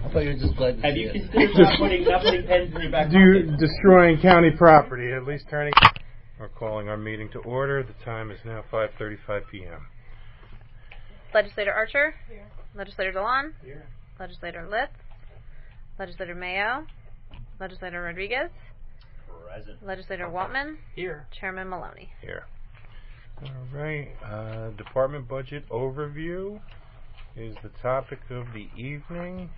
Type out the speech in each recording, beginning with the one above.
I thought you were just glad to Have see you it. considered not putting pens in your back pocket? Destroying county property, at least turning... We're calling our meeting to order. The time is now 5:35 p.m. Legislator Archer. Here. Legislator DeLon. Here. Legislator Litz. Legislator Mayo. Legislator Rodriguez. Present. Legislator Waltman. Here. Chairman Maloney. Here. All right. Department budget overview is the topic of the evening.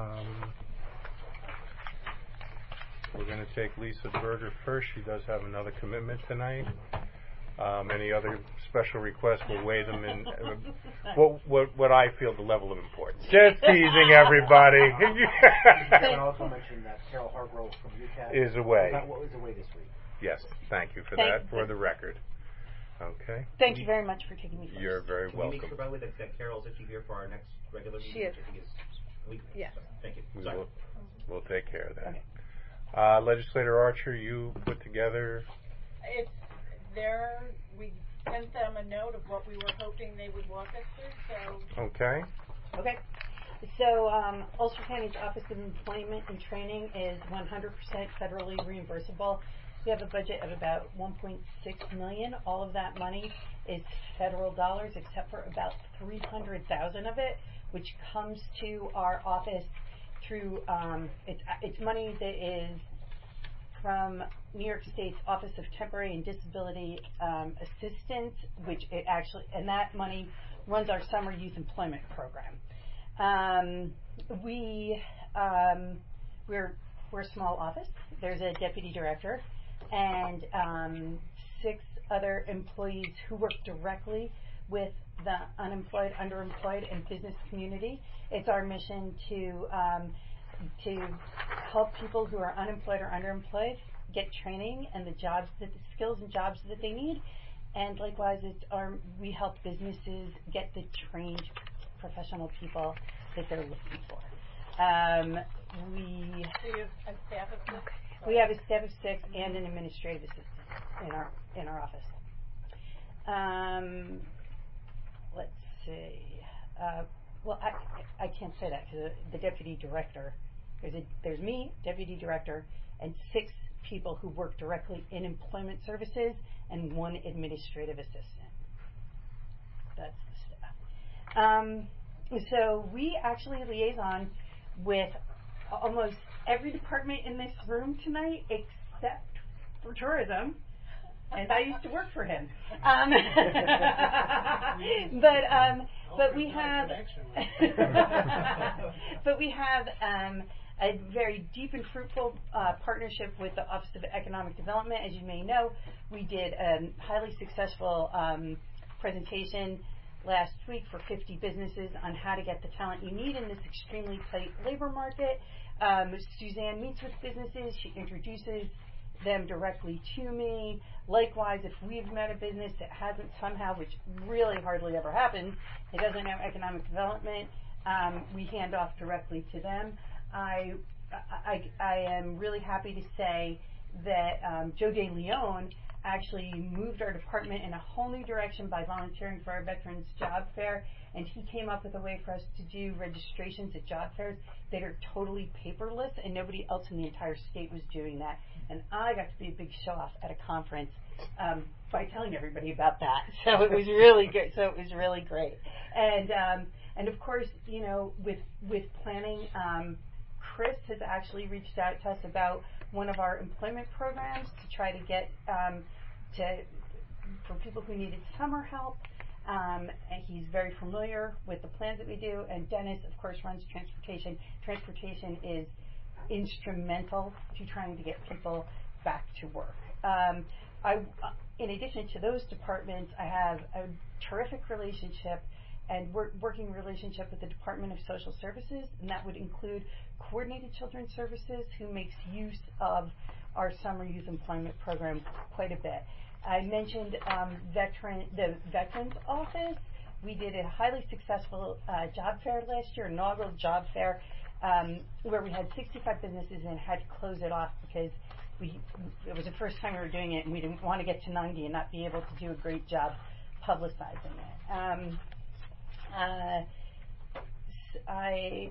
We're going to take Lisa Berger first. She does have another commitment tonight. Any other special requests, we'll weigh them in what I feel the level of importance. Just teasing everybody. I also mentioned that Carol Hargrove from UCAT is away. Was away this week. Yes, thank you for that, for the record. Okay. Thank you very much for taking me first. You're very Can welcome. we make sure, by the way, that Carol's actually here for our next regular meeting? She is. Which I think is a week. Yes. So, thank you. We'll take care of that. Okay. Legislator Archer, you put together... It's there. We sent them a note of what we were hoping they would walk us through. So. Okay. Okay. So Ulster County's Office of Employment and Training is 100% federally reimbursable. We have a budget of about $1.6 million. All of that money is federal dollars, except for about $300,000 of it, which comes to our office through it's money that is from New York State's Office of Temporary and Disability Assistance, which it actually, and that money runs our summer youth employment program. We're a small office. There's a deputy director and 6 other employees who work directly with the unemployed, underemployed, and business community. It's our mission to help people who are unemployed or underemployed get training and the skills and jobs that they need. And likewise, we help businesses get the trained professional people that they're looking for. We have a staff of 6. We have a staff of 6 and an administrative assistant in our office. Let's see. Well, I can't say that because the deputy director. There's me, deputy director, and 6 people who work directly in employment services and 1 administrative assistant. That's the staff. So we actually liaison with almost every department in this room tonight except for tourism, as I used to work for him. But we have a very deep and fruitful partnership with the Office of Economic Development. As you may know, we did a highly successful presentation last week for 50 businesses on how to get the talent you need in this extremely tight labor market. Suzanne meets with businesses. She introduces them directly to me. Likewise, if we've met a business that hasn't somehow, which really hardly ever happens, it doesn't have economic development, we hand off directly to them. I am really happy to say that Joe De Leon actually moved our department in a whole new direction by volunteering for our Veterans Job Fair, and he came up with a way for us to do registrations at job fairs that are totally paperless, and nobody else in the entire state was doing that. And I got to be a big show-off at a conference by telling everybody about that. So it was really good. So it was really great. And of course, you know, with planning, Chris has actually reached out to us about one of our employment programs to try to get for people who needed summer help. And he's very familiar with the plans that we do. And Dennis, of course, runs transportation. Transportation is instrumental to trying to get people back to work. In addition to those departments, I have a terrific relationship and working relationship with the Department of Social Services, and that would include Coordinated Children's Services, who makes use of our summer youth employment program quite a bit. I mentioned the Veterans Office. We did a highly successful job fair last year, inaugural job fair, where we had 65 businesses and had to close it off because it was the first time we were doing it, and we didn't want to get to 90 and not be able to do a great job publicizing it.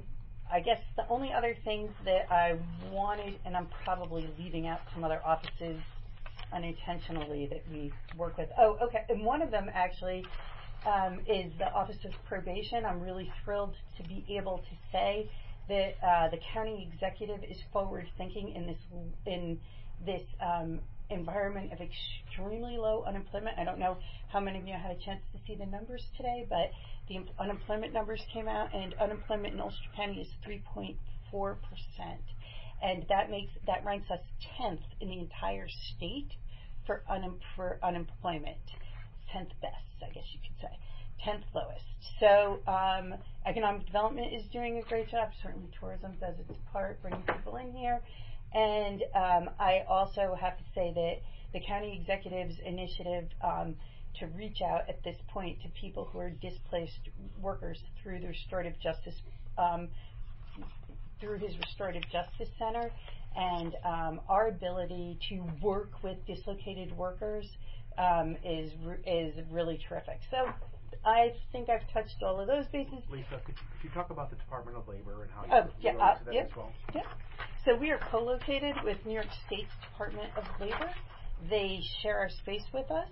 I guess the only other things that I wanted, and I'm probably leaving out some other offices unintentionally that we work with. Oh, okay. And one of them actually is the Office of Probation. I'm really thrilled to be able to say that the county executive is forward thinking in this environment of extremely low unemployment. I don't know how many of you had a chance to see the numbers today, but the unemployment numbers came out, and unemployment in Ulster County is 3.4%, and that ranks us 10th in the entire state for unemployment. 10th best, I guess you could say. 10th lowest. So economic development is doing a great job. Certainly tourism does its part, bringing people in here. And I also have to say that the county executive's initiative to reach out at this point to people who are displaced workers through the restorative justice, through his restorative justice center, and our ability to work with dislocated workers is really terrific. So I think I've touched all of those bases. Lisa, could you talk about the Department of Labor and how you Oh, relate yeah, to that yep, as well? yep. So we are co-located with New York State's Department of Labor. They share our space with us.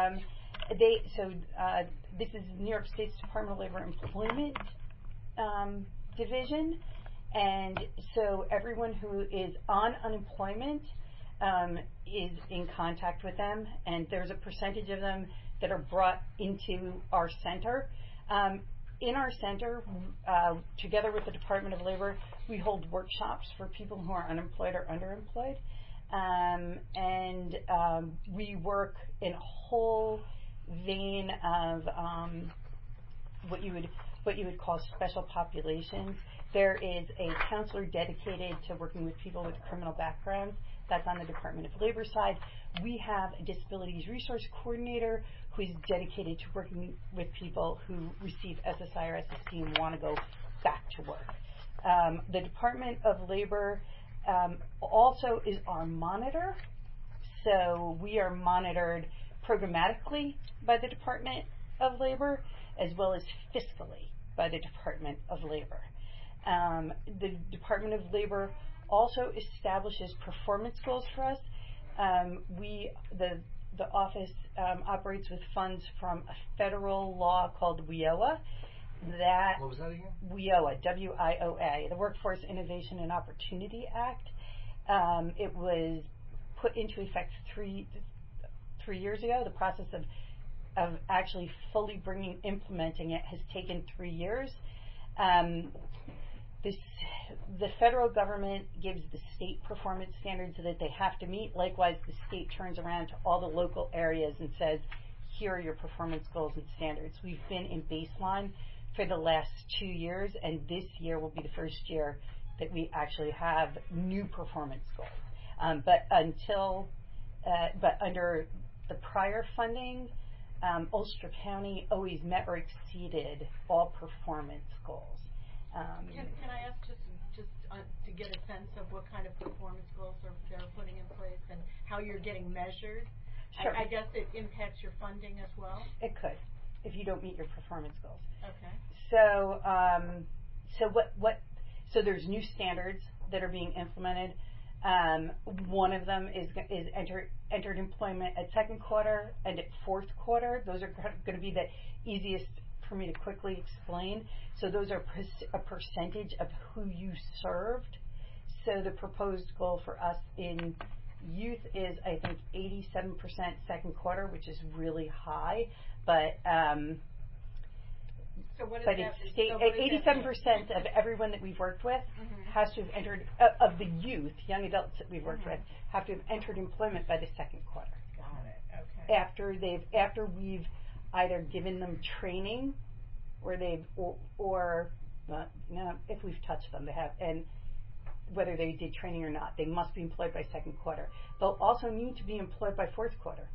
This is New York State's Department of Labor Employment Division, and so everyone who is on unemployment is in contact with them, and there's a percentage of them that are brought into our center. In our center, together with the Department of Labor, we hold workshops for people who are unemployed or underemployed, and we work in a whole vein of what you would call special populations. There is a counselor dedicated to working with people with criminal backgrounds. That's on the Department of Labor side. We have a disabilities resource coordinator who is dedicated to working with people who receive SSI or SSD and want to go back to work. The Department of Labor also is our monitor. So we are monitored programmatically by the Department of Labor as well as fiscally by the Department of Labor. The Department of Labor also establishes performance goals for us. The office operates with funds from a federal law called WIOA. What was that again? WIOA, W-I-O-A, the Workforce Innovation and Opportunity Act. It was put into effect three years ago. The process of actually fully implementing it has taken 3 years. The federal government gives the state performance standards that they have to meet. Likewise, the state turns around to all the local areas and says, here are your performance goals and standards. We've been in baseline for the last 2 years, and this year will be the first year that we actually have new performance goals. But under the prior funding, Ulster County always met or exceeded all performance goals. Can I ask just to get a sense of what kind of performance goals they're putting in place and how you're getting measured? Sure. I guess it impacts your funding as well? It could, if you don't meet your performance goals. Okay. So there's new standards that are being implemented. One of them is entered employment at second quarter and at fourth quarter. Those are going to be the easiest for me to quickly explain. So those are a percentage of who you served. So the proposed goal for us in youth is, I think, 87% second quarter, which is really high. But so what is but that? it's state, 87% of everyone that we've worked with has to have entered, of the youth, young adults that we've worked with, have to have entered employment by the second quarter. Got it. Okay. After we've either given them training, or if we've touched them, they have, and whether they did training or not, they must be employed by second quarter. They'll also need to be employed by fourth quarter.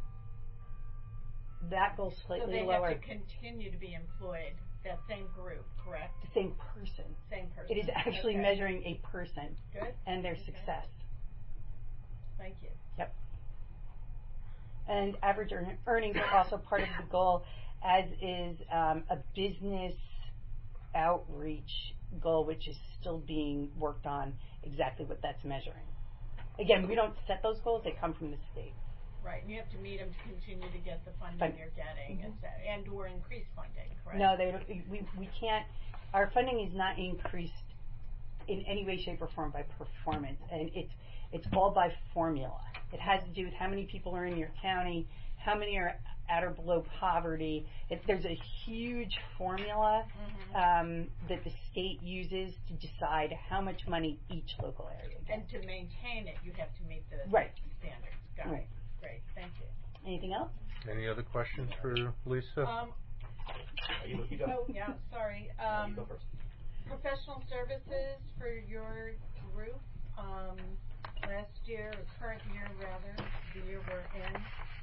That goes slightly lower. So they have to continue to be employed, that same group, correct? The same person. Same person. It is actually measuring a person. Good. And their success. Thank you. Yep. And average earnings are also part of the goal, as is a business outreach goal, which is still being worked on, exactly what that's measuring. Again, we don't set those goals; they come from the state. Right, and you have to meet them to continue to get the funding you're getting, and or increase funding, correct? No, they don't. We can't. Our funding is not increased in any way, shape, or form by performance, and it's all by formula. It has to do with how many people are in your county, how many are at or below poverty. There's a huge formula that the state uses to decide how much money each local area gets. And to maintain it, you have to meet the standards. Got it. Great, thank you. Anything else? Any other questions for Lisa? You go. Oh, yeah, sorry. You go first. Professional services for your group, last year, or current year rather, the year we're in,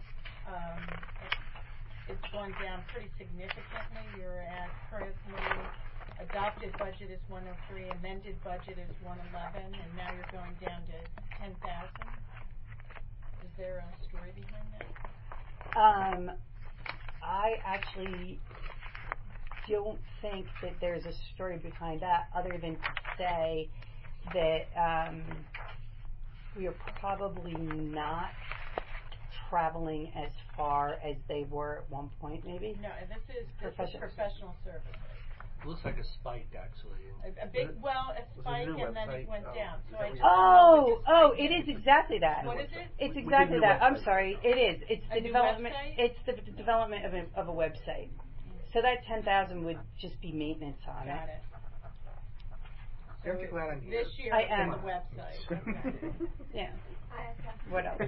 it's gone down pretty significantly. You're at currently adopted budget is 103, amended budget is 111, and now you're going down to 10,000. Is there a story behind that? I actually don't think that there's a story behind that, other than to say that we are probably not traveling as far as they were at one point, maybe. No, this is professional services. It looks like a spike, actually. A big, a spike, and then it went down. So I just it is exactly that. What is it? It's exactly that. I'm sorry. It is. It's A the new development. website? It's the development of a website. So that 10,000 would just be maintenance on Got it. So Aren't you glad I'm here? this year I it's am. on the website. Okay. Yeah. What else?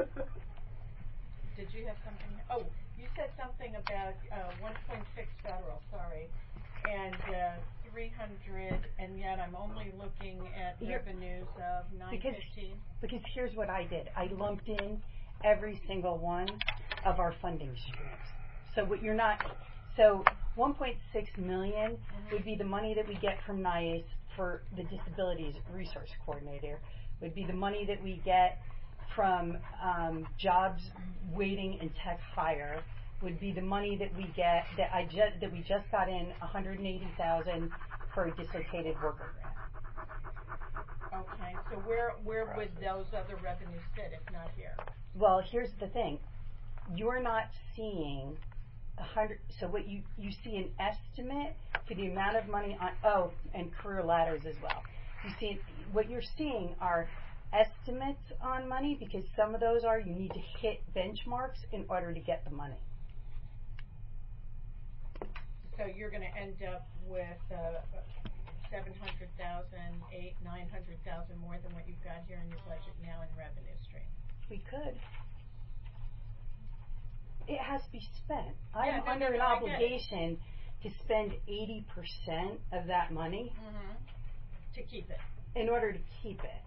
Did you have something? Oh, you said something about 1.6 federal. Sorry, and 300, and yet I'm only looking at revenues of 915. Because here's what I did. I lumped in every single one of our funding streams. So what you're not. So 1.6 million would be the money that we get from NIACE for the Disabilities Resource Coordinator. Would be the money that we get from jobs waiting and tech hire. Would be the money that we get that we just got in 180,000 for a dislocated worker grant. Okay, so where would those other revenues sit if not here? Well, here's the thing. You're not seeing 100. So what you see an estimate for the amount of money on and career ladders as well. You see what you're seeing are estimates on money, because some of those are you need to hit benchmarks in order to get the money. So you're going to end up with 700,000, 900,000 more than what you've got here in your budget now in revenue stream. We could. It has to be spent. I'm under an I obligation to spend 80% of that money to keep it. in order to keep it.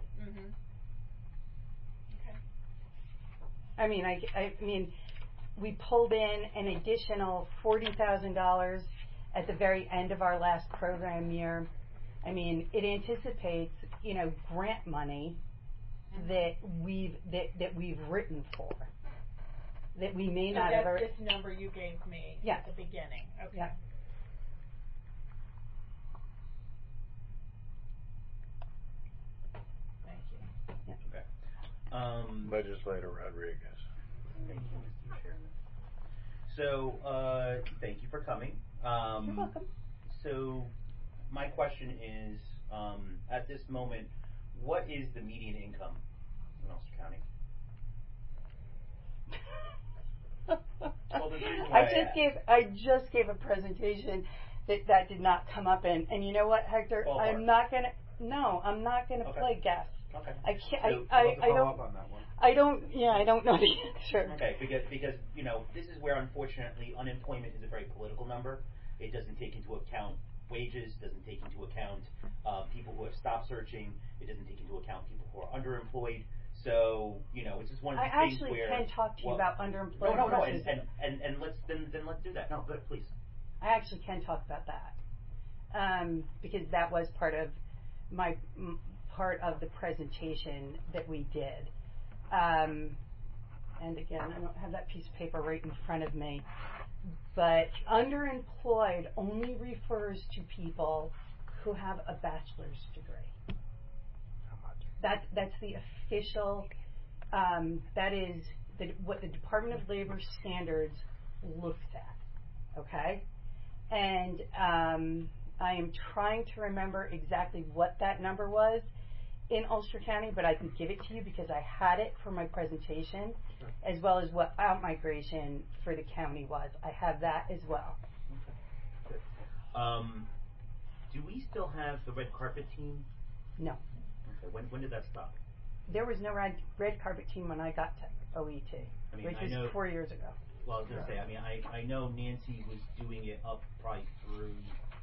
Okay. I mean, we pulled in an additional $40,000 at the very end of our last program year. I mean, it anticipates, grant money that we've written for, that we may not that's ever. This number you gave me at the beginning. Okay. Yeah. Thank you. Okay. Legislator Rodriguez. Thank you, Mr. Chairman. So, thank you for coming. You're welcome. So, my question is, at this moment, what is the median income in Ulster County? Well, there's a reason why I just gave a presentation that did not come up in, and you know what, Hector? Ballpark. I'm not gonna play guess. Okay. I can't. So, I don't. Up on that one. I don't know the answer. Okay, because this is where unfortunately unemployment is a very political number. It doesn't take into account wages, doesn't take into account people who have stopped searching. It doesn't take into account people who are underemployed. So it's just one of the things where I actually can talk to you about underemployment. No, and let's do that. No, good, please. I actually can talk about that because that was part of the presentation that we did. And again, I don't have that piece of paper right in front of me, but underemployed only refers to people who have a bachelor's degree. How much? That's the official. That is what the Department of Labor standards looks at. Okay, and I am trying to remember exactly what that number was in Ulster County, but I can give it to you because I had it for my presentation, as well as what out-migration for the county was. I have that as well. Good. Do we still have the red carpet team? No, Okay. When did that stop? there was no red carpet team when I got to OET, I mean, which I was know- 4 years ago. Well, I was gonna say. I mean, I know Nancy was doing it up probably through.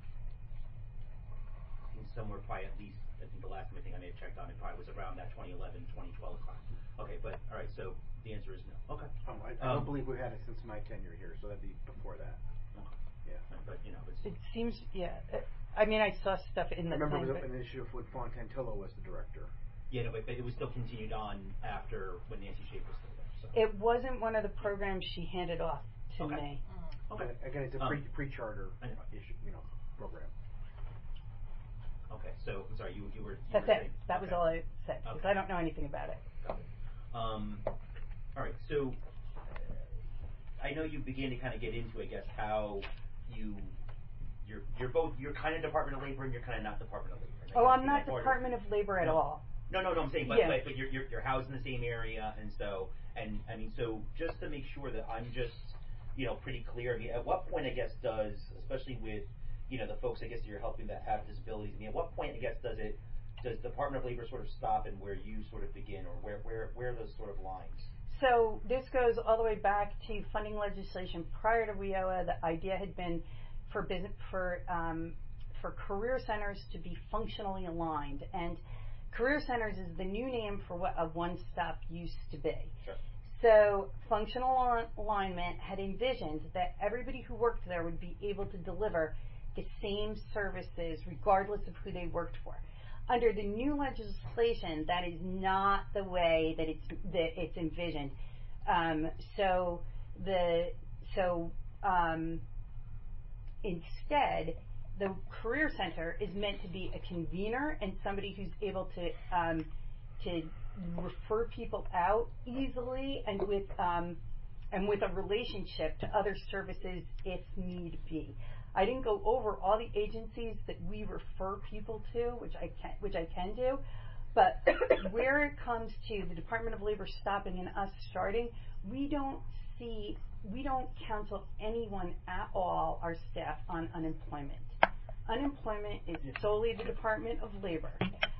I think somewhere probably at least. I think the last time I may have checked on it probably was around that 2011, 2012 time. Okay, but all right. So the answer is no. Okay. I don't believe we've had it since my tenure here, so that'd be before that. Okay. Yeah. But it's. It seems, yeah. I mean, I saw stuff in I the remember thing, it was but an initiative when Fontantillo was the director. Yeah, no, but it was still continued on after when Nancy Shape was still there. So. it wasn't one of the programs she handed off to Okay. me. Okay. Again, it's a pre-charter I know. issue, program. Okay. So I'm sorry. You were. That's were it. saying, That was okay. all I said, because Okay. I don't know anything about it. Got it. All right. So I know you began to kind of get into, I guess, how you're both kind of Department of Labor and you're kind of not Department of Labor. And I Oh, guess, I'm not Department of Labor at No. all. No, I'm saying, but, Yeah. but you're housed in the same area, and so, and I mean, so just to make sure that I'm just, pretty clear. I mean, at what point, I guess, especially with, the folks, I guess, that you're helping that have disabilities. I mean, at what point, I guess, does Department of Labor sort of stop and where you sort of begin, or where are those sort of lines? So this goes all the way back to funding legislation prior to WIOA. The idea had been for career centers to be functionally aligned, and career centers is the new name for what a one-stop used to be. Sure. So functional alignment had envisioned that everybody who worked there would be able to deliver the same services regardless of who they worked for. Under the new legislation, that is not the way that it's envisioned. Instead, the career center is meant to be a convener and somebody who's able to refer people out easily and with a relationship to other services if need be. I didn't go over all the agencies that we refer people to, which I can do, but where it comes to the Department of Labor stopping and us starting, we don't counsel anyone at all, our staff, on unemployment. Unemployment is solely the Department of Labor.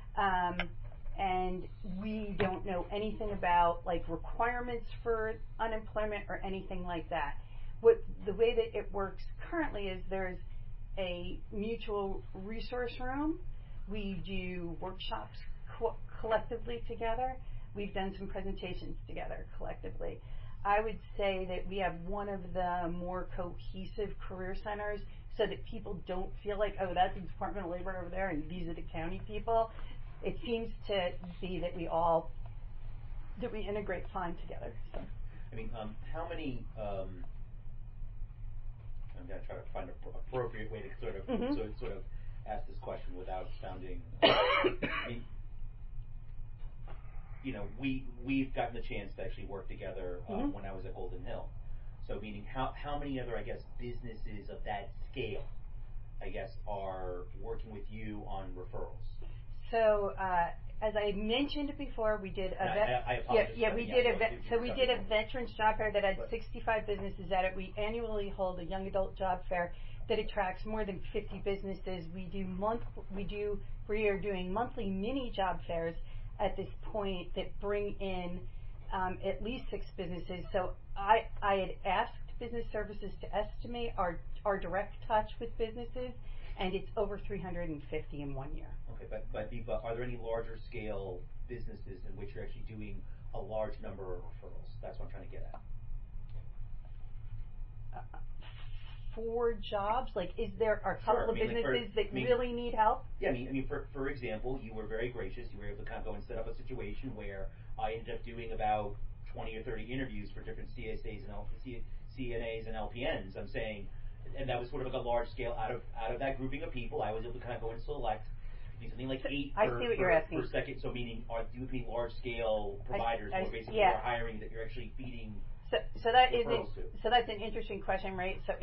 And we don't know anything about requirements for unemployment or anything like that. The way that it works currently is there's a mutual resource room. We do workshops collectively together. We've done some presentations together collectively. I would say that we have one of the more cohesive career centers so that people don't feel like, oh, that's the Department of Labor over there and these are the county people. It seems to be that we integrate fine together. So. I mean, how many? I'm going to try to find an appropriate way to sort of ask this question without sounding. We've gotten the chance to actually work together when I was at Golden Hill. So, meaning how many other, I guess, businesses of that scale, I guess, are working with you on referrals? So, as I mentioned before, we did we did a veterans job fair that had 65 businesses at it. We annually hold a young adult job fair that attracts more than 50 businesses. We are doing monthly mini job fairs at this point that bring in at least 6 businesses. So I had asked Business Services to estimate our direct touch with businesses, and it's over 350 in 1 year. Okay, but are there any larger scale businesses in which you're actually doing a large number of referrals? That's what I'm trying to get at. For jobs, are a couple of businesses that really need help? Yeah, I mean, for example, you were very gracious. You were able to kind of go and set up a situation where I ended up doing about 20 or 30 interviews for different CNAs and LPNs. I'm saying, and that was sort of like a large scale out of that grouping of people. I was able to kind of go and select something like 8 I see what you're asking. per second. So meaning, do you have any large scale providers who are basically yeah. more hiring that you're actually feeding? So that is referrals to? so that's an interesting question, right? So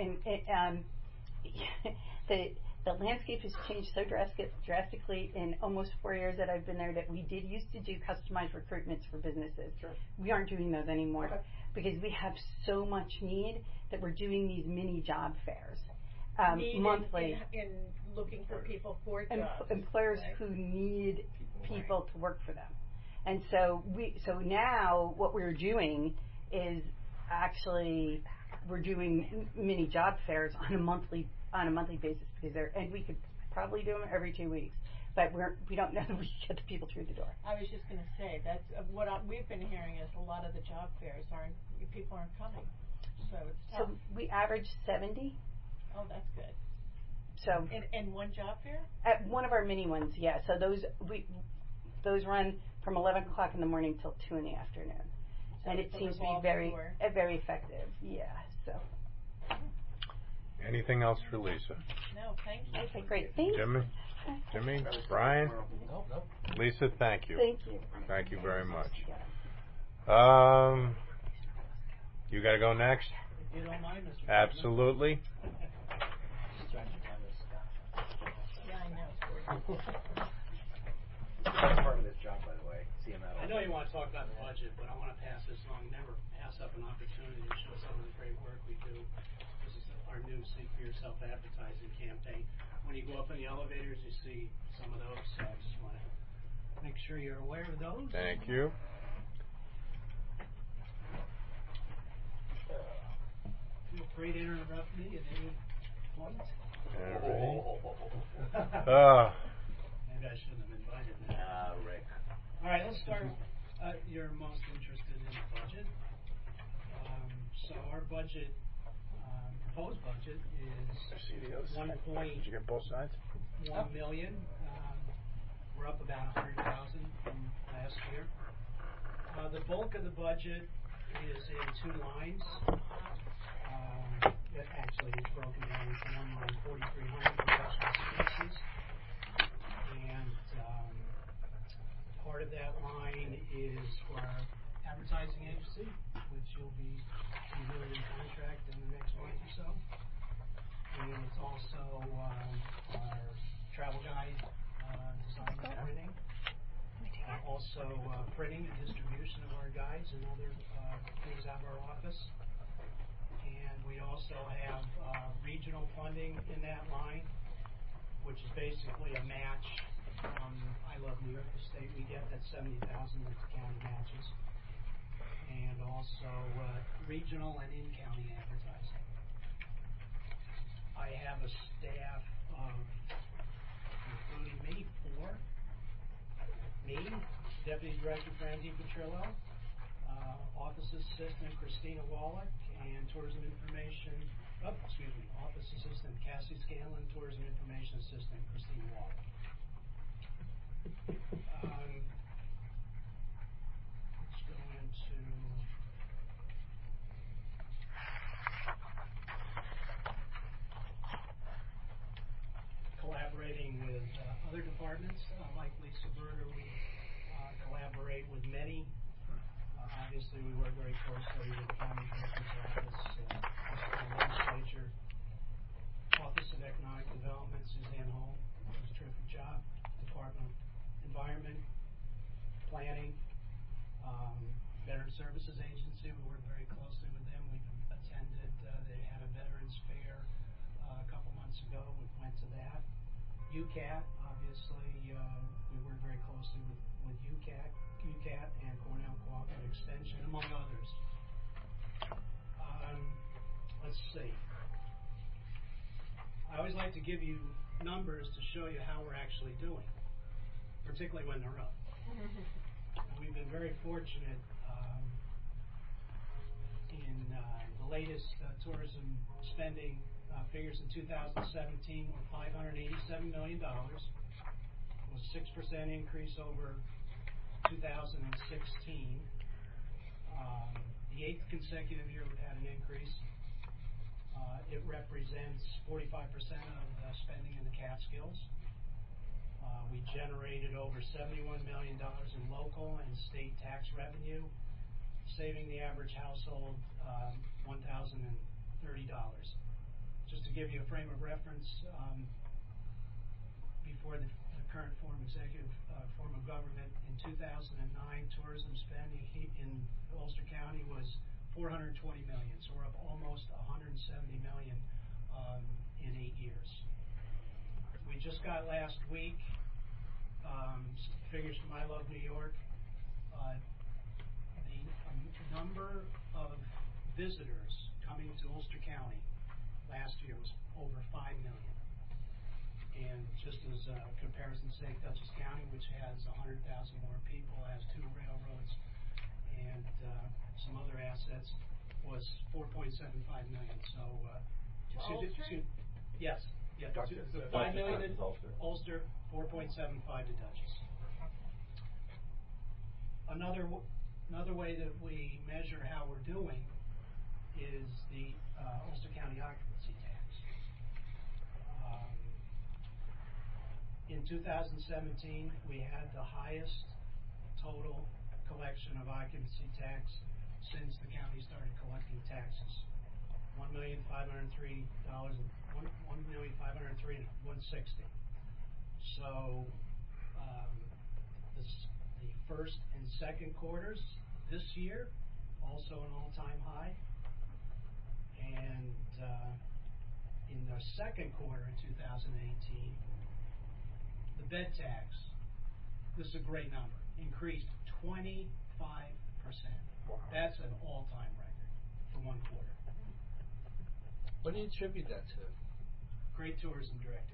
the landscape has changed so drastically in almost 4 years that I've been there that we did used to do customized recruitments for businesses. Sure. We aren't doing those anymore Okay. because we have so much need that we're doing these mini job fairs Need monthly. in looking for people for jobs. Employers right? who need people to work for them. And so now what we're doing is actually we're doing mini job fairs on a monthly basis because and we could probably do them every 2 weeks, but we don't know that we get the people through the door. I was just going to say that's what we've been hearing is a lot of the job fairs people aren't coming, so it's tough. So we average 70. Oh, that's good. So in one job fair? at one of our mini ones, yeah. So those run from 11 o'clock in the morning till 2 in the afternoon. So And it it's a seems to be revolving very door. effective. Yeah. So Anything else for Lisa? No, thank you. okay, great. Thanks. Jimmy, Brian, Nope. Lisa, thank you. Thank you. Thank you very much. You got to go next? If you don't mind, Mr. Absolutely. Yeah, I know. That's part of this job, by the way. CML. I know you want to talk about the budget, but I want to pass this along. Never pass up an opportunity to show some of the great work we do. This is our new Seek for Yourself advertising campaign. When you go up in the elevators, you see some of those. So I just want to make sure you're aware of those. Thank you. Feel free to interrupt me at any point. Maybe I shouldn't have invited me. Rick. All right, let's start. You're most interested in the budget. So our budget, proposed budget is 1.1 Did you get both sides? million. We're up about 100,000 from last year. The bulk of the budget is in 2 lines. Actually, it's broken down into one line, 4,300 professional services, and part of that line is for our advertising agency, which you'll be renewing in contract in the next month or so, and it's also our travel guide design and printing, also printing and distribution of our guides and other things out of our office. And we also have regional funding in that line, which is basically a match from I Love New York, the state we get, that's $70,000 that the county matches. And also regional and in-county advertising. I have a staff of, including me, 4. Me, Deputy Director Franzi Petrillo, Office Assistant Christina Wallach, and Office Assistant Cassie Scanlon, Tourism Information Assistant Christina Wallach. Let's go into collaborating with other departments. Like Lisa Berger, we collaborate with many. Obviously, we work very closely with the County Director's Office, the Legislature, Office of Economic Development, Suzanne Hall does a terrific job, Department of Environment, Planning, Veteran Services Agency, we work very closely with them. We attended, they had a Veterans Fair a couple months ago, we went to that. UCAT, obviously, we work very closely with UCAT and Cornell Cooperative Extension, among others. Let's see. I always like to give you numbers to show you how we're actually doing, particularly when they're up. We've been very fortunate in the latest tourism spending figures in 2017 were $587 million. It was a 6% increase over 2016. The 8th consecutive year we've had an increase. It represents 45% of the spending in the Catskills. We generated over $71 million in local and state tax revenue, saving the average household $1,030. Just to give you a frame of reference, before the current form of government, in 2009, tourism spending in Ulster County was $420 million. So we're up almost $170 million in 8 years. We just got last week figures from I Love New York. The number of visitors coming to Ulster County last year was over 5 million. And just as a comparison's sake, Dutchess County, which has 100,000 more people, has 2 railroads and some other assets, was 4.75 million. So, yes, yeah, Dutchess. 5 million in Ulster, 4.75 to Dutchess. Another way that we measure how we're doing is the Ulster County occupancy tax. In 2017, we had the highest total collection of occupancy tax since the county started collecting taxes. $1,503,160. So the first and second quarters this year, also an all-time high. And in the second quarter in 2018, the bed tax, this is a great number, increased 25%. Wow. That's an all-time record for one quarter. What do you attribute that to? Great tourism director.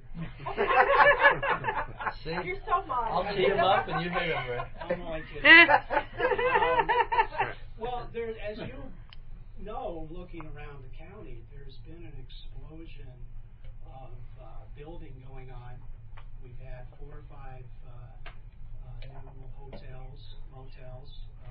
See? You're so modest. I'll tee him up and you hit him, right? I'm only kidding. Well, as you know, looking around the county, there's been an explosion of building going on. We've had 4 or 5 new hotels, motels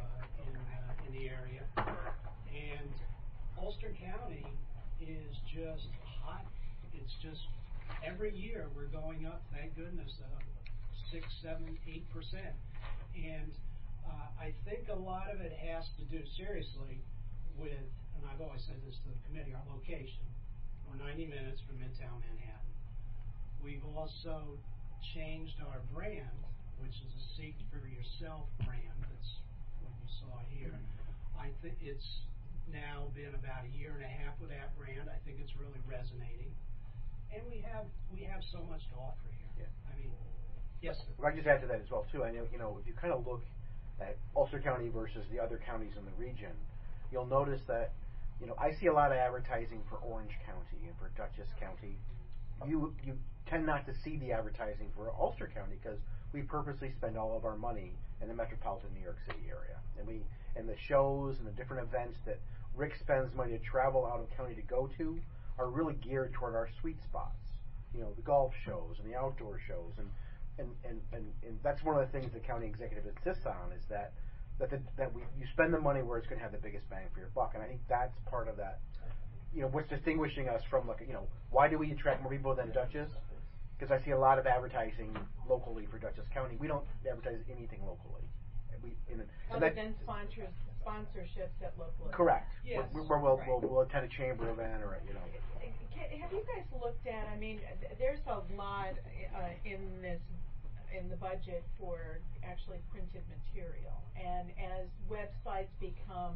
in the area, and Ulster County is just hot. It's just every year we're going up. Thank goodness, 6, 7, 8%, and I think a lot of it has to do seriously with, and I've always said this to the committee, our location. We're 90 minutes from Midtown Manhattan. We've also changed our brand, which is a Seek for Yourself brand. That's what you saw here. I think it's now been about a year and a half with that brand. I think it's really resonating, and we have so much to offer here. Yeah. I mean, yes, sir. If I could just add to that as well too. I know, if you kind of look at Ulster County versus the other counties in the region, you'll notice that I see a lot of advertising for Orange County and for Dutchess County. You tend not to see the advertising for Ulster County because we purposely spend all of our money in the metropolitan New York City area, and the shows and the different events that Rick spends money to travel out of county to go to are really geared toward our sweet spots. The golf shows and the outdoor shows, and that's one of the things the county executive insists on is that you spend the money where it's going to have the biggest bang for your buck, and I think that's part of that. What's distinguishing us from why do we attract more people than Dutchess? Because I see a lot of advertising locally for Dutchess County. We don't advertise anything locally. Other than sponsorships at local events. Correct. Yes. Where we'll attend a chamber event or Have you guys looked at? I mean, there's a lot in the budget for actually printed material, and as websites become,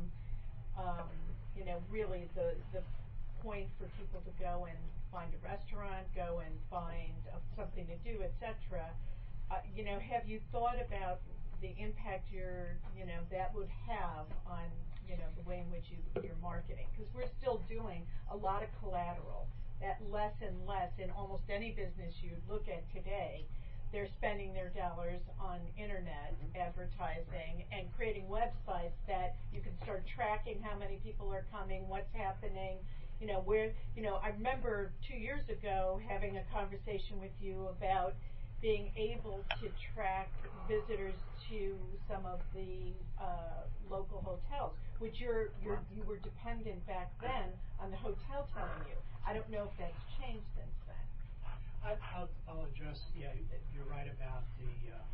really the point for people to go and find a restaurant, go and find something to do, etc. Have you thought about the impact that would have on the way in which you're marketing? Because we're still doing a lot of collateral. That less and less in almost any business you look at today, they're spending their dollars on internet advertising and creating websites that you can start tracking how many people are coming, what's happening. I remember 2 years ago having a conversation with you about being able to track visitors to some of the local hotels, which you were dependent back then on the hotel telling you. I don't know if that's changed since then. I'll address. Yeah, you're right about the.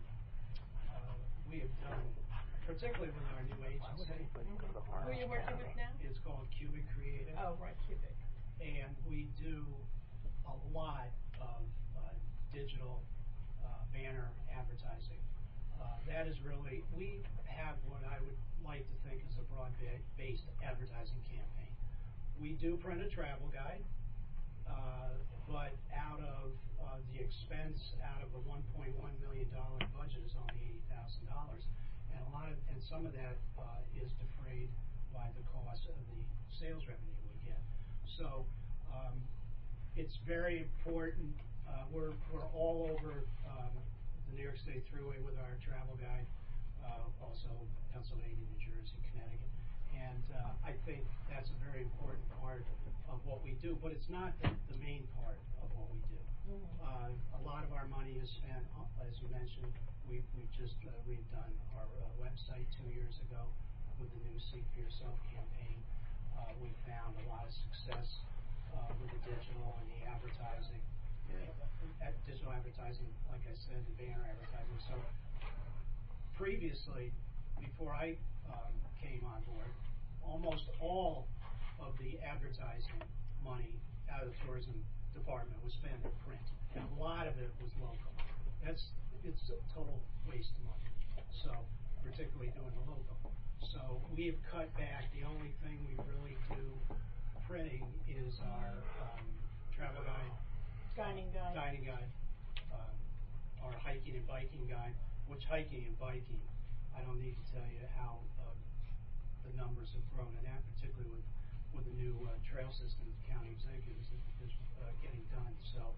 We have done, particularly with our new agency. Who are you working with now? It's called Cubic Creative. Oh, right, Cubic. And we do a lot of digital banner advertising. That is really, we have what I would like to think is a broad-based advertising campaign. We do print a travel guide, but out of the expense, out of a $1.1 million budget is only $80,000, and some of that is defrayed by the cost of the sales revenue we get. So it's very important. We're all over the New York State Thruway with our travel guide, also Pennsylvania, New Jersey, Connecticut, and I think that's a very important part of what we do. But it's not the main part of what we do. A lot of our money is spent, as you mentioned. We've just redone our website 2 years ago with the new Seek for Yourself campaign. We found a lot of success with the digital and the advertising. Digital advertising, like I said, the banner advertising. So previously, before I came on board, almost all of the advertising money out of the tourism department was spent in print, and a lot of it was local. It's a total waste of money. So particularly doing the local. So we've cut back. The only thing we really do printing is our travel guide, Dining guide, our hiking and biking guide. Which hiking and biking, I don't need to tell you how the numbers have grown, and that particularly with the new trail system that the county executives is getting done. So,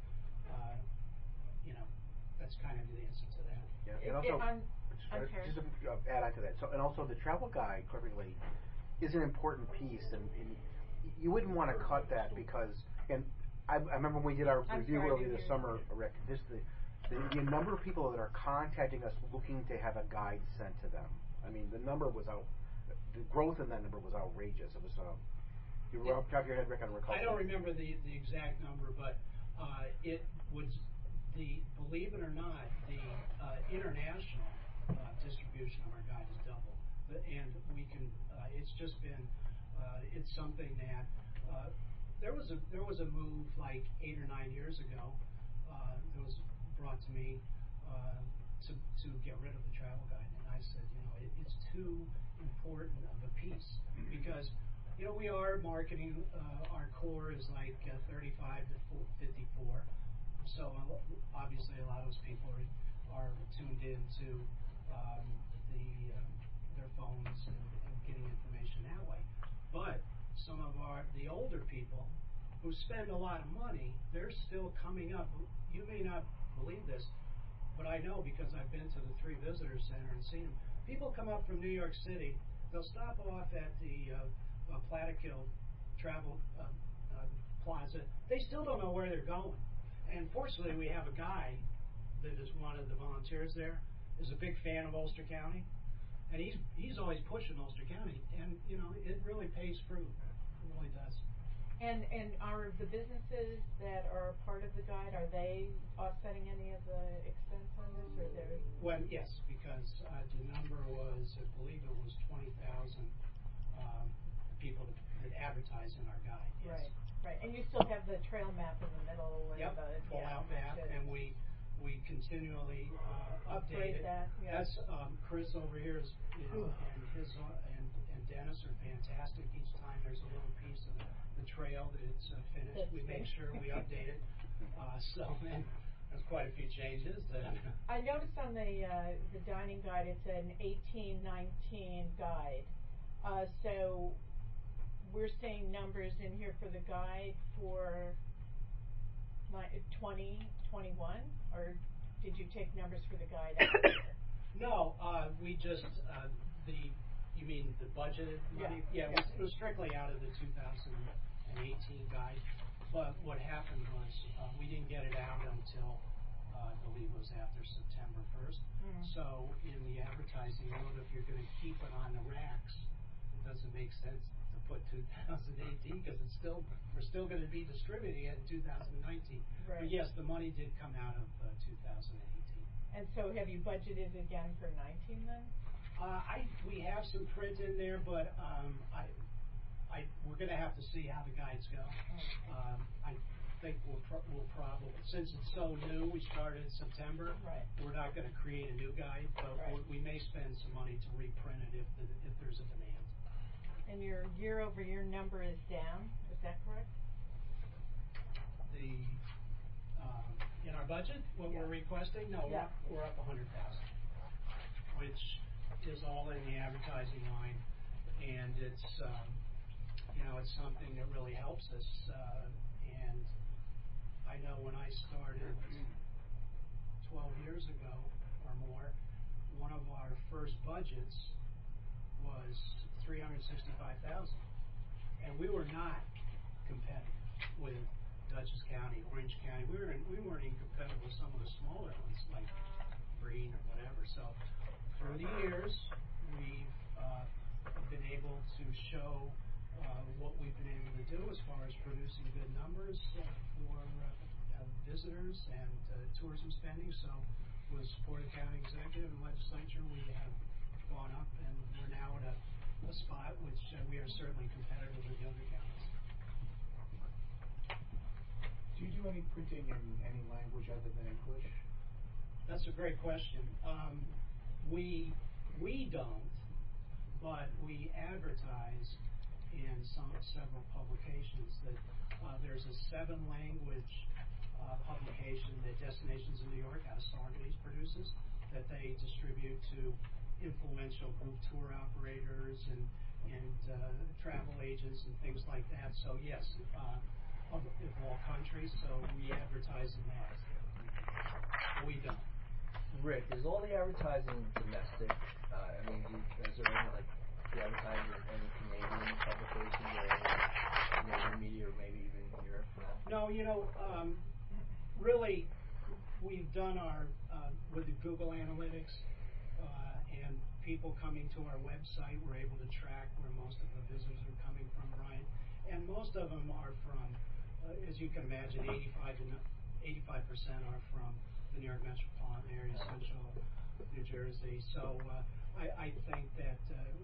that's kind of the answer to that. Yeah, and also, just to add on to that. So, and also the travel guide, correctly, is an important piece, and you wouldn't want to cut that because, and I remember when we did our review earlier this summer, Rick, the number of people that are contacting us looking to have a guide sent to them. I mean, the growth in that number was outrageous. It was, you were off the top of your head, Rick, I don't recall. I don't remember the exact number, but it was believe it or not, the international distribution of our guide has doubled, and we can. It's just been. It's something that there was a move like 8 or 9 years ago that was brought to me to get rid of the travel guide, and I said, it's too important of a piece because we are marketing. Our core is like 35 to 54. So obviously, a lot of those people are tuned into their phones and getting information that way. But some of the older people who spend a lot of money, they're still coming up. You may not believe this, but I know because I've been to the 3 Visitor Center and seen them. People come up from New York City. They'll stop off at the Plattekill Travel Plaza. They still don't know where they're going. And fortunately, we have a guy that is one of the volunteers there, is a big fan of Ulster County, and he's always pushing Ulster County, and it really pays fruit. It really does. And are the businesses that are part of the guide, are they offsetting any of the expense on this, or they're? Well, yes, because the number was, I believe it was 20,000 people that advertise in our guide. Yes. Right, and you still have the trail map in the middle. Yep, full out map, and we continually update it. That, yeah. That's Chris over here and Dennis are fantastic. Each time there's a little piece of the trail that it's finished, we make sure we update it. And there's quite a few changes. I noticed on the dining guide it's an 18-19 guide. So we're seeing numbers in here for the guide for 2021, or did you take numbers for the guide out of here? No, we just you mean the budgeted money? Yeah. It was strictly out of the 2018 guide. But what happened was we didn't get it out until I believe it was after September 1st. So in the advertising note, if you're going to keep it on the racks, it doesn't make sense to put 2018 because we're still going to be distributing it in 2019. Right. But yes, the money did come out of 2018. And so have you budgeted again for 19 then? We have some print in there, but we're going to have to see how the guides go. I think we'll probably, since it's so new, we started in September. Right. We're not going to create a new guide, but we may spend some money to reprint it if there's a demand. And your year-over-year number is down. Is that correct? In our budget, what we're requesting, no, we're up 100,000, which is all in the advertising line, and it's it's something that really helps us. And I know when I started 12 years ago or more, one of our first budgets was $365,000, and we were not competitive with Dutchess County, Orange County. We weren't even competitive with some of the smaller ones like Green or whatever. So through the years, we've been able to show what we've been able to do as far as producing good numbers for visitors and tourism spending. So with support of county executive and legislature, we have gone up, and we're now at a spot which we are certainly competitive with the other counties. Do you do any printing in any language other than English? That's a great question. We don't, but we advertise in several publications that there's a 7-language publication that Destinations in New York out of Saugerties produces that they distribute to influential group tour operators and travel agents and things like that. So yes, of all countries, so we advertise in that. We don't. Rick, is all the advertising domestic? Is there any, like, the advertising in any Canadian publications or any Canadian media or maybe even in Europe? No, really, we've done our, with the Google Analytics, and people coming to our website, we're able to track where most of the visitors are coming from, Brian. And most of them are from, as you can imagine, 85% are from the New York metropolitan area, central New Jersey. So I think that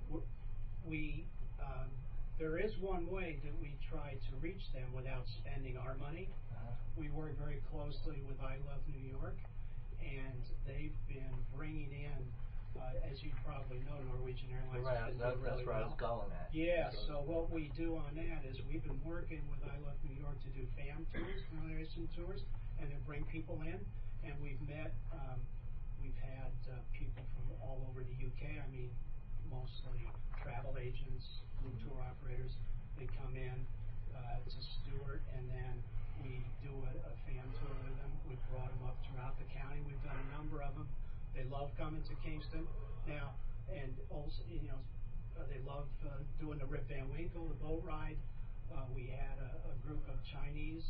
there is one way that we try to reach them without spending our money. We work very closely with I Love New York, and they've been bringing in, as you probably know, Norwegian Airlines. Right, that's really where I was going at. Yeah, so what we do on that is we've been working with I Love New York to do fan tours, familiarization tours, and then bring people in. And we've met, we've had people from all over the UK. Mostly travel agents, group tour operators. They come in to Stewart, and then we do a fan tour with them. We've brought them up throughout the county. We've done a number of them. They love coming to Kingston now, and also, they love doing the Rip Van Winkle, the boat ride. We had a group of Chinese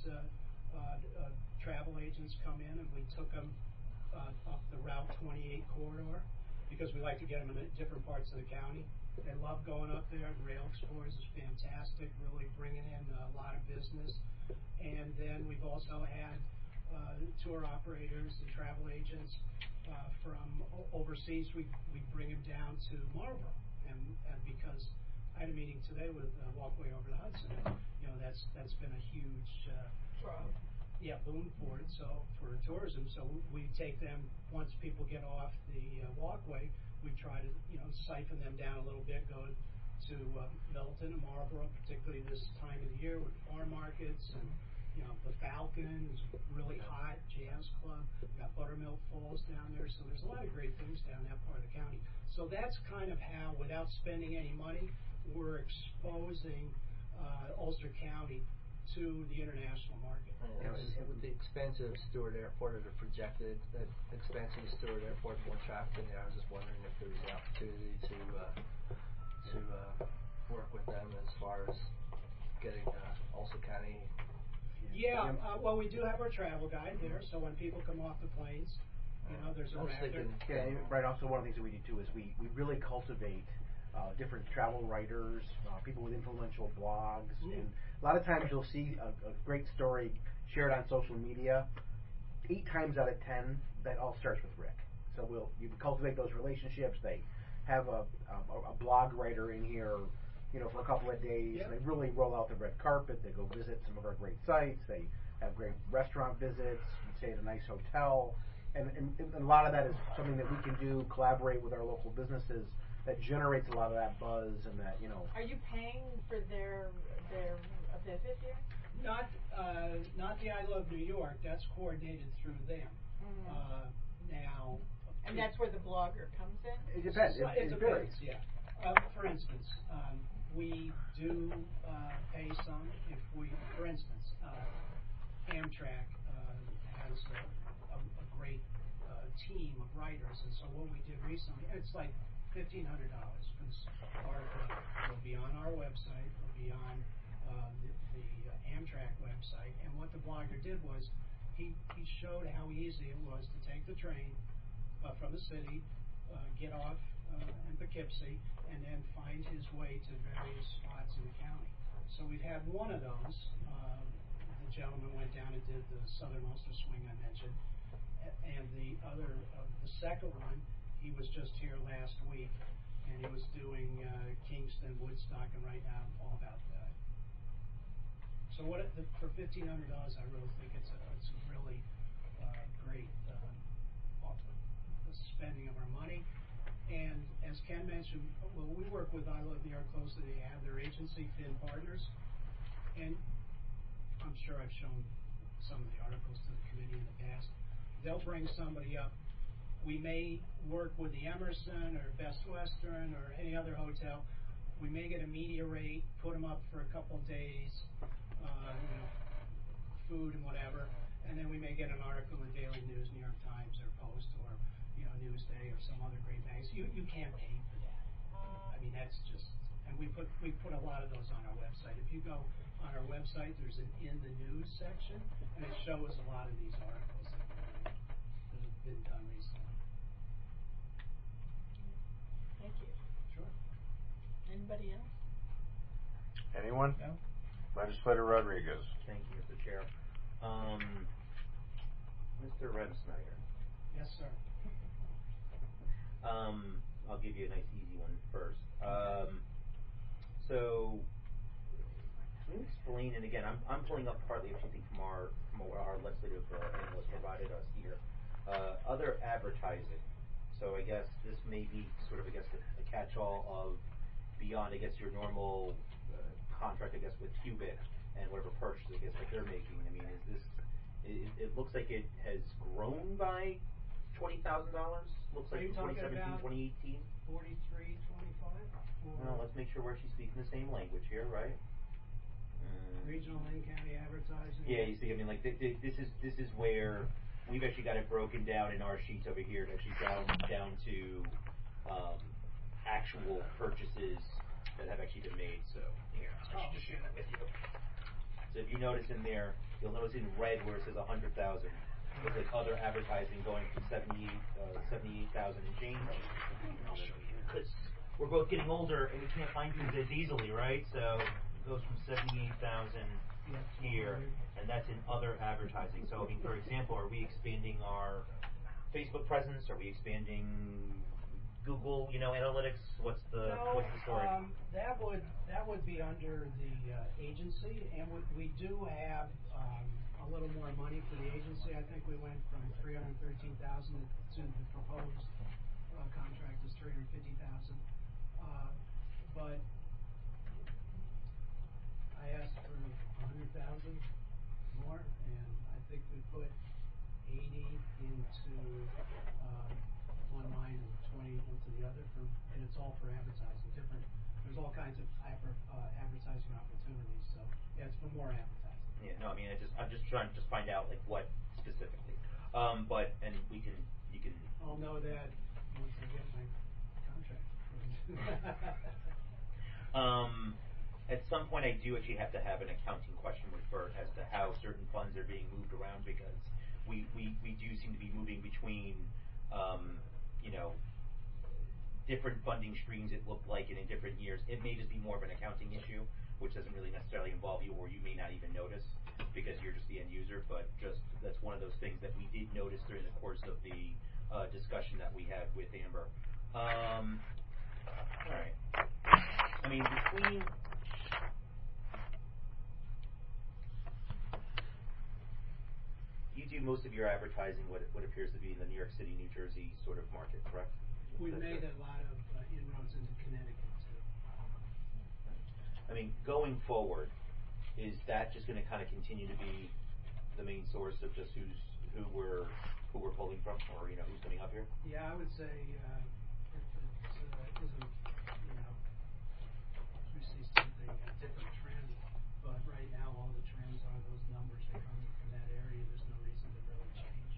travel agents come in, and we took them up the Route 28 corridor because we like to get them in different parts of the county. They love going up there. The Rail Explorers is fantastic, really bringing in a lot of business. And then we've also had tour operators and travel agents from overseas. We bring them down to Marlborough, and because I had a meeting today with Walkway Over the Hudson. That's been a huge boom for it. So for tourism, so we take them once people get off the walkway. We try to siphon them down a little bit, go to Milton and Marlborough, particularly this time of the year with farm markets and the Falcon is really hot, jazz club. We got Buttermilk Falls down there, so there's a lot of great things down that part of the county. So that's kind of how, without spending any money, we're exposing Ulster County to the international market. With the expense of Stewart Airport, or the projected expense of Stewart Airport, more traffic in there, I was just wondering if there was the opportunity to work with them as far as getting Ulster County. Yeah, well, we do have our travel guide there, so when people come off the planes, there's a I was rack there. thinking, Yeah, and right. Also, one of the things that we do too is we really cultivate different travel writers, people with influential blogs, and a lot of times you'll see a great story shared on social media. 8 times out of 10, that all starts with Rick. So you cultivate those relationships. They have a blog writer in here, for a couple of days. Yep. They really roll out the red carpet. They go visit some of our great sites. They have great restaurant visits. You stay at a nice hotel. And a lot of that is something that we can do, collaborate with our local businesses, that generates a lot of that buzz and that, Are you paying for their visit here? Not the I Love New York. That's coordinated through them. Now. And that's where the blogger comes in? It depends. It varies. depends, yeah. For instance, we do pay some if for instance, Amtrak has a great team of writers, and so what we did recently, it's like $1,500 for this article. It'll be on our website. It'll be on the Amtrak website. And what the blogger did was he showed how easy it was to take the train from the city, get off in Poughkeepsie, and then find his way to various spots in the county. So we've had one of those. The gentleman went down and did the Southern Ulster Swing I mentioned, and the second one, he was just here last week, and he was doing Kingston, Woodstock, and right now all about that. So for $1,500, I really think it's a really great spending of our money. And as Ken mentioned, well, we work with I Love New York closely. They have their agency, Finn Partners, and I'm sure I've shown some of the articles to the committee in the past. They'll bring somebody up. We may work with the Emerson or Best Western or any other hotel. We may get a media rate, put them up for a couple days, food and whatever, and then we may get an article in Daily News, New York Times or Post or Newsday or some other great magazine. You can't pay for that. I mean, that's just, and we put a lot of those on our website. If you go on our website, there's an in the news section, and it shows a lot of these articles that have been done recently. Thank you. Sure. Anybody else? Anyone? No. Legislator Rodriguez. Thank you, Mr. Chair. Mr. Remsnyder. Yes, sir. I'll give you a nice easy one first. So, can you explain, and again, I'm pulling up partly a few things from what our legislative analyst provided us here. Other advertising. So I guess this may be sort of, a catch-all of beyond, your normal contract, with Cubic and whatever purchase, that they're making. I mean, is this? It looks like it has grown by $20,000. Looks like from 2017, 2018. 43, 25. Well, let's make sure she's speaking the same language here, right? Regional and county advertising. Yeah, you see, I mean, this is where we've actually got it broken down in our sheets over here, actually down to actual purchases that have actually been made. So here, I should just share that with you. So if you notice in there, you'll notice in red where it says 100,000. Looks like other advertising going from 78,000 and change. I'll show you because we're both getting older and we can't find things as easily, right? So it goes from 78,000 here, and that's in other advertising. So I mean, for example, are we expanding our Facebook presence? Are we expanding Google, analytics? What's the story? That would be under the agency, and we do have a little more money for the agency. I think we went from $313,000 to the proposed contract is $350,000. But I asked for $100,000 more, and I think we put 80 into one line and 20 into the other, and it's all for advertising. There's all kinds of advertising opportunities. So yeah, it's for more advertising. Yeah, no, I mean, I'm just trying to find out what specifically. But you can. I'll know that once I get my contract. At some point. point, I do actually have to have an accounting question with Bert as to how certain funds are being moved around, because we do seem to be moving between, you know, different funding streams, it looked like, and in different years. It may just be more of an accounting issue, which doesn't really necessarily involve you, or you may not even notice because you're just the end user, but just that's one of those things that we did notice during the course of the discussion that we had with Amber. All right. I mean, between you do most of your advertising what appears to be in the New York City, New Jersey sort of market, correct? We made a lot of inroads into Connecticut too. I mean, going forward, is that just going to kind of continue to be the main source of just who we're pulling from, or you know, who's coming up here? Yeah, I would say if it isn't, you know, we see something a different trend, but right now all the trends are those numbers are coming from that area. There's no reason to really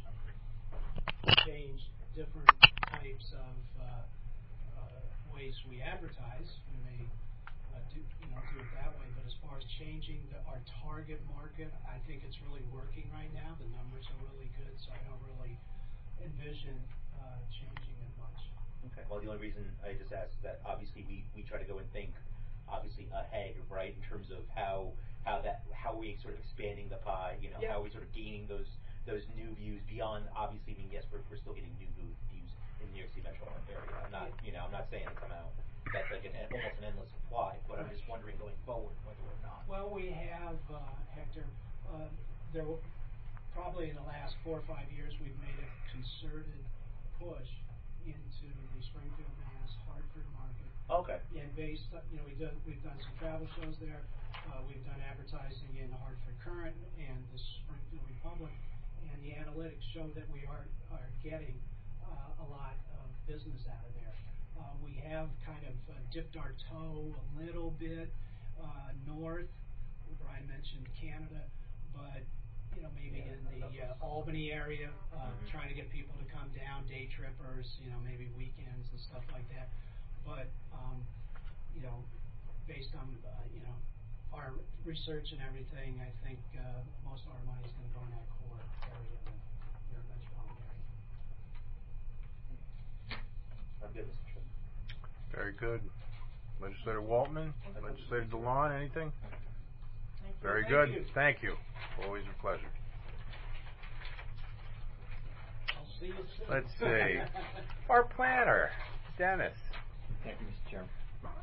change different types of ways we advertise. We may do it that way, but as far as changing our target market, I think it's really working right now. The numbers are really good, so I don't really envision changing it much. Okay. Well, the only reason I just asked is that obviously we try to go and think obviously ahead, right, in terms of how we sort of expanding the pie, you know, Yeah. how we sort of gaining those new views beyond, obviously, I mean, yes, we're still getting new views in the New York City metro area. I'm not, you know, I'm not saying it's somehow that's like almost an endless supply, but I'm just wondering going forward whether or not. Well, we have, Hector, there will, probably in the last 4 or 5 years, we've made a concerted push into the Springfield, Mass, Hartford market. Okay. And based, you know, we've done some travel shows there. We've done advertising in the Hartford Courant and the Springfield Republic, and the analytics show that we are getting a lot of business out of there. We have kind of dipped our toe a little bit north. Brian mentioned Canada, but you know, maybe in the Albany area, trying to get people to come down, day trippers, you know, maybe weekends and stuff like that. But you know, based on you know, our research and everything, I think most of our money is going to go in that core area, the New York metropolitan area. I'm good, Mr. Chairman. Very good. Legislator Waltman, Legislator DeLon, anything? Very good. Thank you. Always a pleasure. I'll see you soon. Let's see. Our planner, Dennis. Thank you, Mr. Chairman.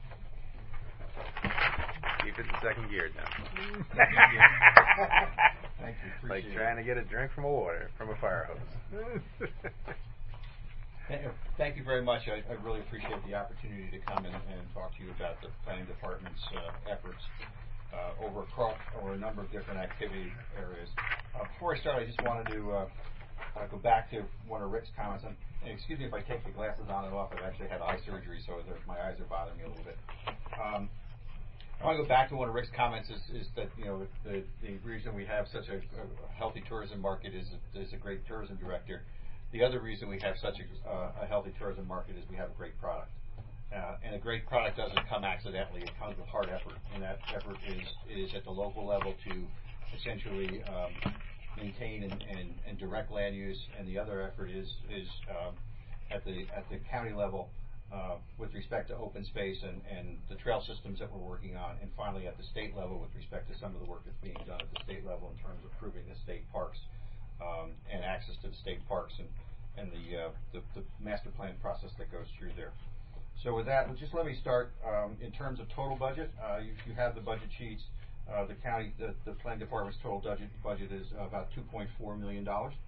Keep it in second gear, Dennis. Thank you. Like trying to get a drink from a fire hose. Thank you very much. I really appreciate the opportunity to come and talk to you about the planning department's efforts over a number of different activity areas. Before I start, I just wanted to go back to one of Rick's comments. And excuse me if I take the glasses on and off. I've actually had eye surgery, so my eyes are bothering me a little bit. I want to go back to one of Rick's comments is that, you know, the reason we have such a healthy tourism market is a great tourism director. The other reason we have such a healthy tourism market is we have a great product. And a great product doesn't come accidentally. It comes with hard effort, and that effort is at the local level to essentially maintain and direct land use, and the other effort is at the county level with respect to open space and the trail systems that we're working on, and finally at the state level with respect to some of the work that's being done at the state level in terms of improving the state parks and access to the state parks and the master plan process that goes through there. So with that, just let me start in terms of total budget. You have the budget sheets. The planning department's total budget is about $2.4 million.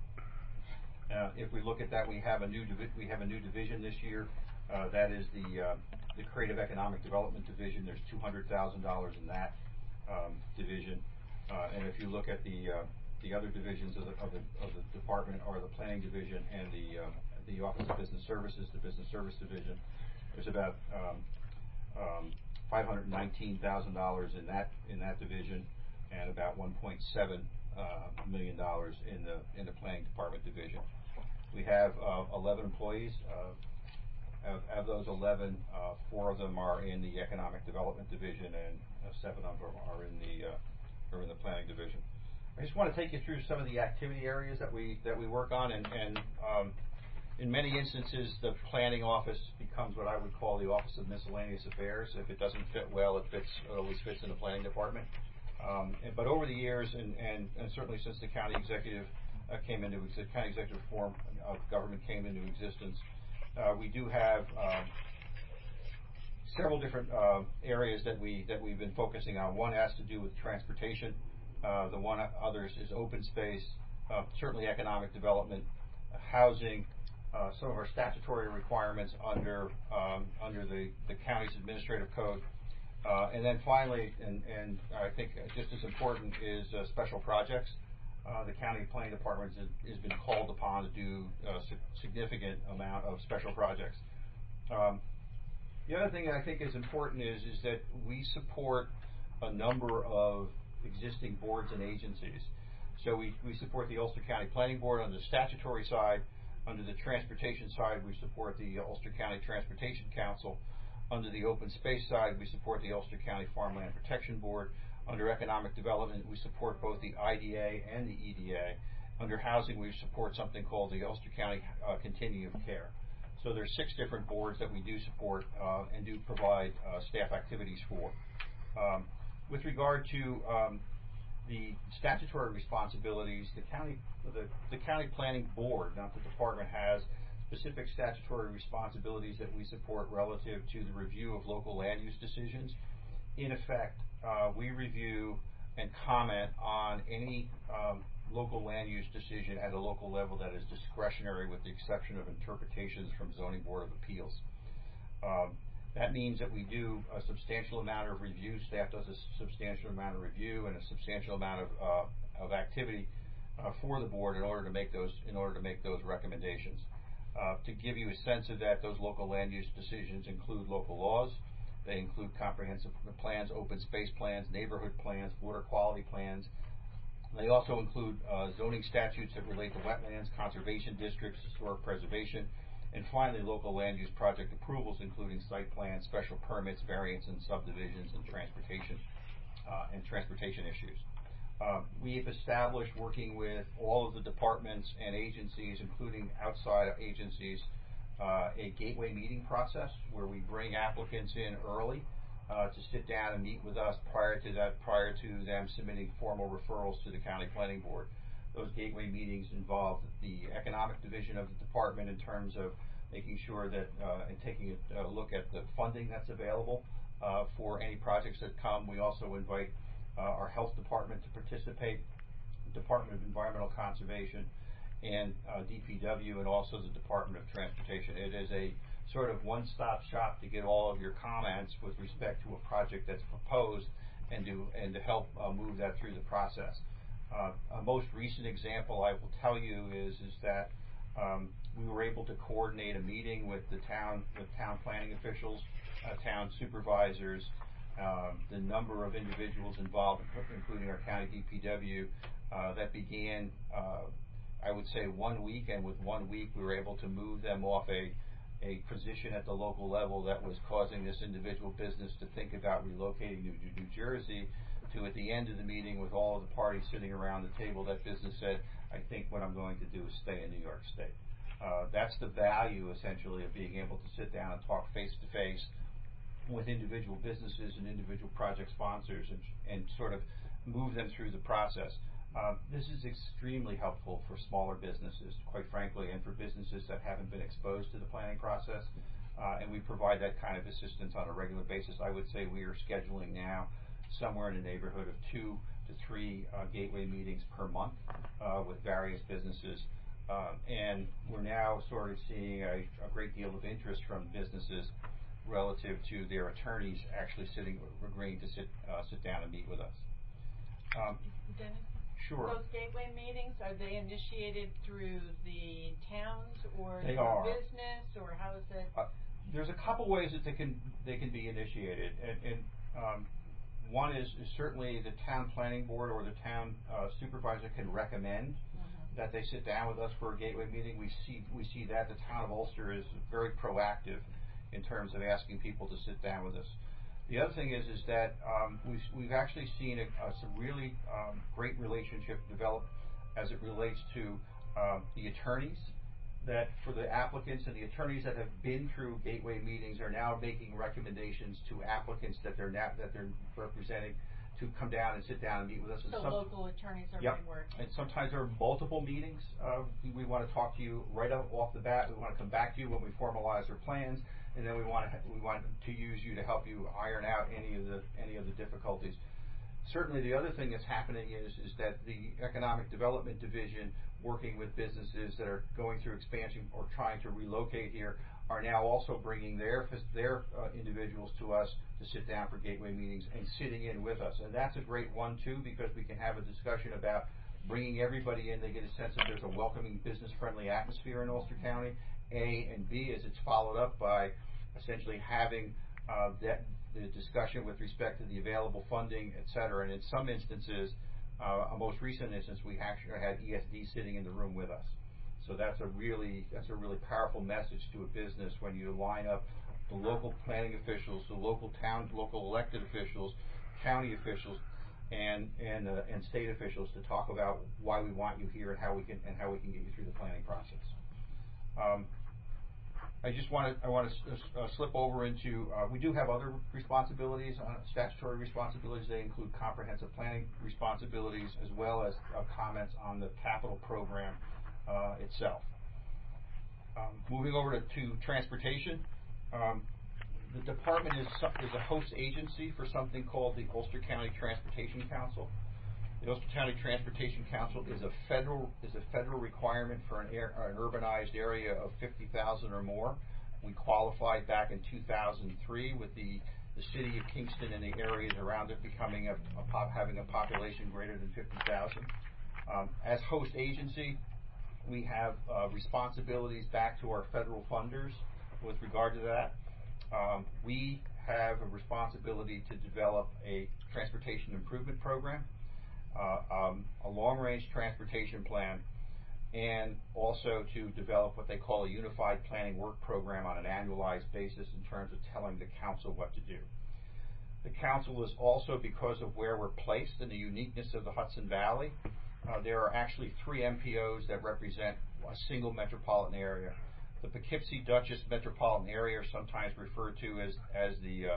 If we look at that, we have a new division this year. That is the Creative Economic Development Division. There's $200,000 in that division. And if you look at the other divisions of the department are the Planning Division and the Office of Business Services, the Business Service Division. There's about $519,000 in that division, and about $1.7 million in the Planning Department division. We have 11 employees. Of those 11, 4 of them are in the Economic Development Division, and 7 of them are in the Planning Division. I just want to take you through some of the activity areas that we work on, and in many instances, the planning office becomes what I would call the Office of Miscellaneous Affairs. If it doesn't fit well, it always fits in the planning department. But over the years, and certainly since the county executive county executive form of government came into existence, we do have several different areas that we've been focusing on. One has to do with transportation. The others is open space, certainly economic development, housing, some of our statutory requirements under the county's administrative code, and then finally, and I think just as important, is special projects. The county planning department has been called upon to do a significant amount of special projects. The other thing that I think is important is that we support a number of existing boards and agencies. So we support the Ulster County Planning Board on the statutory side. Under the transportation side, we support the Ulster County Transportation Council. Under the open space side, we support the Ulster County Farmland Protection Board. Under economic development, we support both the IDA and the EDA. Under housing, we support something called the Ulster County Continuum of Care. So there's 6 different boards that we do support and do provide staff activities for. With regard to the statutory responsibilities, the county planning board, not the department, has specific statutory responsibilities that we support relative to the review of local land use decisions. In effect, we review and comment on any local land use decision at a local level that is discretionary, with the exception of interpretations from Zoning Board of Appeals. That means that we do a substantial amount of review. Staff does a substantial amount of review and a substantial amount of activity for the board in order to make those recommendations. To give you a sense of that, those local land use decisions include local laws. They include comprehensive plans, open space plans, neighborhood plans, water quality plans. They also include zoning statutes that relate to wetlands, conservation districts, historic preservation, and finally local land use project approvals, including site plans, special permits, variants and subdivisions, and transportation issues. We've established, working with all of the departments and agencies, including outside agencies, a gateway meeting process where we bring applicants in early to sit down and meet with us prior to them submitting formal referrals to the county planning board. Those gateway meetings involve the economic division of the department in terms of making sure that and taking a look at the funding that's available for any projects that come. We also invite our health department to participate, Department of Environmental Conservation, and DPW, and also the Department of Transportation. It is a sort of one-stop shop to get all of your comments with respect to a project that's proposed and to help move that through the process. A most recent example I will tell you is that we were able to coordinate a meeting with town planning officials, town supervisors, the number of individuals involved, including our county DPW, that began, I would say, 1 week, and with 1 week we were able to move them off a position at the local level that was causing this individual business to think about relocating to New Jersey, to at the end of the meeting, with all of the parties sitting around the table, that business said, I think what I'm going to do is stay in New York State. That's the value, essentially, of being able to sit down and talk face to face with individual businesses and individual project sponsors and sort of move them through the process. This is extremely helpful for smaller businesses, quite frankly, and for businesses that haven't been exposed to the planning process. And we provide that kind of assistance on a regular basis. I would say we are scheduling now somewhere in the neighborhood of 2 to 3 gateway meetings per month with various businesses. And we're now sort of seeing a great deal of interest from businesses relative to their attorneys actually agreeing to sit down and meet with us. Dennis? Sure. Those gateway meetings, are they initiated through the towns or They the are. business, or how is it? There's a couple ways that they can be initiated, and one is certainly the town planning board or the town supervisor can recommend that they sit down with us for a gateway meeting. We see that the town of Ulster is very proactive in terms of asking people to sit down with us. The other thing is that we've actually seen some really great relationship develop as it relates to the attorneys, that for the applicants, and the attorneys that have been through gateway meetings are now making recommendations to applicants that they're representing to come down and sit down and meet with us. And So local attorneys are Yep. really working. And sometimes there are multiple meetings. We want to talk to you right off the bat. We want to come back to you when we formalize our plans, and then we want to use you to help you iron out any of the difficulties. Certainly, the other thing that's happening is that the Economic Development Division, working with businesses that are going through expansion or trying to relocate here, are now also bringing their individuals to us to sit down for gateway meetings and sitting in with us. And that's a great one, too, because we can have a discussion about bringing everybody in. They get a sense that there's a welcoming, business-friendly atmosphere in Ulster County, A, and B, is it's followed up by essentially having the discussion with respect to the available funding, et cetera. And in some instances, a most recent instance, we actually had ESD sitting in the room with us. So that's a really powerful message to a business when you line up the local planning officials, the local elected officials, county officials, and state officials to talk about why we want you here and how we can get you through the planning process. I want to slip over into, we do have other responsibilities, statutory responsibilities. They include comprehensive planning responsibilities as well as comments on the capital program itself. Moving over to transportation, the department is a host agency for something called the Ulster County Transportation Council. The Ulster County Transportation Council is a federal requirement for an urbanized area of 50,000 or more. We qualified back in 2003 with the city of Kingston and the areas around it having a population greater than 50,000. As host agency, we have responsibilities back to our federal funders with regard to that. We have a responsibility to develop a transportation improvement program, a long-range transportation plan, and also to develop what they call a unified planning work program on an annualized basis in terms of telling the council what to do. The council is also, because of where we're placed and the uniqueness of the Hudson Valley, there are actually 3 MPOs that represent a single metropolitan area. The Poughkeepsie Dutchess metropolitan area, sometimes referred to as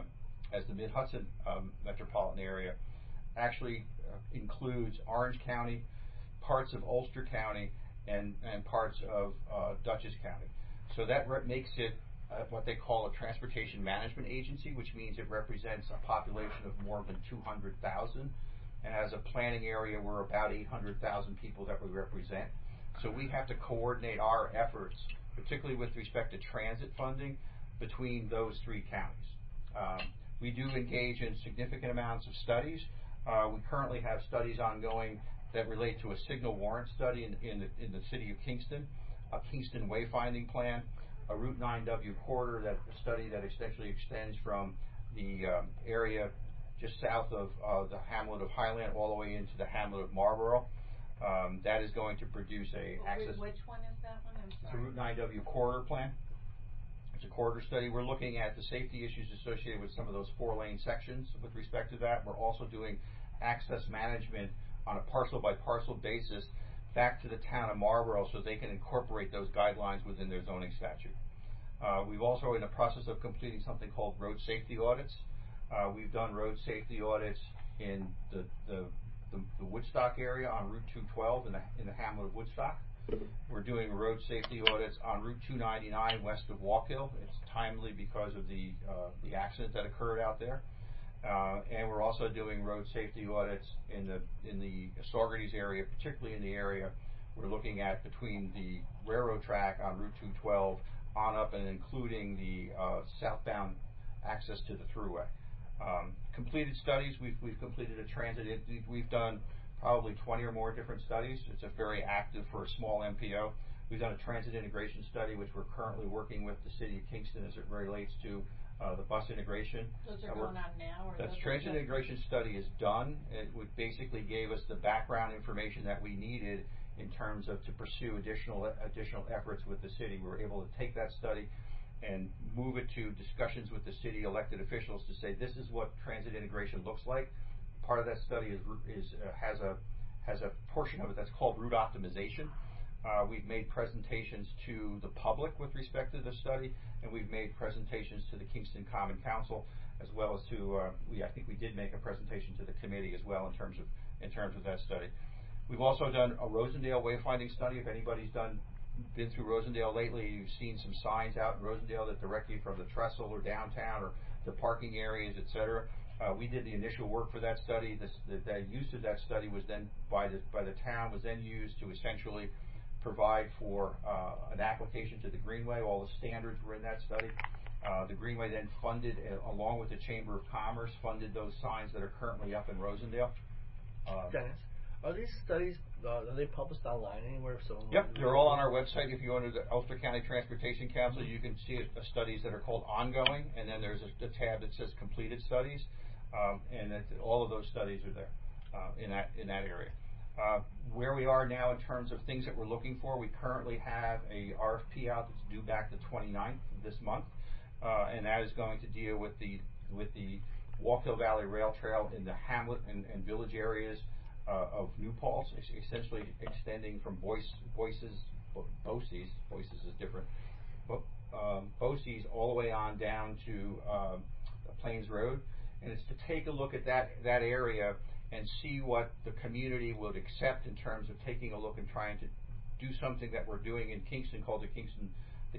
the Mid-Hudson metropolitan area, actually includes Orange County, parts of Ulster County, and parts of Dutchess County. So that makes it what they call a transportation management agency, which means it represents a population of more than 200,000. And as a planning area, we're about 800,000 people that we represent. So we have to coordinate our efforts, particularly with respect to transit funding, between those 3 counties. We do engage in significant amounts of studies. We currently have studies ongoing that relate to a signal warrant study in the city of Kingston, a Kingston wayfinding plan, a Route 9W corridor, a study that essentially extends from the area just south of the hamlet of Highland all the way into the hamlet of Marlborough. That is going to produce access. Which one is that one? I'm It's a sorry. Route 9W corridor plan. It's a corridor study. We're looking at the safety issues associated with some of those 4-lane sections with respect to that. We're also doing access management on a parcel-by-parcel basis back to the town of Marlborough so they can incorporate those guidelines within their zoning statute. We've also in the process of completing something called road safety audits. We've done road safety audits in the Woodstock area on Route 212 in the hamlet of Woodstock. We're doing road safety audits on Route 299 west of Walkill. It's timely because of the accident that occurred out there. And we're also doing road safety audits in the Saugerties area, particularly in the area we're looking at between the railroad track on Route 212 on up and including the southbound access to the thruway. Completed studies, we've completed a transit. We've done probably 20 or more different studies. It's a very active for a small MPO. We've done a transit integration study, which we're currently working with the city of Kingston as it relates to the bus integration. Those are going on now? Or That transit integration study is done. It basically gave us the background information that we needed in terms of to pursue additional efforts with the city. We were able to take that study and move it to discussions with the city elected officials to say this is what transit integration looks like. Part of that study has a portion of it that's called route optimization. We've made presentations to the public with respect to the study, and we've made presentations to the Kingston Common Council, as well as to I think we did make a presentation to the committee as well in terms of that study. We've also done a Rosendale wayfinding study. If anybody's been through Rosendale lately, you've seen some signs out in Rosendale that direct you from the trestle or downtown or the parking areas, etc. We did the initial work for that study. The use of that study was then by the town was then used to essentially provide for an application to the Greenway. All the standards were in that study. The Greenway then funded, along with the Chamber of Commerce, funded those signs that are currently up in Rosendale. Dennis, are these studies, are they published online anywhere? Yep, they're all on our website. If you go to the Ulster County Transportation Council, you can see studies that are called ongoing, and then there's a tab that says completed studies, and all of those studies are there in that area. Where we are now in terms of things that we're looking for, we currently have a RFP out that's due back the 29th of this month, and that is going to deal with the Walkill Valley Rail Trail in the hamlet and village areas of New Paltz, essentially extending from Boces is different, Boces all the way on down to Plains Road, and it's to take a look at that area and see what the community would accept in terms of taking a look and trying to do something that we're doing in Kingston called the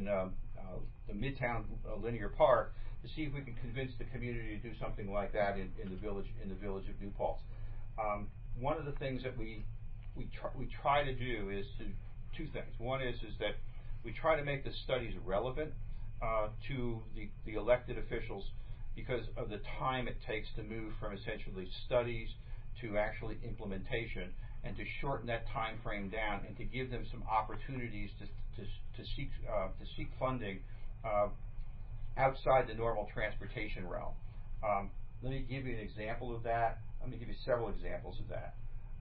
Midtown Linear Park, to see if we can convince the community to do something like that in the village of New Paltz. One of the things that we try to do is two things. One is that we try to make the studies relevant to the elected officials, because of the time it takes to move from essentially studies to actually implementation, and to shorten that time frame down and to give them some opportunities to seek funding outside the normal transportation realm. Let me give you an example of that. Let me give you several examples of that.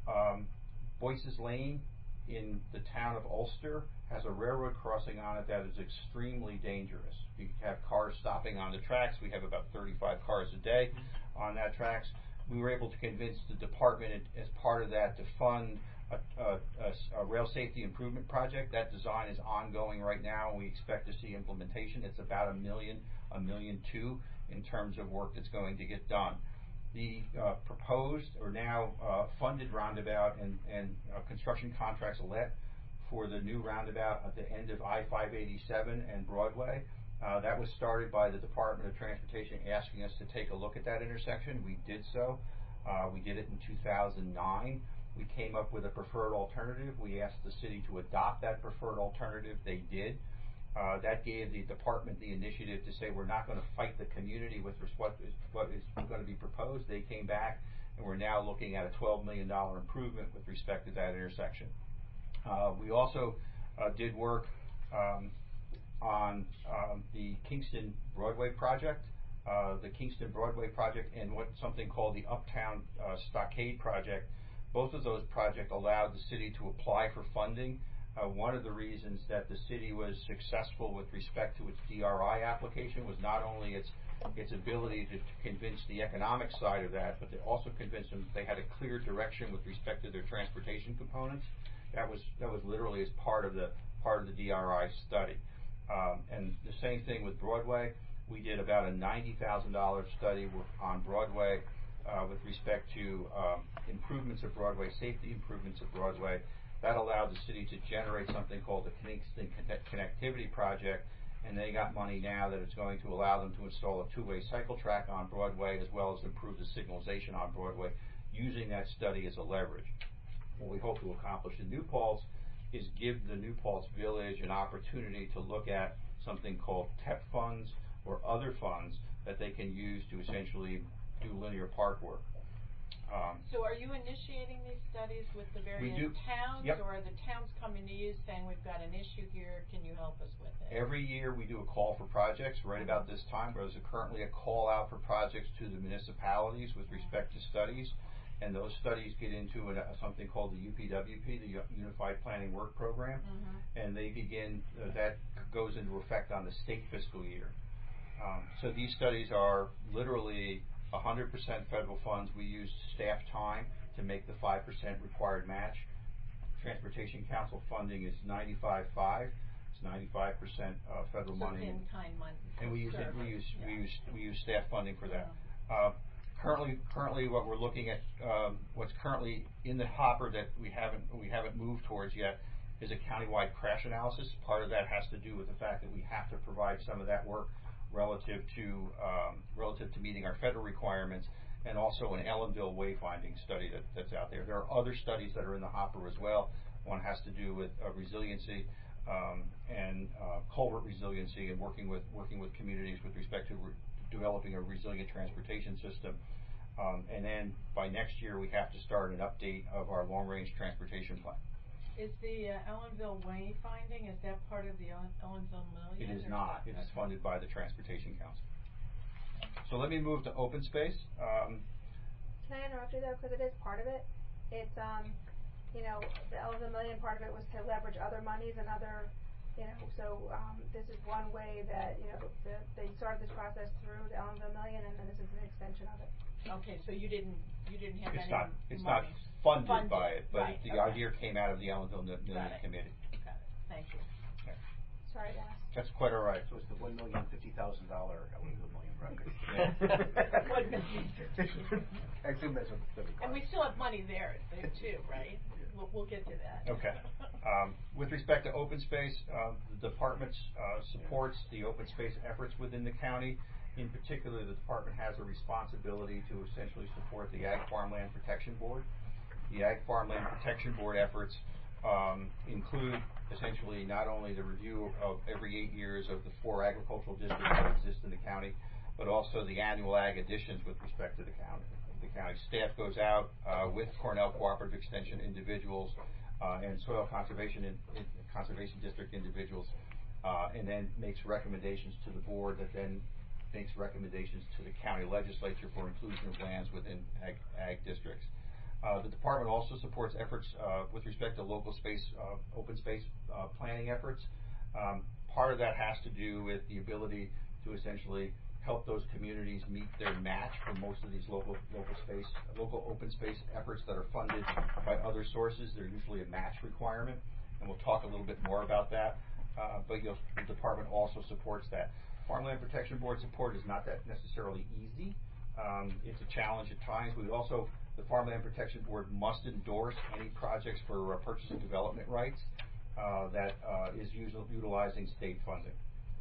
Boyces Lane in the town of Ulster has a railroad crossing on it that is extremely dangerous. You have cars stopping on the tracks. We have about 35 cars a day on that tracks. We were able to convince the department as part of that to fund a rail safety improvement project. That design is ongoing right now, and we expect to see implementation. It's about $1 million, $1.2 million in terms of work that's going to get done. The proposed or now funded roundabout and construction contracts let for the new roundabout at the end of I-587 and Broadway. That was started by the Department of Transportation asking us to take a look at that intersection. We did so. We did it in 2009. We came up with a preferred alternative. We asked the city to adopt that preferred alternative. They did. That gave the department the initiative to say we're not going to fight the community with what is going to be proposed. They came back, and we're now looking at a $12 million improvement with respect to that intersection. We also did work on the Kingston Broadway project. The Kingston Broadway project and something called the Uptown Stockade project. Both of those projects allowed the city to apply for funding. One of the reasons that the city was successful with respect to its DRI application was not only its ability to convince the economic side of that, but to also convince them that they had a clear direction with respect to their transportation components. That was literally as part of the DRI study. And the same thing with Broadway. We did about a $90,000 study on Broadway with respect to improvements of Broadway, safety improvements of Broadway. That allowed the city to generate something called the Kingston Connectivity Project, and they got money now that it's going to allow them to install a two-way cycle track on Broadway, as well as improve the signalization on Broadway, using that study as a leverage. What we hope to accomplish in New Paltz is give the New Paltz Village an opportunity to look at something called TEP funds or other funds that they can use to essentially do linear park work. So are you initiating these studies with the various towns, yep. or are the towns coming to you saying we've got an issue here, can you help us with it? Every year we do a call for projects. Right about this time, there's currently a call out for projects to the municipalities with respect to studies. and those studies get into something called the UPWP, the Unified Planning Work Program, and they begin, that goes into effect on the state fiscal year. So these studies are literally 100% federal funds. We use staff time to make the 5% required match. Transportation Council funding is 95.5. It's 95% federal money. In-kind money. And we use staff funding for that. Currently, what we're looking at, what's currently in the hopper that we haven't moved towards yet, is a countywide crash analysis. Part of that has to do with the fact that we have to provide some of that work relative to meeting our federal requirements, and also an Ellenville wayfinding study that's out there. There are other studies that are in the hopper as well. One has to do with resiliency and culvert resiliency, and working with communities with respect to developing a resilient transportation system. And then by next year, we have to start an update of our long-range transportation plan. Is the Ellenville wayfinding, is that part of the Ellenville million? It is not. It is funded by the Transportation Council. So let me move to open space. Can I interrupt you there, because it is part of it. It's the Ellenville million, part of it was to leverage other monies and other, so this is one way that they started this process through the Ellenville million, and then this is an extension of it. Okay, so you didn't have It's not funded by it, but right, the idea came out of the Ellenville Million Committee. Got it. Thank you. Okay. Sorry to ask. That's quite all right. So it's the $1,050,000 Ellenville million project. I assume that's what the And we still have money there too, right? We'll get to that. Okay. With respect to open space, the department supports the open space efforts within the county. In particular, the department has a responsibility to essentially support the Ag Farmland Protection Board. The Ag Farmland Protection Board efforts include essentially not only the review of every 8 years of the 4 agricultural districts that exist in the county, but also the annual ag additions with respect to the county. The county staff goes out with Cornell Cooperative Extension individuals and soil conservation district individuals, and then makes recommendations to the board that then makes recommendations to the county legislature for inclusion of lands within ag districts. The department also supports efforts with respect to local space, open space planning efforts. Part of that has to do with the ability to essentially help those communities meet their match for most of these local open space efforts that are funded by other sources. They're usually a match requirement, and we'll talk a little bit more about that. But the department also supports that. Farmland Protection Board support is not that necessarily easy. It's a challenge at times. The Farmland Protection Board must endorse any projects for purchase and development rights that is utilizing state funding.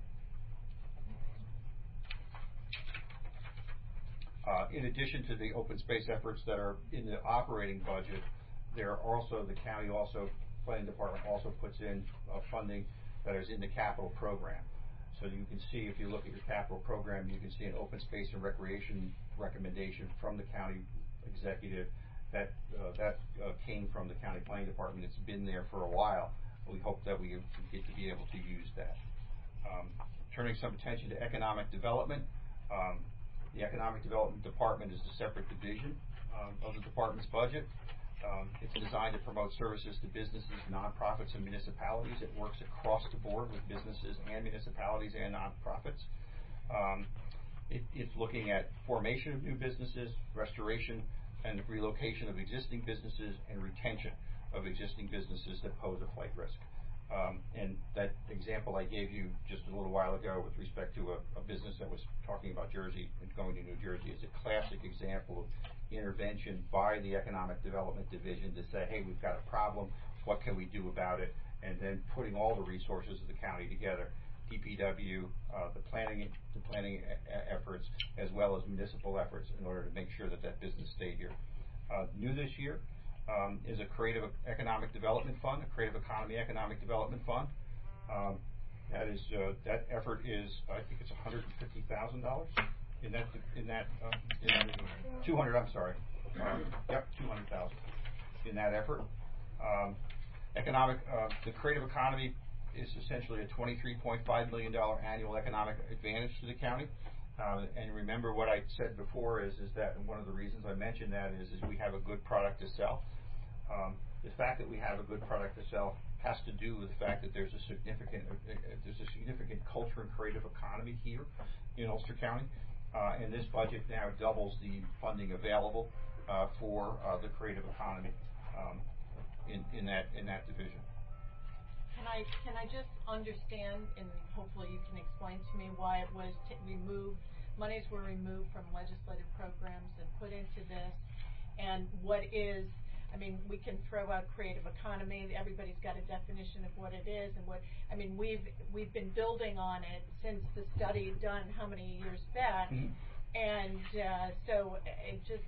In addition to the open space efforts that are in the operating budget, there are also, the county also, planning department also puts in funding that is in the capital program. So you can see, if you look at your capital program, you can see an open space and recreation recommendation from the county executive that came from the county planning department. It's been there for a while. We hope that we get to be able to use that. Turning some attention to economic development. The Economic Development Department is a separate division of the department's budget. It's designed to promote services to businesses, nonprofits, and municipalities. It works across the board with businesses and municipalities and nonprofits. It's looking at formation of new businesses, restoration and relocation of existing businesses, and retention of existing businesses that pose a flight risk. And that example I gave you just a little while ago with respect to a business that was talking about Jersey and going to New Jersey is a classic example of intervention by the Economic Development Division to say, hey, we've got a problem, what can we do about it? And then putting all the resources of the county together, DPW, the planning efforts, as well as municipal efforts in order to make sure that that business stayed here. New this year is a Creative Economic Development Fund, a Creative Economy Economic Development Fund. That effort is, I think it's $150,000 in that $200. I'm sorry. Yep, $200,000 in that effort. The Creative Economy is essentially a $23.5 million annual economic advantage to the county. And remember what I said before is that one of the reasons I mentioned that is we have a good product to sell. The fact that we have a good product to sell has to do with the fact that there's a significant culture and creative economy here in Ulster County, and this budget now doubles the funding available for the creative economy in that division. Can I just understand, and hopefully you can explain to me why it was removed, monies were removed from legislative programs and put into this, and what is, I mean, we can throw out creative economy. Everybody's got a definition of what it is, and what, I mean, we've been building on it since the study done how many years back, and so it just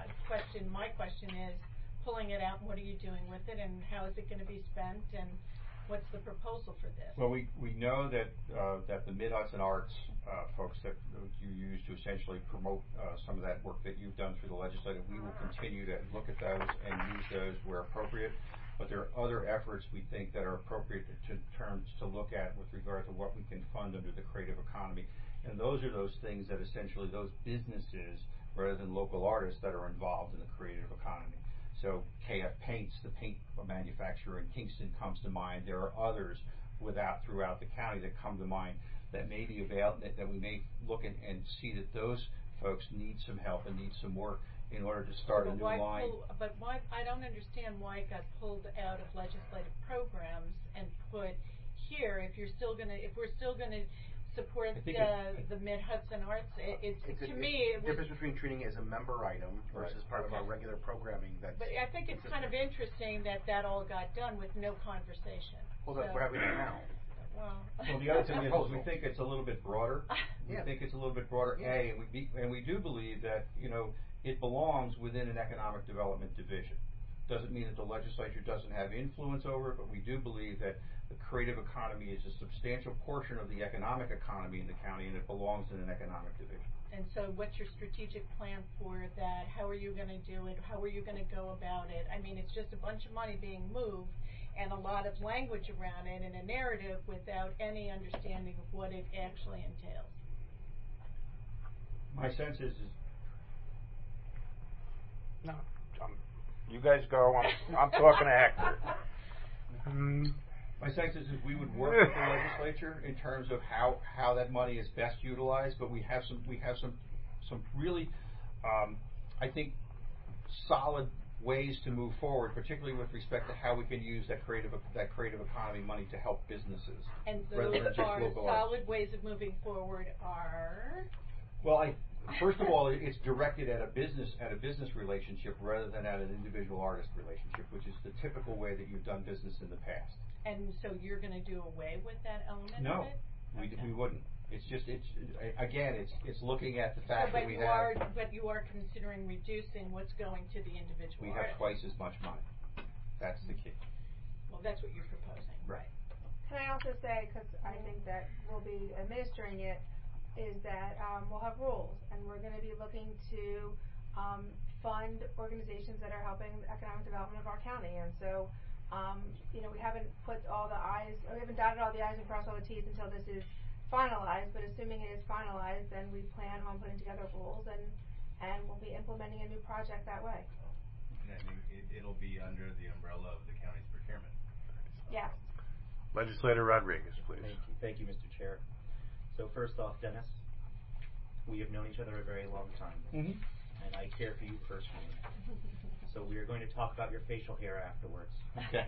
my question is, pulling it out, what are you doing with it, and how is it going to be spent, and what's the proposal for this? Well, we know that the Mid-Hudson Arts folks that you use to essentially promote some of that work that you've done through the legislature, we will continue to look at those and use those where appropriate. But there are other efforts we think that are appropriate to look at with regard to what we can fund under the creative economy. And those are those things that essentially those businesses, rather than local artists, that are involved in the creative economy. So KF Paints, the paint manufacturer in Kingston, comes to mind. There are others throughout the county that come to mind that may be available, that we may look and see that those folks need some help and need some work in order to start a new line. But why, I don't understand why it got pulled out of legislative programs and put here. If we're still gonna support the Mid-Hudson Arts, it's to me it was difference between treating it as a member item versus part of our regular programming. But I think it's kind of interesting that all got done with no conversation. Well, that's what we're having now. Well, the other thing is we think it's a little bit broader. We think it's a little bit broader. And we do believe that it belongs within an economic development division. Doesn't mean that the legislature doesn't have influence over it, but we do believe that the creative economy is a substantial portion of the economic economy in the county, and it belongs in an economic division. And so what's your strategic plan for that? How are you going to do it? How are you going to go about it? I mean, it's just a bunch of money being moved and a lot of language around it and a narrative without any understanding of what it actually entails. My sense is no, you guys go. I'm talking to Hector. My sense is we would work with the legislature in terms of how that money is best utilized, but we have some really I think solid ways to move forward, particularly with respect to how we can use that creative economy money to help businesses. And those are solid ways of moving forward are? Well, first of all, it's directed at a business relationship rather than at an individual artist relationship, which is the typical way that you've done business in the past. And so you're going to do away with that element of it? No, we wouldn't. It's just it's looking at the fact that we have. But you are considering reducing what's going to the individual. We have twice as much money. That's the key. Well, that's what you're proposing, right? Can I also say, because I think that we'll be administering it, is that we'll have rules, and we're going to be looking to fund organizations that are helping the economic development of our county, and so. We haven't dotted all the I's and crossed all the T's until this is finalized, but assuming it is finalized, then we plan on putting together rules and we'll be implementing a new project that way. And it'll be under the umbrella of the county's procurement. Yes. Legislator Rodriguez, please. Thank you, Mr. Chair. So first off, Dennis, we have known each other a very long time, and I care for you personally. So we are going to talk about your facial hair afterwards. Okay.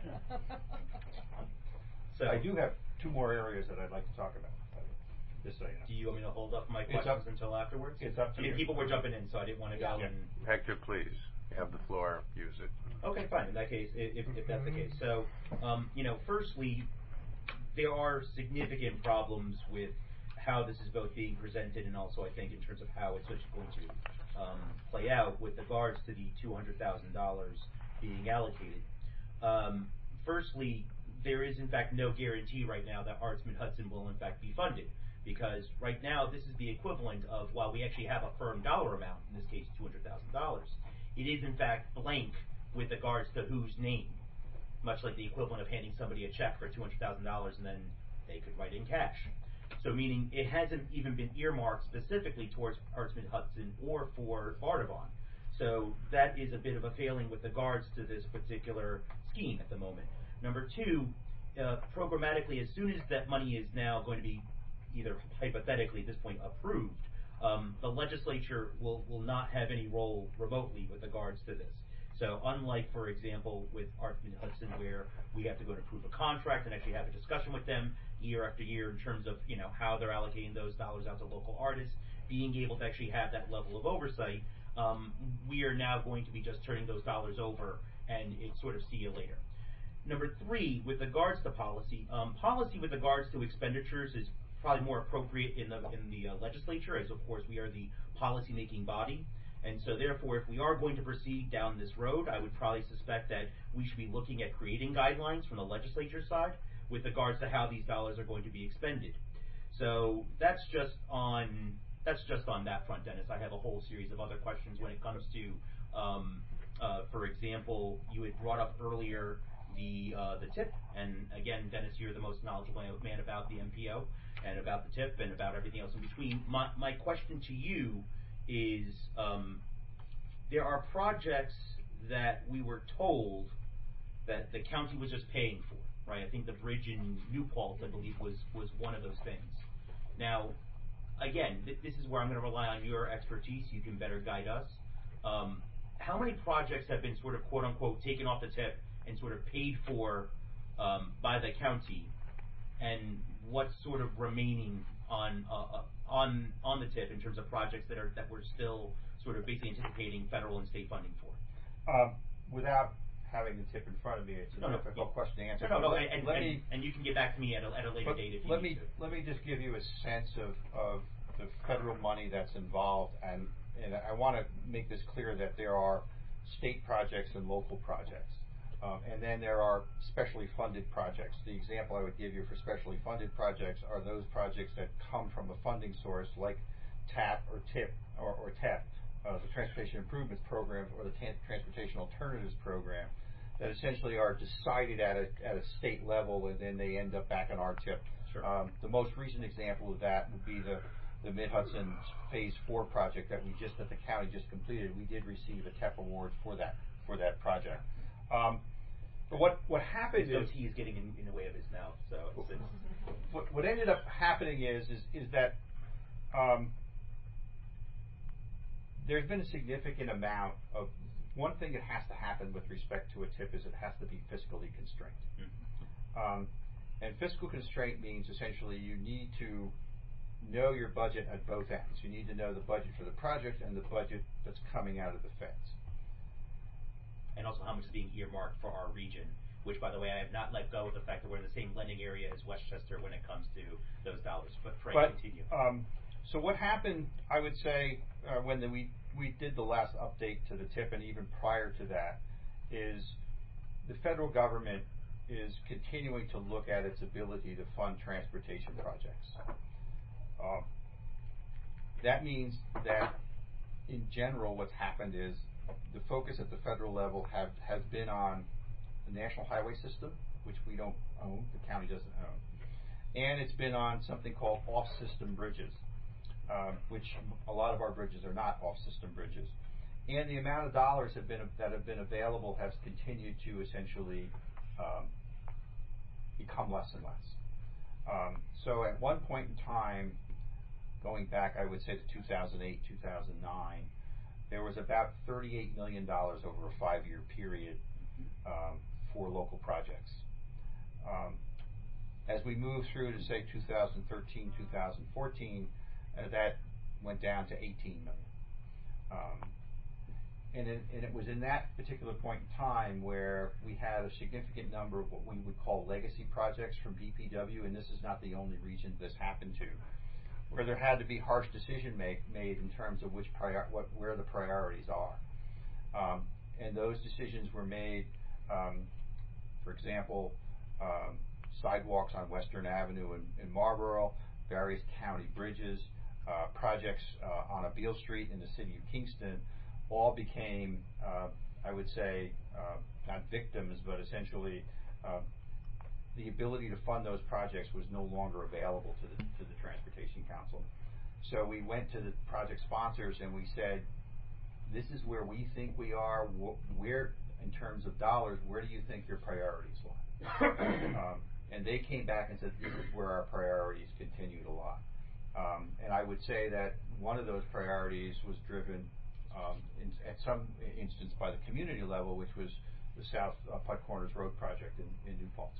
So I do have two more areas that I'd like to talk about. Just so you know. Do you want me to hold up my questions until afterwards? It's up to you. I mean, people were jumping in, so I didn't want to go and... Hector, please. You have the floor. Use it. Okay, fine. In that case, if that's the case. So, firstly, there are significant problems with how this is both being presented and also, I think, in terms of how it's going to play out with regards to the $200,000 being allocated. Firstly, there is in fact no guarantee right now that Arts Mid-Hudson will in fact be funded, because right now this is the equivalent of, while we actually have a firm dollar amount, in this case $200,000, it is in fact blank with regards to whose name, much like the equivalent of handing somebody a check for $200,000 and then they could write in cash. So meaning it hasn't even been earmarked specifically towards Arts Mid-Hudson or for Bardavon. So that is a bit of a failing with regards to this particular scheme at the moment. Number two, programmatically, as soon as that money is now going to be either hypothetically at this point approved, the legislature will not have any role remotely with regards to this. So unlike, for example, with Arts Mid-Hudson, where we have to go and approve a contract and actually have a discussion with them year after year in terms of, how they're allocating those dollars out to local artists, being able to actually have that level of oversight, we are now going to be just turning those dollars over and it's sort of see you later. Number three, with regards to policy, policy with regards to expenditures is probably more appropriate in the legislature, as of course we are the policy-making body. And so therefore, if we are going to proceed down this road, I would probably suspect that we should be looking at creating guidelines from the legislature side with regards to how these dollars are going to be expended. So that's just on that front, Dennis. I have a whole series of other questions when it comes to, for example, you had brought up earlier the TIP, and again, Dennis, you're the most knowledgeable man about the MPO and about the TIP and about everything else in between. My question to you is, there are projects that we were told that the county was just paying for, right? I think the bridge in New Paltz, I believe, was one of those things. Now, again, this is where I'm going to rely on your expertise. You can better guide us. How many projects have been sort of quote-unquote taken off the TIP and sort of paid for by the county, and what's sort of remaining on the TIP in terms of projects that we're still sort of basically anticipating federal and state funding for? Without having the TIP in front of me, it's a difficult question to answer. And you can get back to me at a later date if you need to. Let me just give you a sense of the federal money that's involved, and I want to make this clear that there are state projects and local projects. And then there are specially funded projects. The example I would give you for specially funded projects are those projects that come from a funding source like TAP or TIP or TEP, the Transportation Improvements Program, or the Transportation Alternatives Program, that essentially are decided at a state level and then they end up back on our TIP. Sure. The most recent example of that would be the Mid-Hudson Phase 4 project that the county just completed. We did receive a TEP award for that project. But what happened is OT is getting in the way of this now. So what ended up happening is that there's been a significant amount of one thing that has to happen with respect to a TIP is it has to be fiscally constrained. Mm-hmm. And fiscal constraint means essentially you need to know your budget at both ends. You need to know the budget for the project and the budget that's coming out of the feds. And also how much is being earmarked for our region, which, by the way, I have not let go of the fact that we're in the same lending area as Westchester when it comes to those dollars. But continue. So what happened, I would say, when we did the last update to the TIP and even prior to that, is the federal government is continuing to look at its ability to fund transportation projects. That means that, in general, what's happened is the focus at the federal level has been on the national highway system, which we don't own, the county doesn't own, and it's been on something called off-system bridges, which a lot of our bridges are not off-system bridges. And the amount of dollars that have been available has continued to essentially become less and less. So at one point in time, going back, I would say to 2008, 2009, there was about $38 million over a 5-year period for local projects. As we move through to, say, 2013, 2014, that went down to $18 million. And it was in that particular point in time where we had a significant number of what we would call legacy projects from DPW, and this is not the only region this happened to, where there had to be harsh decision made in terms of where the priorities are. And those decisions were made, for example, sidewalks on Western Avenue in Marlboro, various county bridges, projects on a Beale Street in the city of Kingston, all became, I would say, not victims, but essentially the ability to fund those projects was no longer available to the Transportation Council. So we went to the project sponsors and we said, this is where we think we are. Where, in terms of dollars, where do you think your priorities lie? And they came back and said, this is where our priorities continue to lie. And I would say that one of those priorities was driven at some instance by the community level, which was the South Putt Corners Road project in New Paltz.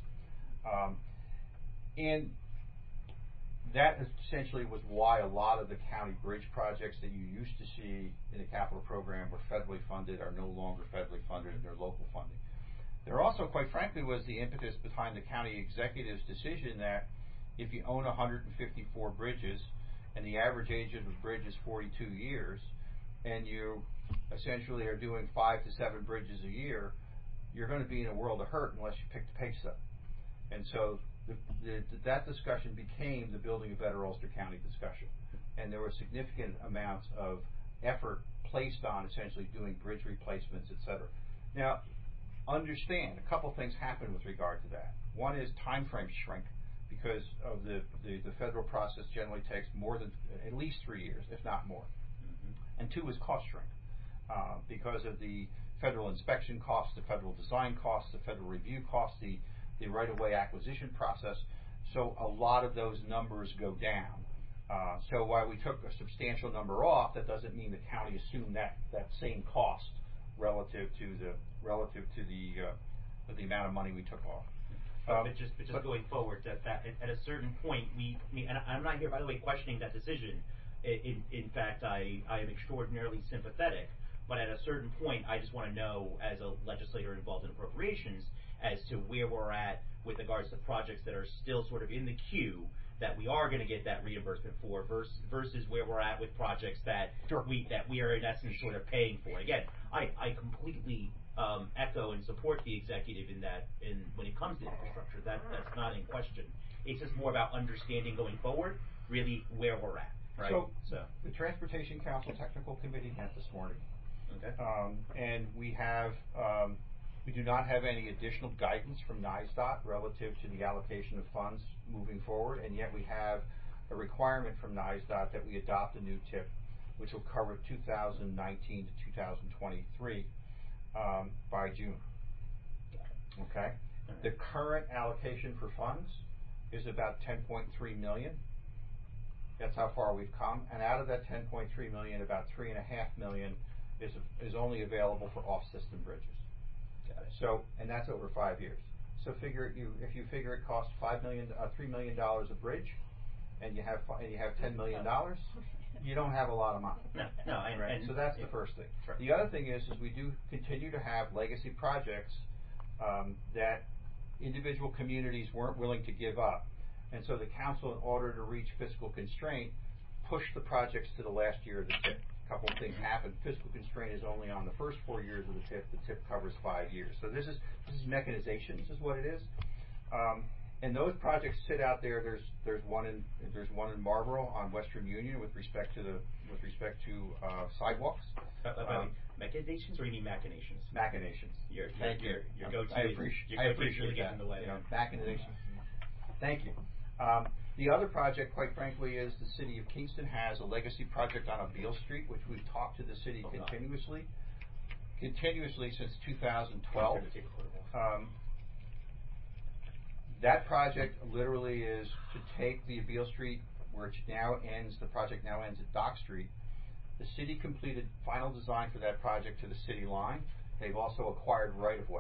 And that essentially was why a lot of the county bridge projects that you used to see in the capital program were federally funded are no longer federally funded and they're local funding. There also, quite frankly, was the impetus behind the county executive's decision that if you own 154 bridges and the average age of the bridge is 42 years and you essentially are doing 5 to 7 bridges a year, you're going to be in a world of hurt unless you pick the pace up. And so that discussion became the Building a Better Ulster County discussion. And there were significant amounts of effort placed on essentially doing bridge replacements, et cetera. Now, understand, a couple things happen with regard to that. One is time frames shrink because of the federal process generally takes more than at least 3 years, if not more. Mm-hmm. And 2 is cost shrink because of the federal inspection costs, the federal design costs, the federal review costs, the right-of-way acquisition process. So a lot of those numbers go down. So while we took a substantial number off, that doesn't mean the county assumed that same cost relative to the amount of money we took off. But just going forward, that at a certain point, and I'm not here, by the way, questioning that decision. In fact, I am extraordinarily sympathetic. But at a certain point, I just want to know, as a legislator involved in appropriations, as to where we're at with regards to projects that are still sort of in the queue that we are going to get that reimbursement for versus where we're at with projects that we are in essence sort of paying for. Again, I completely echo and support the executive in that when it comes to infrastructure. That's not in question. It's just more about understanding going forward, really where we're at. Right? So the Transportation Council Technical Committee met this morning. Okay. And we do not have any additional guidance from NYSDOT relative to the allocation of funds moving forward, and yet we have a requirement from NYSDOT that we adopt a new TIP, which will cover 2019 to 2023 by June. Okay. The current allocation for funds is about $10.3 million. That's how far we've come, and out of that $10.3 million, about $3.5 million is only available for off-system bridges. Got it. So, and that's over 5 years. So if you figure it costs $3 million a bridge, and you have $10 million, you don't have a lot of money. No, right. So that's the first thing. Right. The other thing is we do continue to have legacy projects that individual communities weren't willing to give up, and so the council, in order to reach fiscal constraint, pushed the projects to the last year of the TIP. A couple of things happened. Fiscal constraint is only on the first 4 years of the TIP. The TIP covers 5 years. So this is mechanizations, is what it is. And those projects sit out there. There's one in Marlboro on Western Union with respect to sidewalks. Mechanizations, or you mean machinations? Machinations. Your go-to. I appreciate that. In the way. Machinations. Thank you. The other project, quite frankly, is the City of Kingston has a legacy project on Beale Street, which we've talked to the city continuously since 2012. That project literally is to take the Beale Street, where it now ends. The project now ends at Dock Street. The city completed final design for that project to the city line. They've also acquired right-of-way.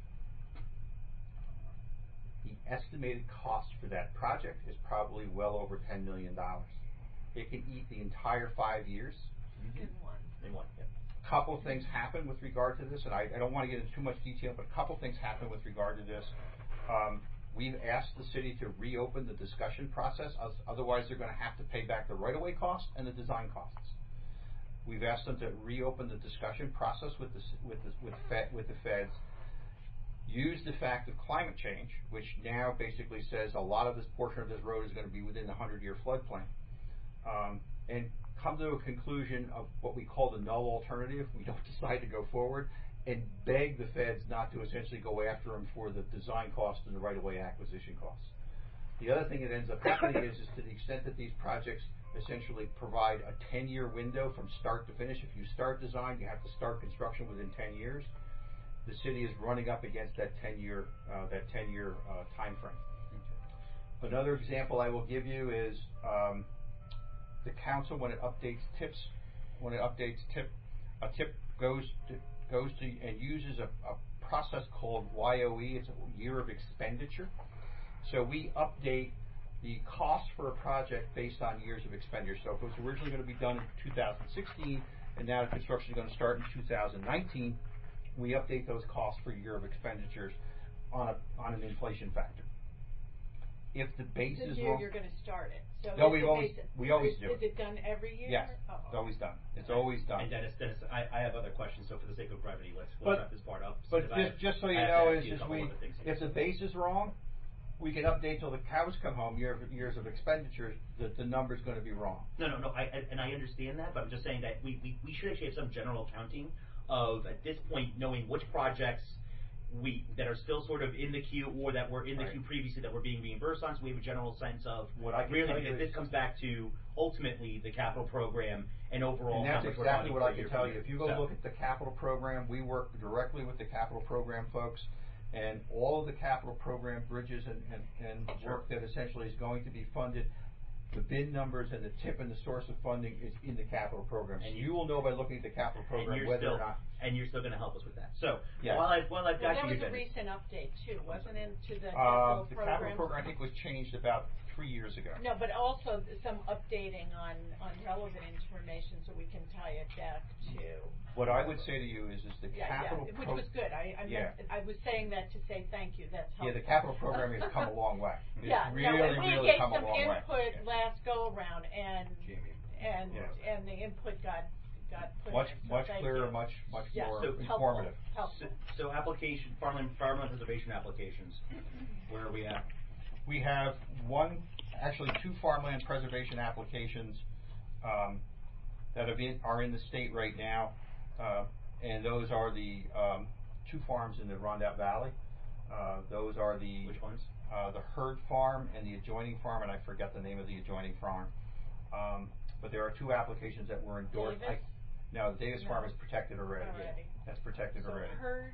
The estimated cost for that project is probably well over $10 million. It can eat the entire 5 years. In one. Yeah. A couple of things happen with regard to this, and I don't want to get into too much detail, but a couple of things happen with regard to this. We've asked the city to reopen the discussion process, otherwise they're going to have to pay back the right-of-way costs and the design costs. We've asked them to reopen the discussion process with the feds. Use the fact of climate change, which now basically says a lot of this portion of this road is going to be within the 100-year floodplain, and come to a conclusion of what we call the null alternative. We don't decide to go forward, and beg the feds not to essentially go after them for the design costs and the right-of-way acquisition costs. The other thing that ends up happening is to the extent that these projects essentially provide a 10-year window from start to finish. If you start design, you have to start construction within 10 years. The city is running up against that 10-year time frame. Another example I will give you is the council, when it updates TIPs, a TIP goes to and uses a process called YOE. It's a year of expenditure. So we update the cost for a project based on years of expenditure. So if it was originally going to be done in 2016 and now the construction is going to start in 2019, we update those costs for year of expenditures on an inflation factor. If the base The is year wrong, you're going to start it. So no, is we the always do Is it done every year? Yes, Oh. it's always done. It's always done. And Dennis, I have other questions. So for the sake of brevity, we'll But- wrap this part up. But because just so you I have know, to is ask you a couple other things here. if the base is wrong, we can update till the cows come home. Years of expenditures, the number's going to be wrong. No. I understand that, but I'm just saying that we should actually have some general accounting of, at this point, knowing which projects that are still sort of in the queue or that were in the queue previously that were being reimbursed on, so we have a general sense of What I can really, tell you because is- this comes back to ultimately the capital program and overall And how that's much we're exactly funding what for I can year tell for you. year. If you go So- look at the capital program, we work directly with the capital program folks, and all of the capital program bridges and work that essentially is going to be funded, the bid numbers and the tip and the source of funding is in the capital program. And So you will know by looking at the capital program whether or not. And you're still going to help us with that. So Yes. while I've got That you, was a Dennis. recent update too, wasn't it, to the capital The program? capital program, I think, was changed about 3 years ago. No, but also some updating on relevant information so we can tie it back to. What I would say to you is the capital which was good. I was saying that to say thank you. That's helpful. Yeah, the capital program has come a long way. It's and really we gave come a some long way. input last go around, and Yes. and the input got put Much in. So thank clearer, you. much Yeah, more so informative. helpful. So application, farmland preservation applications, where are we at? We have two farmland preservation applications that are in the state right now, and those are the 2 farms in the Rondout Valley. Those are the Which ones? The Hurd Farm and the adjoining farm, and I forget the name of the adjoining farm. But there are 2 applications that were endorsed. Davis? No, the Davis farm is protected already. Already. That's protected So already. Hurd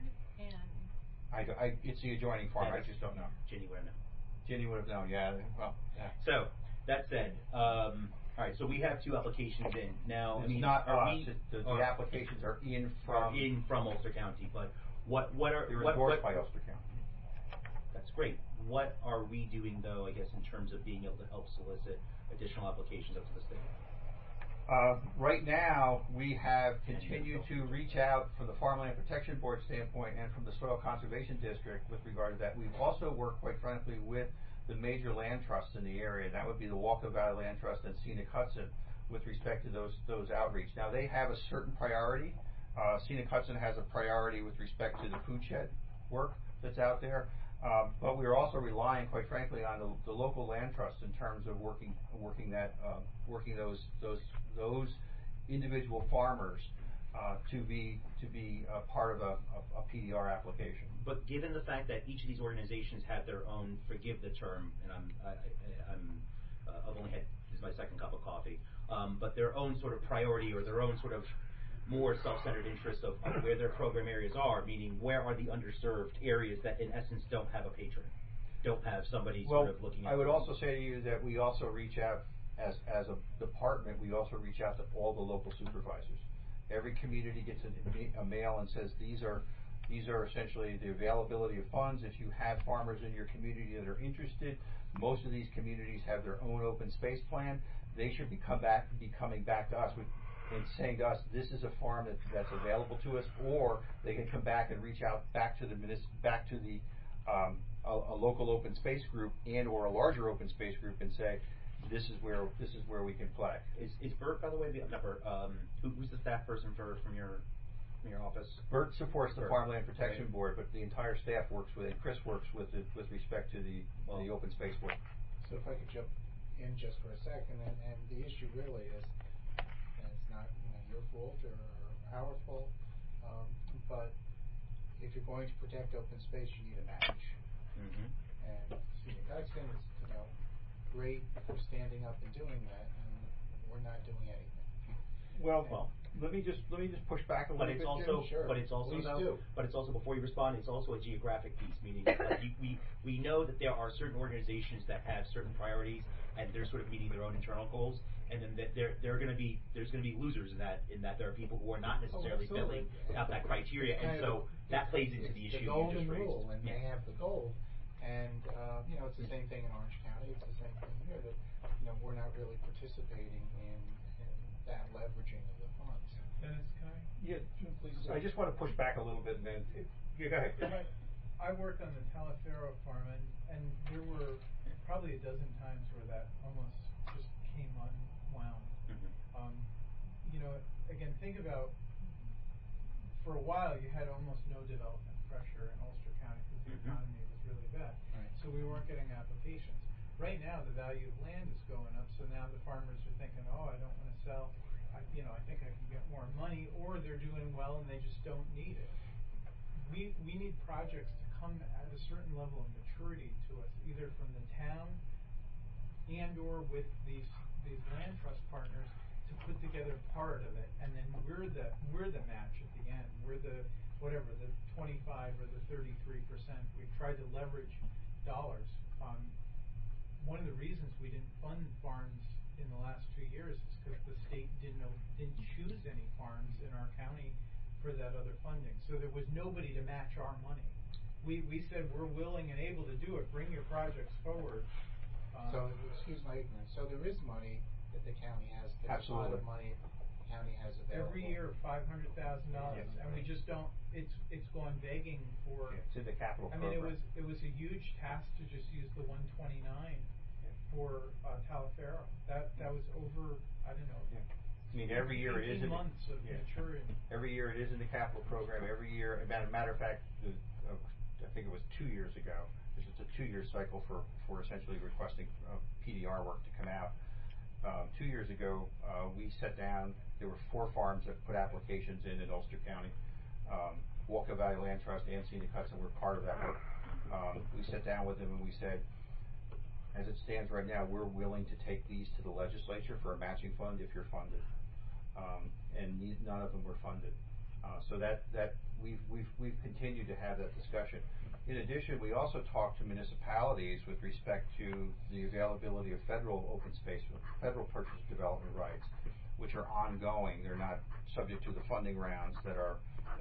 and It's the adjoining farm. I Davis. just don't know. Ginny would have known. Ginny would have known. Yeah. Well, yeah. So that said, all right. So we have 2 applications in now. It's not us. The applications are in from Ulster County, but what are They're what endorsed by Ulster County. That's great. What are we doing though? I guess in terms of being able to help solicit additional applications up to the state. Right now, we have continued to reach out from the Farmland Protection Board standpoint and from the Soil Conservation District with regard to that. We've also worked, quite frankly, with the major land trusts in the area. That would be the Walker Valley Land Trust and Scenic Hudson with respect to those outreach. Now, they have a certain priority. Scenic Hudson has a priority with respect to the food shed work that's out there. But we're also relying, quite frankly, on the local land trusts in terms of working those individual farmers to be part of a PDR application. But given the fact that each of these organizations have their own, forgive the term, and I've only had, this is my second cup of coffee, but their own sort of priority or their own sort of more self-centered interest of where their program areas are, meaning where are the underserved areas that in essence don't have a patron, don't have somebody sort of looking at I would them. also say to you that we also reach out as a department, we also reach out to all the local supervisors. Every community gets a mail and says these are essentially the availability of funds. If you have farmers in your community that are interested, most of these communities have their own open space plan. They should be coming back to us and saying to us, this is a farm that's available to us, or they can come back and reach out back to a local open space group and or a larger open space group and say, this is where we can play. Is Bert, by the way, who's the staff person from your office? Bert supports the Bert. Farmland Protection Board, but the entire staff works with it. Chris works with respect to the open space board. So if I could jump in just for a second, and the issue really is, and it's not your fault or our fault, but if you're going to protect open space, you need a match. And Scenic Hudson is, great for standing up and doing that, and we're not doing anything. Well, let me just push back a little But bit. it's also, Sure. but it's also Please though, do. but it's also, before you respond, it's also a geographic piece. Meaning, like we know that there are certain organizations that have certain priorities, and they're sort of meeting their own internal goals, and then there's going to be losers in that there are people who are not necessarily filling out that criteria, and so that plays into the issue the you golden just raised. rule, and they have the gold. And it's the same thing in Orange County. It's the same thing here. That we're not really participating in that leveraging of the funds. Dennis, can I? Yeah, please. I just want to push back a little bit, and then go ahead. I worked on the Talaferro farm, and there were probably a dozen times where that almost just came unwound. Again, think about, for a while you had almost no development pressure in Ulster County because the economy was really bad. Right. So we weren't getting applications. Right now the value of land is going up, so now the farmers are thinking, oh, I don't want to sell. I think I can get more money, or they're doing well and they just don't need it. We need projects to come at a certain level of maturity to us, either from the town and or with these land trust partners, to put together part of it, and then we're the match at the end. We're the 25 or the 33%. We've tried to leverage dollars. One of the reasons we didn't fund farms in the last 2 years is because the state didn't choose any farms in our county for that other funding. So there was nobody to match our money. We said we're willing and able to do it. Bring your projects forward. So, excuse my ignorance. So there is money that the county has. There's a lot of money the county has available. Every year, $500,000, and we just don't. It's going begging for. It's in the capital program. I mean, it was a huge task to just use the 129 for Talaferro. That was over. I don't know. I mean, every year it is 18 months of maturity. Every year it is in the capital program. Every year, matter of fact, I think it was 2 years ago. This is a 2-year cycle for essentially requesting PDR work to come out. 2 years ago, we sat down. There were 4 farms that put applications in Ulster County. Walker Valley Land Trust and Scenic Hudson were part of that work. We sat down with them and we said, as it stands right now, we're willing to take these to the legislature for a matching fund if you're funded. And none of them were funded. So that we've continued to have that discussion. In addition, we also talked to municipalities with respect to the availability of federal open space, federal purchase development rights, which are ongoing. They're not subject to the funding rounds they're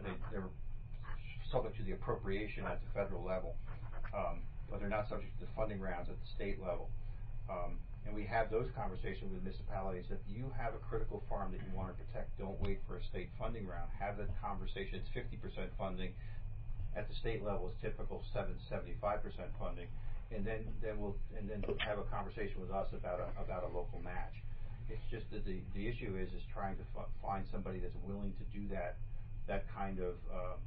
subject to the appropriation at the federal level, but they're not subject to the funding rounds at the state level. And we have those conversations with municipalities. If you have a critical farm that you want to protect, don't wait for a state funding round. Have that conversation. It's 50% funding. At the state level, it's typical 75% funding, and then have a conversation with us about a local match. It's just that the issue is trying to find somebody that's willing to do that kind of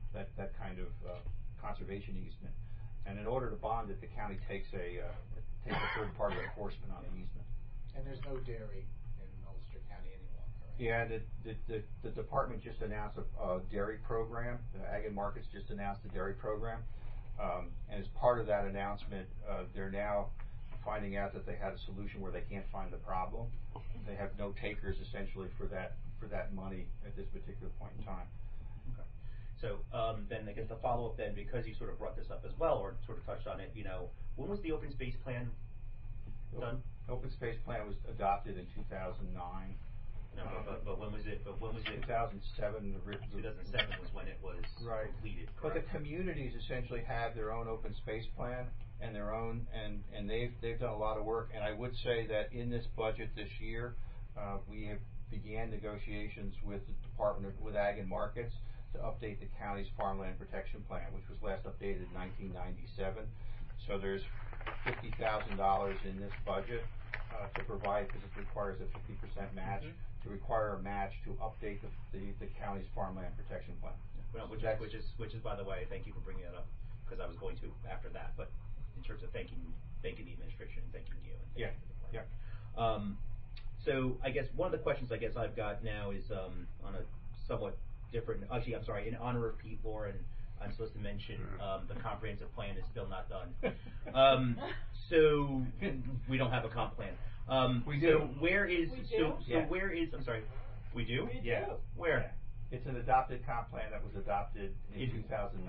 conservation easement. And in order to bond it, the county takes a third-party enforcement on the easement. And there's no dairy in Ulster County any longer, right? Yeah, the department just announced a dairy program. The Ag and Markets just announced a dairy program. And as part of that announcement, they're now finding out that they had a solution where they can't find the problem. They have no takers essentially for that money at this particular point in time. Okay. So then I guess the follow-up then, because you sort of brought this up as well, or sort of touched on it, when was the open space plan done? Open space plan was adopted in 2009. No, but when was it? 2007. 2007 was when it was completed. Correct? But the communities essentially have their own open space plan and their own, and they've done a lot of work. And I would say that in this budget this year, we have began negotiations with the Department with Ag and Markets to update the county's farmland protection plan, which was last updated in 1997. So there's $50,000 in this budget to provide, because it requires a 50% match, to require a match to update the county's farmland protection plan. Well, which is by the way, thank you for bringing that up, because I was going to after that. But in terms of thanking the administration, and thanking you, and thanking the department. So I guess one of the questions I've got now is on a somewhat different. Actually, I'm sorry. In honor of Pete Lauren, I'm supposed to mention the comprehensive plan is still not done. So we don't have a comp plan. We so do. Where is We so do? Yeah. where is I'm sorry. We do? We Yeah. do. Where? It's an adopted comp plan that was adopted in 2009.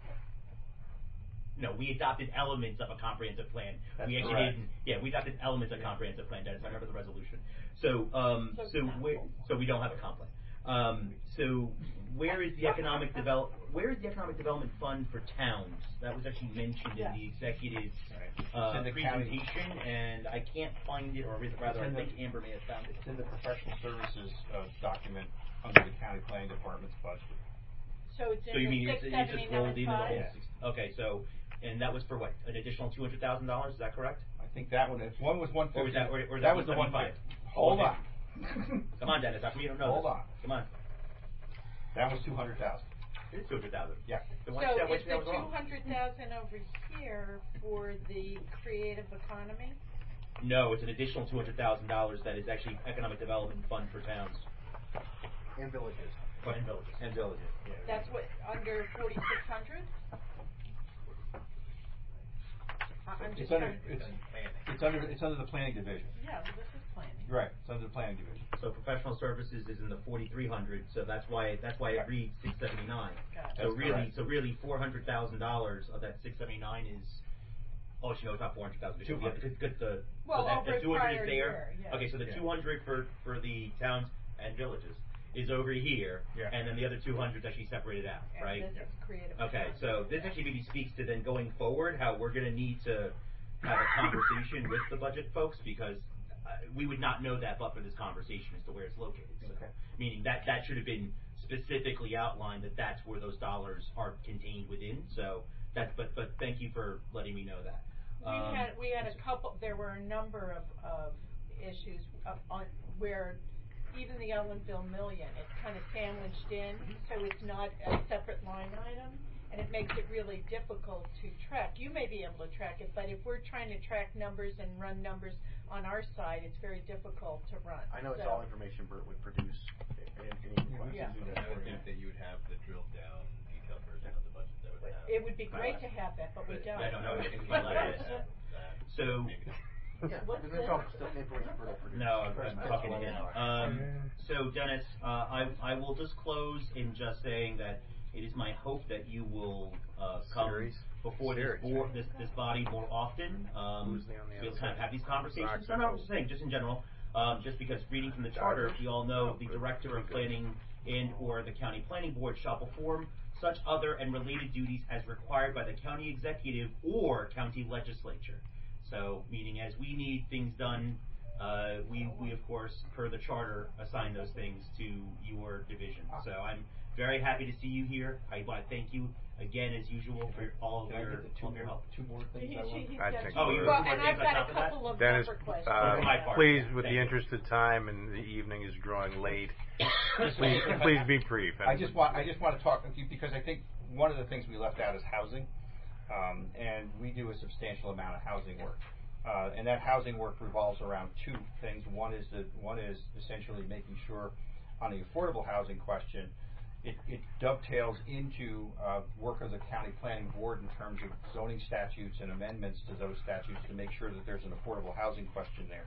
No, we adopted elements of a comprehensive plan. That's we actually correct. didn't. Yeah, we adopted elements of a comprehensive plan. Dennis, I remember the resolution. So, so we don't have a comp plan. So where is the economic development fund for towns? That was actually mentioned in the executive It's in the county. presentation, and I can't find it, or rather, I think Amber may have found it. It's in the professional services document under the county planning department's budget. So it's in So you the mean it's just rolled into the whole? Yeah. Okay, so and that was for what? An additional $200,000? Is that correct? I think that one. If one was 150. Or was that? Or that was the 175? 150. Hold on. Come on, Dennis. How come you don't know? Hold this? on. Come on. That was 200,000. It is 200,000. Yeah. So So what's that? is the What's wrong? 200,000 over here for the creative economy? No, it's an additional $200,000 that is actually economic development fund for towns And villages. and villages. And villages. Yeah. That's what, under 4,600? I'm just It's under trying, it's under the planning division. yeah, well, this is planning. Right. It's under the planning division. So professional services is in the 4,300. So that's why it reads 679. Got it. So really $400,000 of that 679 is. Oh, she knows it's not 400,000. 200. Well, so that over the 200 prior is there. year, yeah. Okay, so the Yeah. 200 for the towns and villages is over here, Yeah. and then the other 200 is actually separated out, And right? this is creative Okay, economy. so this actually maybe speaks to then going forward how we're going to need to have a conversation with the budget folks, because we would not know that but for this conversation as to where it's located. So, Okay. meaning that should have been specifically outlined that that's where those dollars are contained within. So that's but thank you for letting me know that. We had a couple, there were a number of issues on where even the Ellenville million, it's kind of sandwiched in, so it's not a separate line item, and it makes it really difficult to track. You may be able to track it, but if we're trying to track numbers and run numbers on our side, it's very difficult to run. I know it's So- all information Bert would produce in any question. Yeah. I would think that you would have the drilled down detailed version of the budget that would have. It would be great to have that, but we don't. I don't know anything But about like it. that, So. maybe not. Yeah, What's because it's all still information Bert will produce. No, I'm talking to him. So Dennis, I will just close in just saying that it is my hope that you will come before this body more often. We'll kind of have these conversations. No, I'm just saying, just in general, just because reading from the charter, we all know the director of planning and or the county planning board shall perform such other and related duties as required by the county executive or county legislature. So, meaning as we need things done, we of course, per the charter, assign those things to your division. So I'm very happy to see you here. I want to thank you again, as usual, for all of your help. Two more things I want. I think Oh, you Well, have more and things I've on got top a of that? couple of Dennis, separate questions. my part. please, with Thank the you. interest of time and the evening is drawing late, please be brief. I just want to talk with you because I think one of the things we left out is housing, and we do a substantial amount of housing work, and that housing work revolves around two things. One is essentially making sure on the affordable housing question, it dovetails into work of the county planning board in terms of zoning statutes and amendments to those statutes to make sure that there's an affordable housing question there.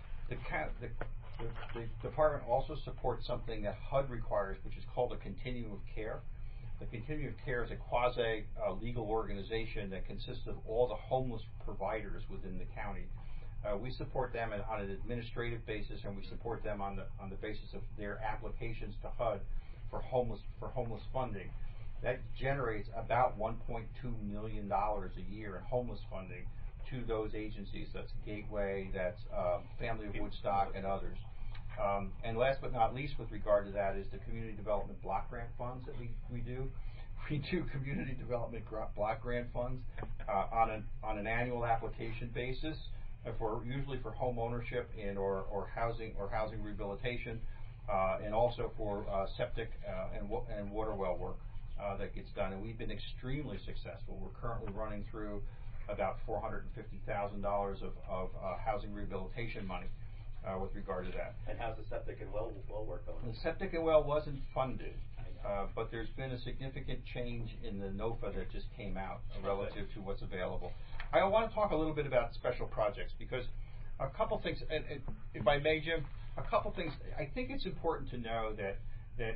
The department also supports something that HUD requires, which is called a continuum of care. The continuum of care is a quasi-legal organization that consists of all the homeless providers within the county. We support them on an administrative basis, and we support them on the basis of their applications to HUD for homeless funding. That generates about $1.2 million a year in homeless funding to those agencies. That's Gateway, that's Family of Woodstock, and others. And last but not least, with regard to that, is the community development block grant funds that we do. We do community development block grant funds on an annual application basis, usually for home ownership and or housing rehabilitation, and also for septic and water well work that gets done. And we've been extremely successful. We're currently running through about $450,000 of housing rehabilitation money with regard to that. And how's the septic and well work going? The septic and well wasn't funded. but there's been a significant change in the NOFA that just came out relative to what's available. I want to talk a little bit about special projects because a couple things, and if I may, Jim, a couple things. I think it's important to know that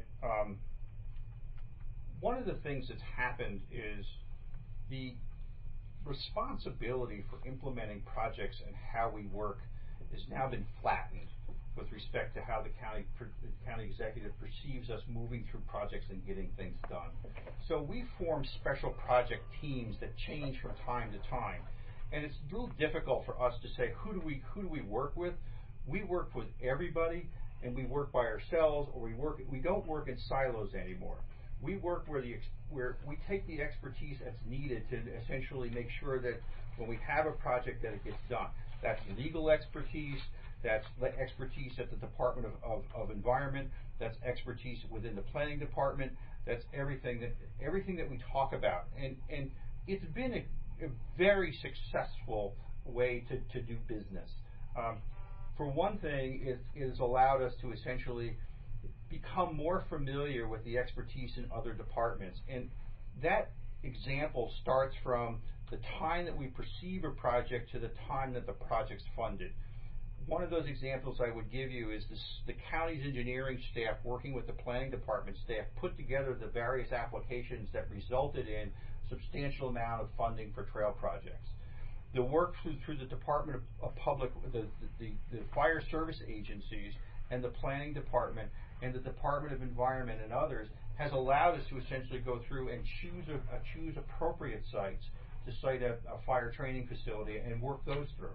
one of the things that's happened is the responsibility for implementing projects and how we work has now been flattened with respect to how the county executive perceives us moving through projects and getting things done. So we form special project teams that change from time to time, and it's a little difficult for us to say who do we work with. We work with everybody, and we work by ourselves, or we don't work in silos anymore. We work where we take the expertise that's needed to essentially make sure that when we have a project that it gets done. That's legal expertise, that's expertise at the Department of Environment, that's expertise within the Planning Department, that's everything that we talk about. And it's been a very successful way to do business. For one thing, it has allowed us to essentially become more familiar with the expertise in other departments. And that example starts from the time that we perceive a project to the time that the project's funded. One of those examples I would give you is the county's engineering staff working with the planning department staff put together the various applications that resulted in substantial amount of funding for trail projects. The work through the Department of Public, the fire service agencies and the planning department and the Department of Environment and others has allowed us to essentially go through and choose appropriate sites to site a fire training facility and work those through.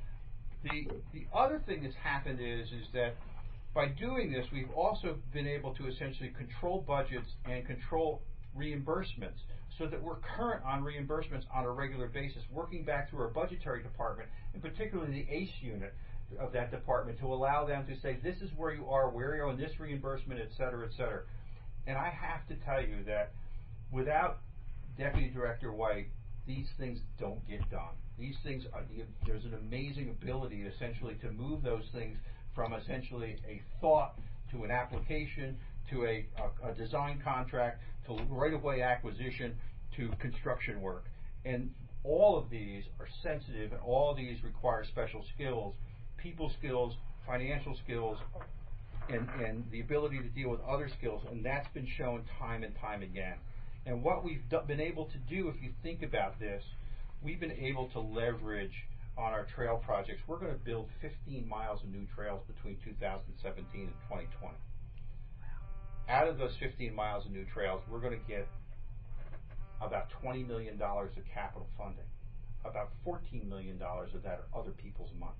The other thing that's happened is that by doing this, we've also been able to essentially control budgets and control reimbursements so that we're current on reimbursements on a regular basis, working back through our budgetary department, and particularly the ACE unit of that department, to allow them to say, this is where you are in this reimbursement, et cetera, et cetera. And I have to tell you that without Deputy Director White, these things don't get done. These things, there's an amazing ability essentially to move those things from essentially a thought to an application to a design contract to right-of-way acquisition to construction work. And all of these are sensitive, and all of these require special skills, people skills, financial skills, and the ability to deal with other skills, and that's been shown time and time again. And what we've been able to do, if you think about this, we've been able to leverage on our trail projects. We're going to build 15 miles of new trails between 2017 and 2020. Out of those 15 miles of new trails, we're going to get about $20 million of capital funding. About $14 million of that are other people's money.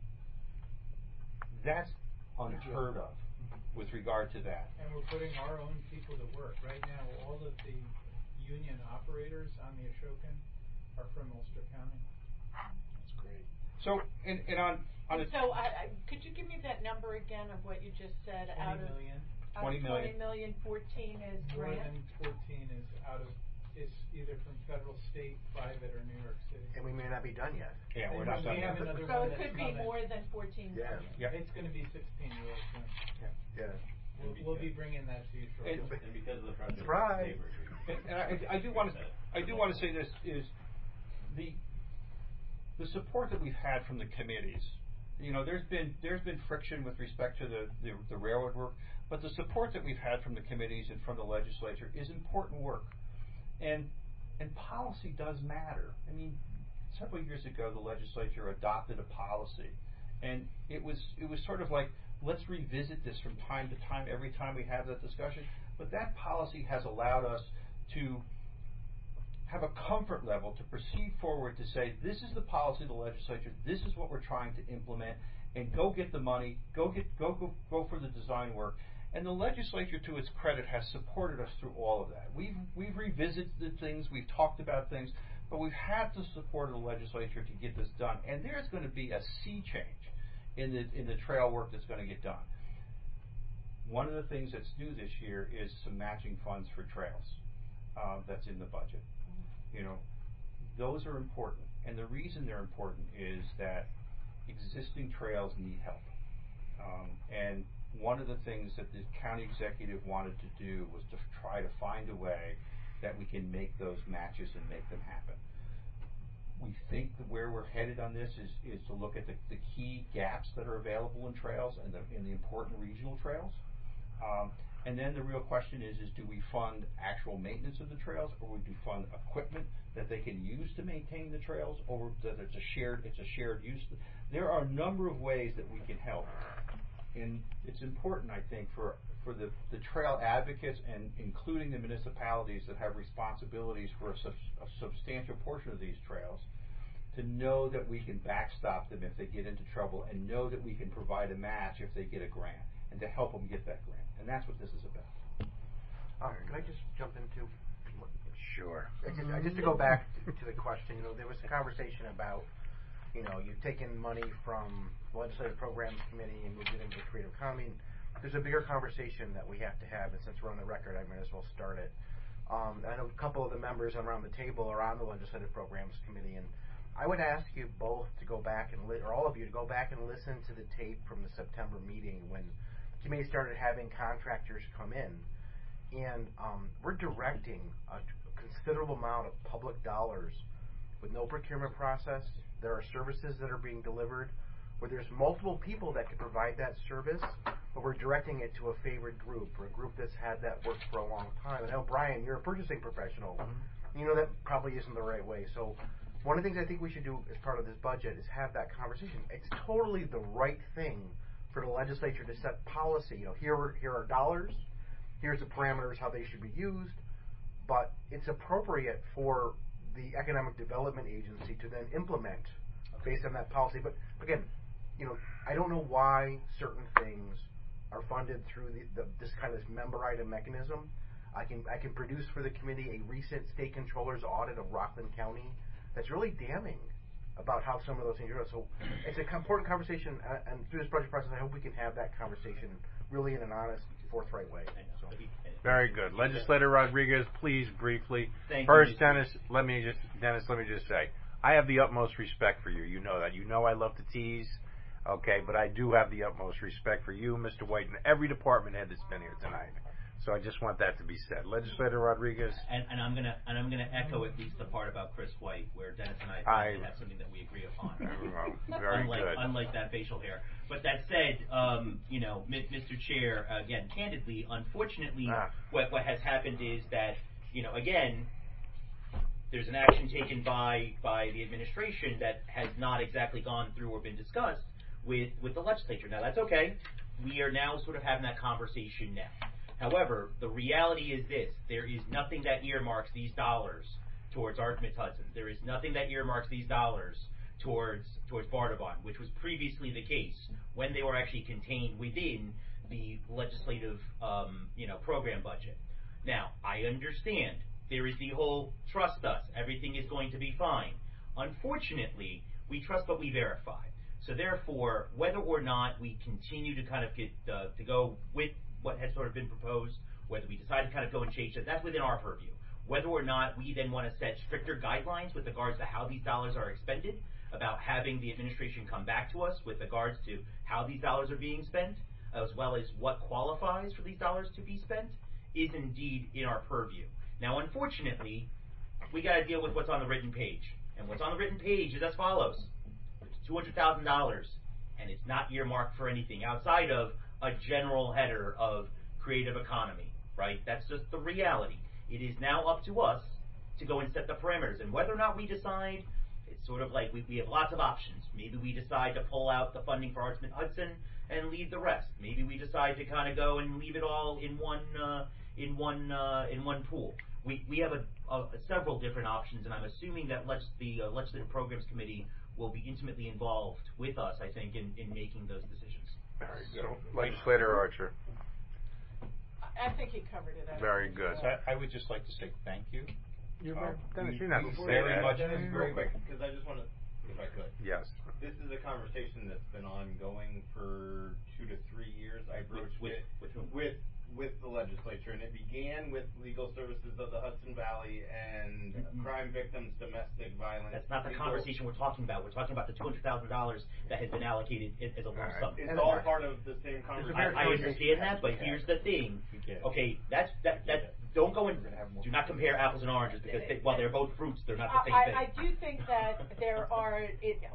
That's unheard of with regard to that. And we're putting our own people to work. Right now, all of the union operators on the Ashokan are from Ulster County. That's great. So, could you give me that number again of what you just said? 20 million. 20 million. 20 million, 14 is More grant? than 14 is either from federal, state, private, or New York City. And we may not be done yet. Yeah, we're not done yet. So it could be more than 14 million. Yeah. It's going to be 16 real soon. Yeah. We'll be bringing that to you shortly. And because of the project, Surprise. And I do want to say this is the support that we've had from the committees. You know, there's been friction with respect to the railroad work, but the support that we've had from the committees and from the legislature is important work. And policy does matter. I mean, several years ago, the legislature adopted a policy, and it was sort of like, let's revisit this from time to time, every time we have that discussion. But that policy has allowed us to have a comfort level to proceed forward to say, this is the policy of the legislature, this is what we're trying to implement, and go get the money, go for the design work. And the legislature, to its credit, has supported us through all of that. We've revisited things, we've talked about things, but we've had the support of the legislature to get this done. And there's going to be a sea change in the trail work that's going to get done. One of the things that's new this year is some matching funds for trails that's in the budget. You know, those are important, and the reason they're important is that existing trails need help. And one of the things that the county executive wanted to do was to try to find a way that we can make those matches and make them happen. We think that where we're headed on this is to look at the key gaps that are available in trails and the important regional trails. And then the real question is do we fund actual maintenance of the trails, or would we fund equipment that they can use to maintain the trails, or that it's a shared use? There are a number of ways that we can help. And it's important, I think, for the trail advocates, and including the municipalities that have responsibilities for a substantial portion of these trails, to know that we can backstop them if they get into trouble, and know that we can provide a match if they get a grant, and to help them get that grant. And that's what this is about. Can I just jump into? Sure. Just to go back to the question, there was a conversation about, you've taken money from the Legislative Programs Committee and moved it into the Creative Economy. There's a bigger conversation that we have to have, and since we're on the record, I might as well start it. I know a couple of the members around the table are on the Legislative Programs Committee, and I would ask you both to go back or all of you to go back and listen to the tape from the September meeting when the committee started having contractors come in, and we're directing a considerable amount of public dollars with no procurement process. There are services that are being delivered where there's multiple people that can provide that service, but we're directing it to a favored group, or a group that's had that work for a long time. And I know, Brian, you're a purchasing professional. Mm-hmm. That probably isn't the right way. So one of the things I think we should do as part of this budget is have that conversation. It's totally the right thing for the legislature to set policy. Here are dollars, here's the parameters how they should be used, but it's appropriate for the Economic Development Agency to then implement based on that policy. But again, I don't know why certain things are funded through this kind of member item mechanism. I can produce for the committee a recent state controller's audit of Rockland County that's really damning about how some of those things are. So it's an important conversation, and through this budget process, I hope we can have that conversation really in an honest, forthright way. So. Very good. Legislator Rodriguez, please briefly. Thank First, you. Dennis, let me just say, I have the utmost respect for you. You know that. You know I love to tease, okay? But I do have the utmost respect for you, Mr. White, and every department head that's been here tonight. So I just want that to be said. Legislator Rodriguez. And I'm gonna echo at least the part about Chris White, where Dennis and I have something that we agree upon. Very good. Unlike that facial hair. But that said, Mr. Chair, again, candidly, unfortunately, what has happened is that, again, there's an action taken by the administration that has not exactly gone through or been discussed with the legislature. Now, that's okay. We are now sort of having that conversation now. However, the reality is this: there is nothing that earmarks these dollars towards Artemis-Hudson. There is nothing that earmarks these dollars towards Bardavon, which was previously the case when they were actually contained within the legislative, program budget. Now, I understand there is the whole trust us, everything is going to be fine. Unfortunately, we trust but we verify. So therefore, whether or not we continue to kind of get to go with what has sort of been proposed, whether we decide to kind of go and change it, that's within our purview. Whether or not we then want to set stricter guidelines with regards to how these dollars are expended, about having the administration come back to us with regards to how these dollars are being spent, as well as what qualifies for these dollars to be spent, is indeed in our purview. Now, unfortunately, we got to deal with what's on the written page. And what's on the written page is as follows. It's $200,000, and it's not earmarked for anything outside of a general header of creative economy, right? That's just the reality. It is now up to us to go and set the parameters. And whether or not we decide, it's sort of like we have lots of options. Maybe we decide to pull out the funding for Artemis-Hudson and leave the rest. Maybe we decide to kind of go and leave it all in one pool. We have several different options, and I'm assuming that the Legislative Programs Committee will be intimately involved with us, I think, in making those decisions. Very good. Legislator Archer. I think he covered it. Very good. I would just like to say thank you. You're not very much. Very quick, because I just want to, if I could. Yes. This is a conversation that's been ongoing for 2 to 3 years. I broached with whom? With with the legislature, and it began with Legal Services of the Hudson Valley and crime victims, domestic violence. That's not the legal. conversation we're talking about. We're talking about the $200,000 that has been allocated as a lump sum. It's all part of the same conversation. I understand that, but here's the thing. Okay, that don't go and do not compare apples and oranges because while they're both fruits, they're not the same thing. I do think that there are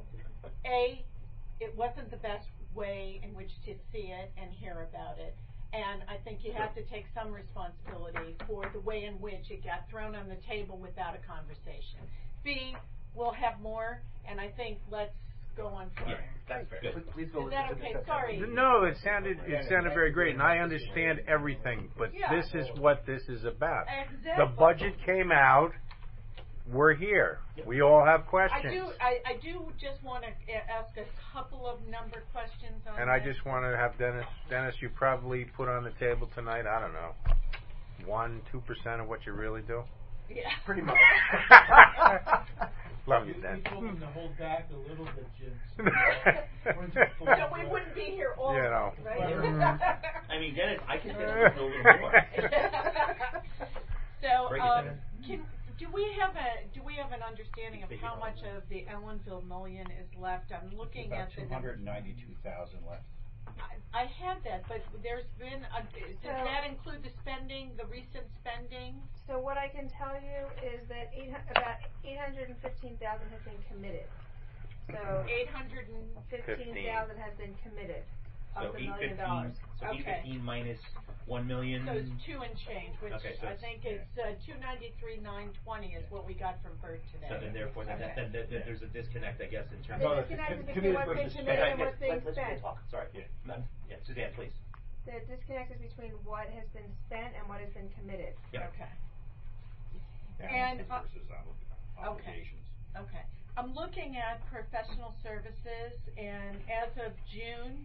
it wasn't the best way in which to see it and hear about it. And I think you have to take some responsibility for the way in which it got thrown on the table without a conversation. B, we'll have more, and I think let's go on from there. That's fair. Please go. Is that okay? Sorry. No, it sounded very great, and I understand everything, but this is what this is about. Exactly. The budget came out. We're here. We all have questions. I do just want to ask a couple of number questions on And I just want to have Dennis, you probably put on the table tonight, I don't know, 1-2% of what you really do? Yeah. Pretty much. Love you, Dennis. We told them to hold back a little bit, Jim. So we wouldn't be here all night, right? I mean, Dennis, I can say a little more. So, do we have an understanding of how much of the Ellenville million is left? I'm looking at the $292,000 left. I had that, but there's been does that include the spending, the recent spending? So what I can tell you is that about 815,000 has been committed. So 815,000 has been committed of the $1 million. So 815 minus 1 million. So it's 2 and change, which so I think it's 293,920 is what we got from Bert today. So then, therefore, then there's a disconnect, I guess, in terms of the disconnect is between what's being committed and what's being spent. Sorry, Suzanne, please. The disconnect is between what has been spent and what has been committed. Yep. Okay. Balances versus obligations. Okay. I'm looking at professional services, and as of June,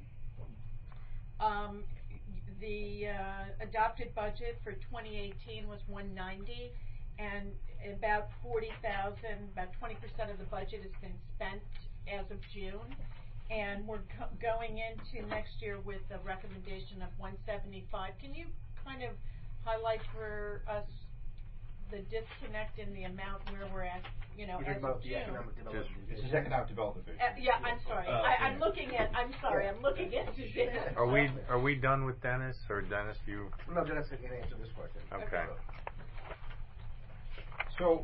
the adopted budget for 2018 was 190, and about 40,000, about 20% of the budget has been spent as of June, and we're going into next year with a recommendation of 175. Can you kind of highlight for us the disconnect in the amount where we're at, as of June? This is economic development. Yeah, I'm sorry. I'm looking at Suzanne. Are we done with Dennis, or Dennis, you? No, Dennis can answer this question. Okay. So,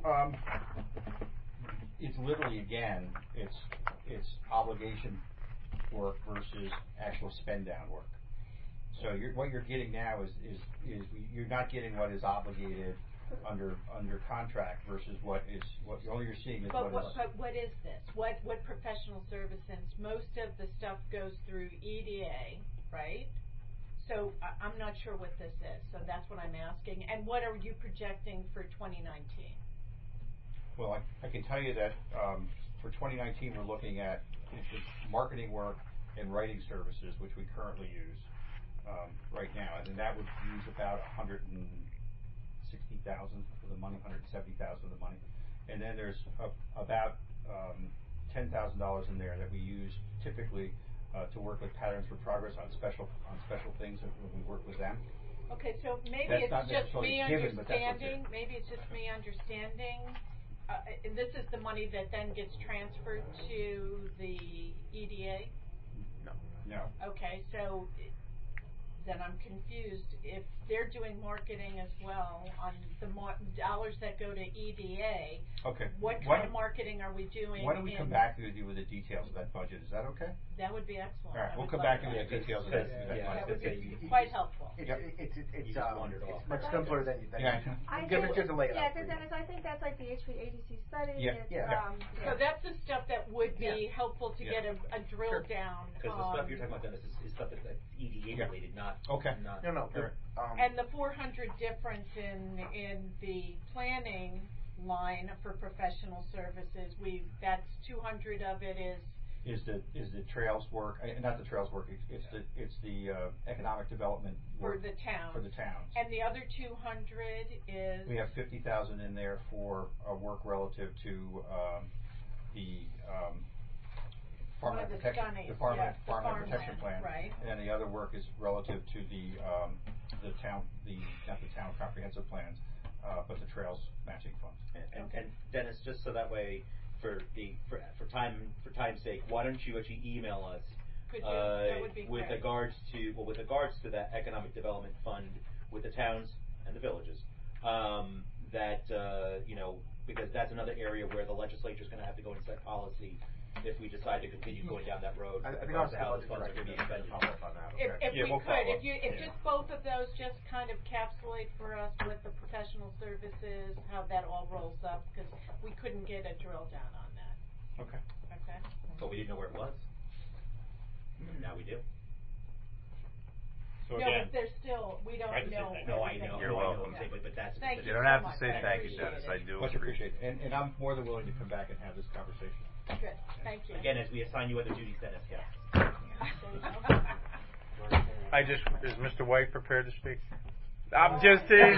it's literally, again, it's obligation work versus actual spend down work. So what you're getting now is you're not getting what is obligated under contract versus all you're seeing is But what is this? What professional service? Since most of the stuff goes through EDA, right? So I'm not sure what this is. So that's what I'm asking. And what are you projecting for 2019? Well, I can tell you that for 2019 we're looking at marketing work and writing services, which we currently use right now, and then that would use about $160,000 for the money, $170,000 for the money, and then there's about $10,000 in there that we use typically to work with Patterns for Progress on special things when we work with them. Okay, so maybe it's just me understanding. Maybe it's just me understanding. And this is the money that then gets transferred to the EDA? No. Okay, so then I'm confused. If they're doing marketing as well on the dollars that go to EDA, what kind of marketing are we doing? Why don't we come back to you with the details of that budget? Is that okay? That would be excellent. All right, we'll come back to you with the details of that budget. That would be quite helpful. It's much simpler than you think. Give it just a layout. Yeah, because Dennis, I think that's like the HVADC study. So that's the stuff that would be helpful to get a drill down. Because the stuff you're talking about, Dennis, is stuff that's EDA related, not. Okay. No. And the 400 difference in the planning line for professional services, that's 200 of it is the trails work, not the trails work. It's the economic development work for the towns. And the other 200 is we have 50,000 in there for work relative to the Farmland One of the Protection, studies, the Farmland, yeah, the Farmland Protection Plan. right. And then the other work is relative to the town, not the town comprehensive plans, but the trails matching funds. And Dennis, just so that way, for time's sake, why don't you actually email us? Could you? That would be with great. regards to that economic development fund with the towns and the villages, because that's another area where the legislature is going to have to go and set policy if we decide to continue going down that road. I think regardless I'll of how the funds are going to be expended. follow up on that. If Okay. we could, if just both of those just kind of encapsulate for us what the professional services, how that all rolls up, because we couldn't get a drill down on that. Okay. Okay. But we didn't know where it was. Now we do. So No, again, but there's still, we don't know. No, I know. You're welcome. But that's. Thank You you don't so have to much. say I thank you, appreciate Dennis. it. I do Much appreciate appreciated. And I'm more than willing to come back and have this conversation. Good, thank you. Again, as we assign you other duties, Dennis, yeah. Is Mr. White prepared to speak? I'm just teasing.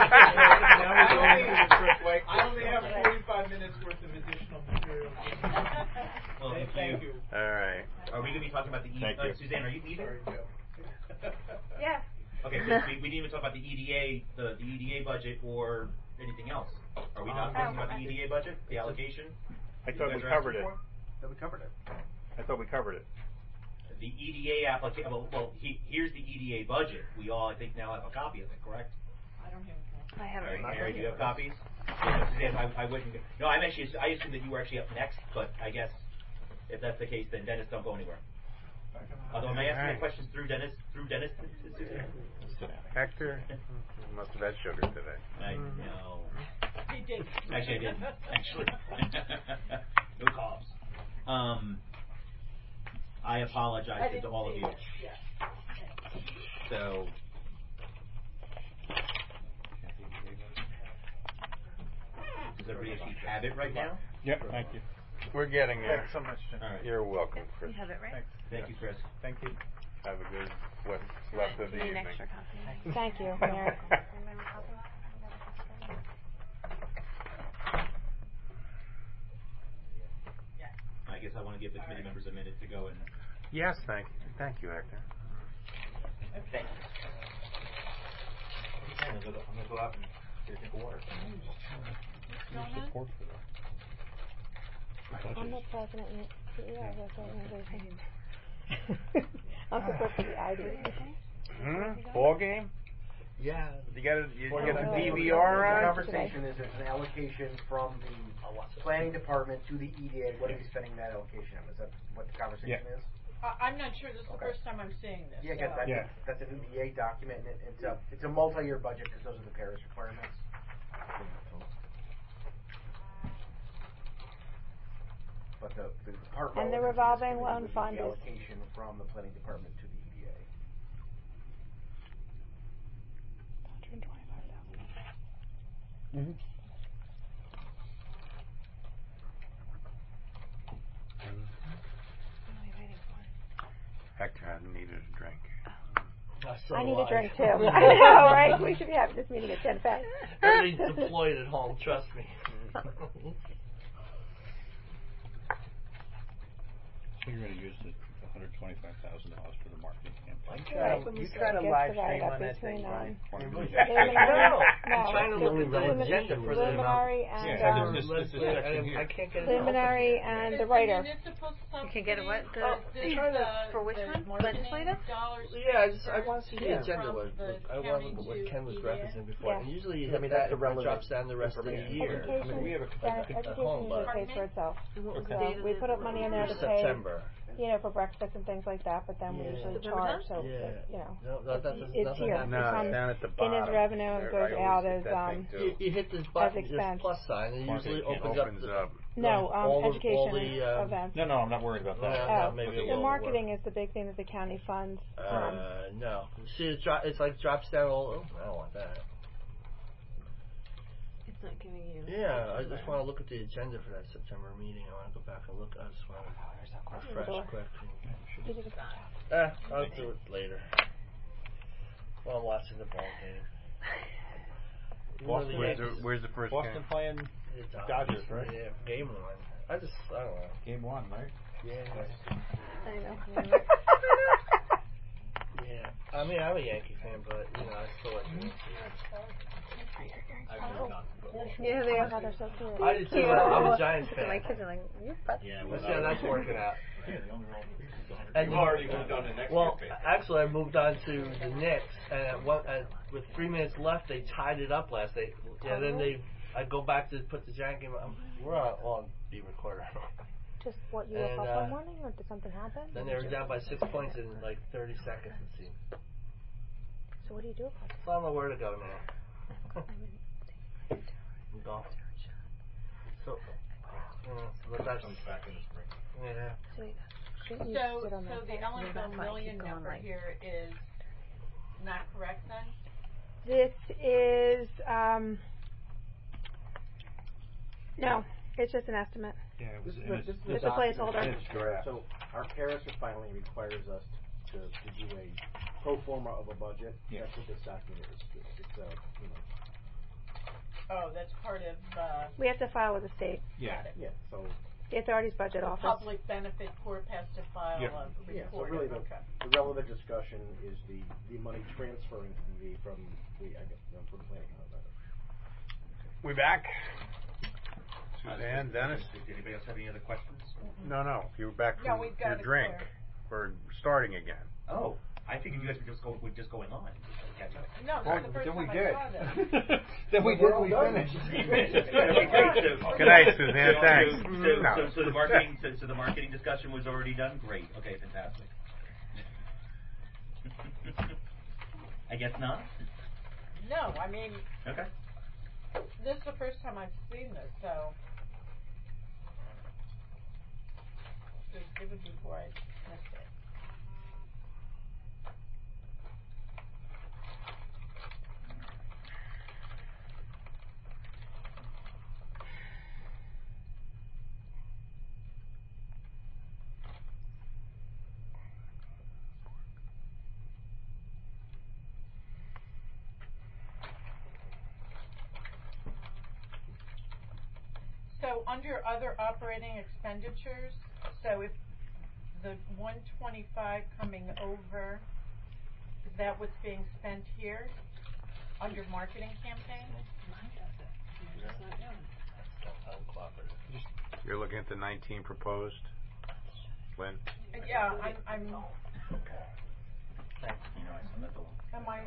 I only have 45 minutes worth of additional material. Well, Thank you. All right. Are we going to be talking about the Thank you. Suzanne, are you leaving? Sorry, Joe. Yeah. Okay, so we didn't even talk about the EDA, the EDA budget or anything else. Are we not talking about the EDA budget, the allocation? I thought we You guys are covered asking it. for? No, we covered it. I thought we covered it. The EDA application, here's the EDA budget. We all, I think, now have a copy of it, correct? I don't have a I have All it right, right Mary, here. do you have copies? Suzanne, I wouldn't. No, I assumed that you were actually up next, but I guess if that's the case, then Dennis, don't go anywhere. Although, am I asking the questions through Dennis to Suzanne? Hector, you must have had sugar today. I know. He did. Actually, I didn't. Actually. No carbs. I apologize to all of you. Yeah. So. Does everybody actually have it right now? Yep, thank you. We're getting there. Thanks so much, Jim. All right. You're welcome, Chris. You have it right. Thanks. Thank you, Chris. Thank you. Have a good what's left of the Need an evening. extra copy. Thank you, Mary. I guess I want to give the committee members a minute to go and. Yes, thank you, Hector. Thank you. I'm going to go out and get a drink of water. Support for that. I'm the president and CEO of this organization. I'm support for the ID. Ball game? Yeah. You got the DVR The on? conversation is there's an allocation from the planning department to the EDA. What are we spending that allocation on? Is that what the conversation is? I'm not sure. This is the first time I'm seeing this. Yeah, so. that's an EDA document, and it's a multi-year budget because those are the Paris requirements. But the part And the relevant to this revolving committee loan would be fund the is- allocation from the planning department to the EDA. Mm-hmm. Hector, I needed a drink. I need a drink too. I know, right? We should be having this meeting at 10 past. Everything's deployed at home, trust me. So you're going to use the $125,000 for the marketing campaign? You try to live stream on that thing, Brian. Brian. No, No, I'm trying to look at the agenda for the Luminary and I can't get it. Luminary and the writer. You can get a what? For which one? Legislative? Yeah, I want to see the agenda. I want to look at what Ken was referencing before. Yeah. And usually, I mean, that's the it relevant drops down the rest of the year. Education, we have education home, usually but- pays for itself. Okay. So we put up money in there to pay, September. for breakfast and things like that, but then we usually charge, so, No, that doesn't it's here. happen. No, It comes down at the in bottom. as revenue and goes out as, You hit this button, this expense. plus sign, and it usually opens up. No, all the- education all the, events. No, I'm not worried about that. Oh, maybe a the little marketing is the big thing that the county funds. No. See, it's like drops down all. I don't want that. It's not giving you. Yeah, I just want to look at the agenda for that September meeting. I want to go back and look. I just want to refresh quick. You did a good job. I'll do it later. While I'm watching the ball game. Where's the first Boston game? playing Dodgers, right? Yeah, game one. I don't know. Game one, right? I know. Yeah. I mean, I'm a Yankee fan, but I still like the Yankees. Yeah, they are. They're so cute. I do too. I'm a Giants fan. My kids are like, you're fucking. Yeah, Let's see how that's working out. You've already moved on to next Well, year's paper. actually, I moved on to the Knicks, and with 3 minutes left, they tied it up last night. Yeah, then I go back to put the Giant game. We're on the recorder. Just what, you woke up one morning, or did something happen? Then they were down by 6 points in like 30 seconds, it seemed. So what do you do about it? So I don't know where to go now. Golf. So, but that's back in the spring. Yeah. So the eligible million number here is not correct then? This is, no, it's just an estimate. Yeah, It's a placeholder. So our CARES filing requires us to do a pro forma of a budget. Yeah. That's what this document is. It's Oh, that's part of, We have to file with the state. Yeah. Yeah, so. The authority's budget the office. Public Benefit Corp has to file a report. Yeah, so really the relevant discussion is the money transferring from the planning. We back? Suzanne, Dennis? Does anybody else have any other questions? No. You're back No, from we've your got it drink. clear. We're starting again. Oh, I figured you guys were just going on. Catch up. No, this is the first time I saw this. Then we finished. Good night, Suzanne. Thanks. So the marketing discussion was already done? Great. Okay, fantastic. I guess not? No, I mean, Okay. this is the first time I've seen this, so. It was given before I missed it. So under other operating expenditures, so if the 125 coming over, is that what's being spent here under marketing campaign? You're looking at the 19 proposed, Lynn? Yeah, I'm. Am I?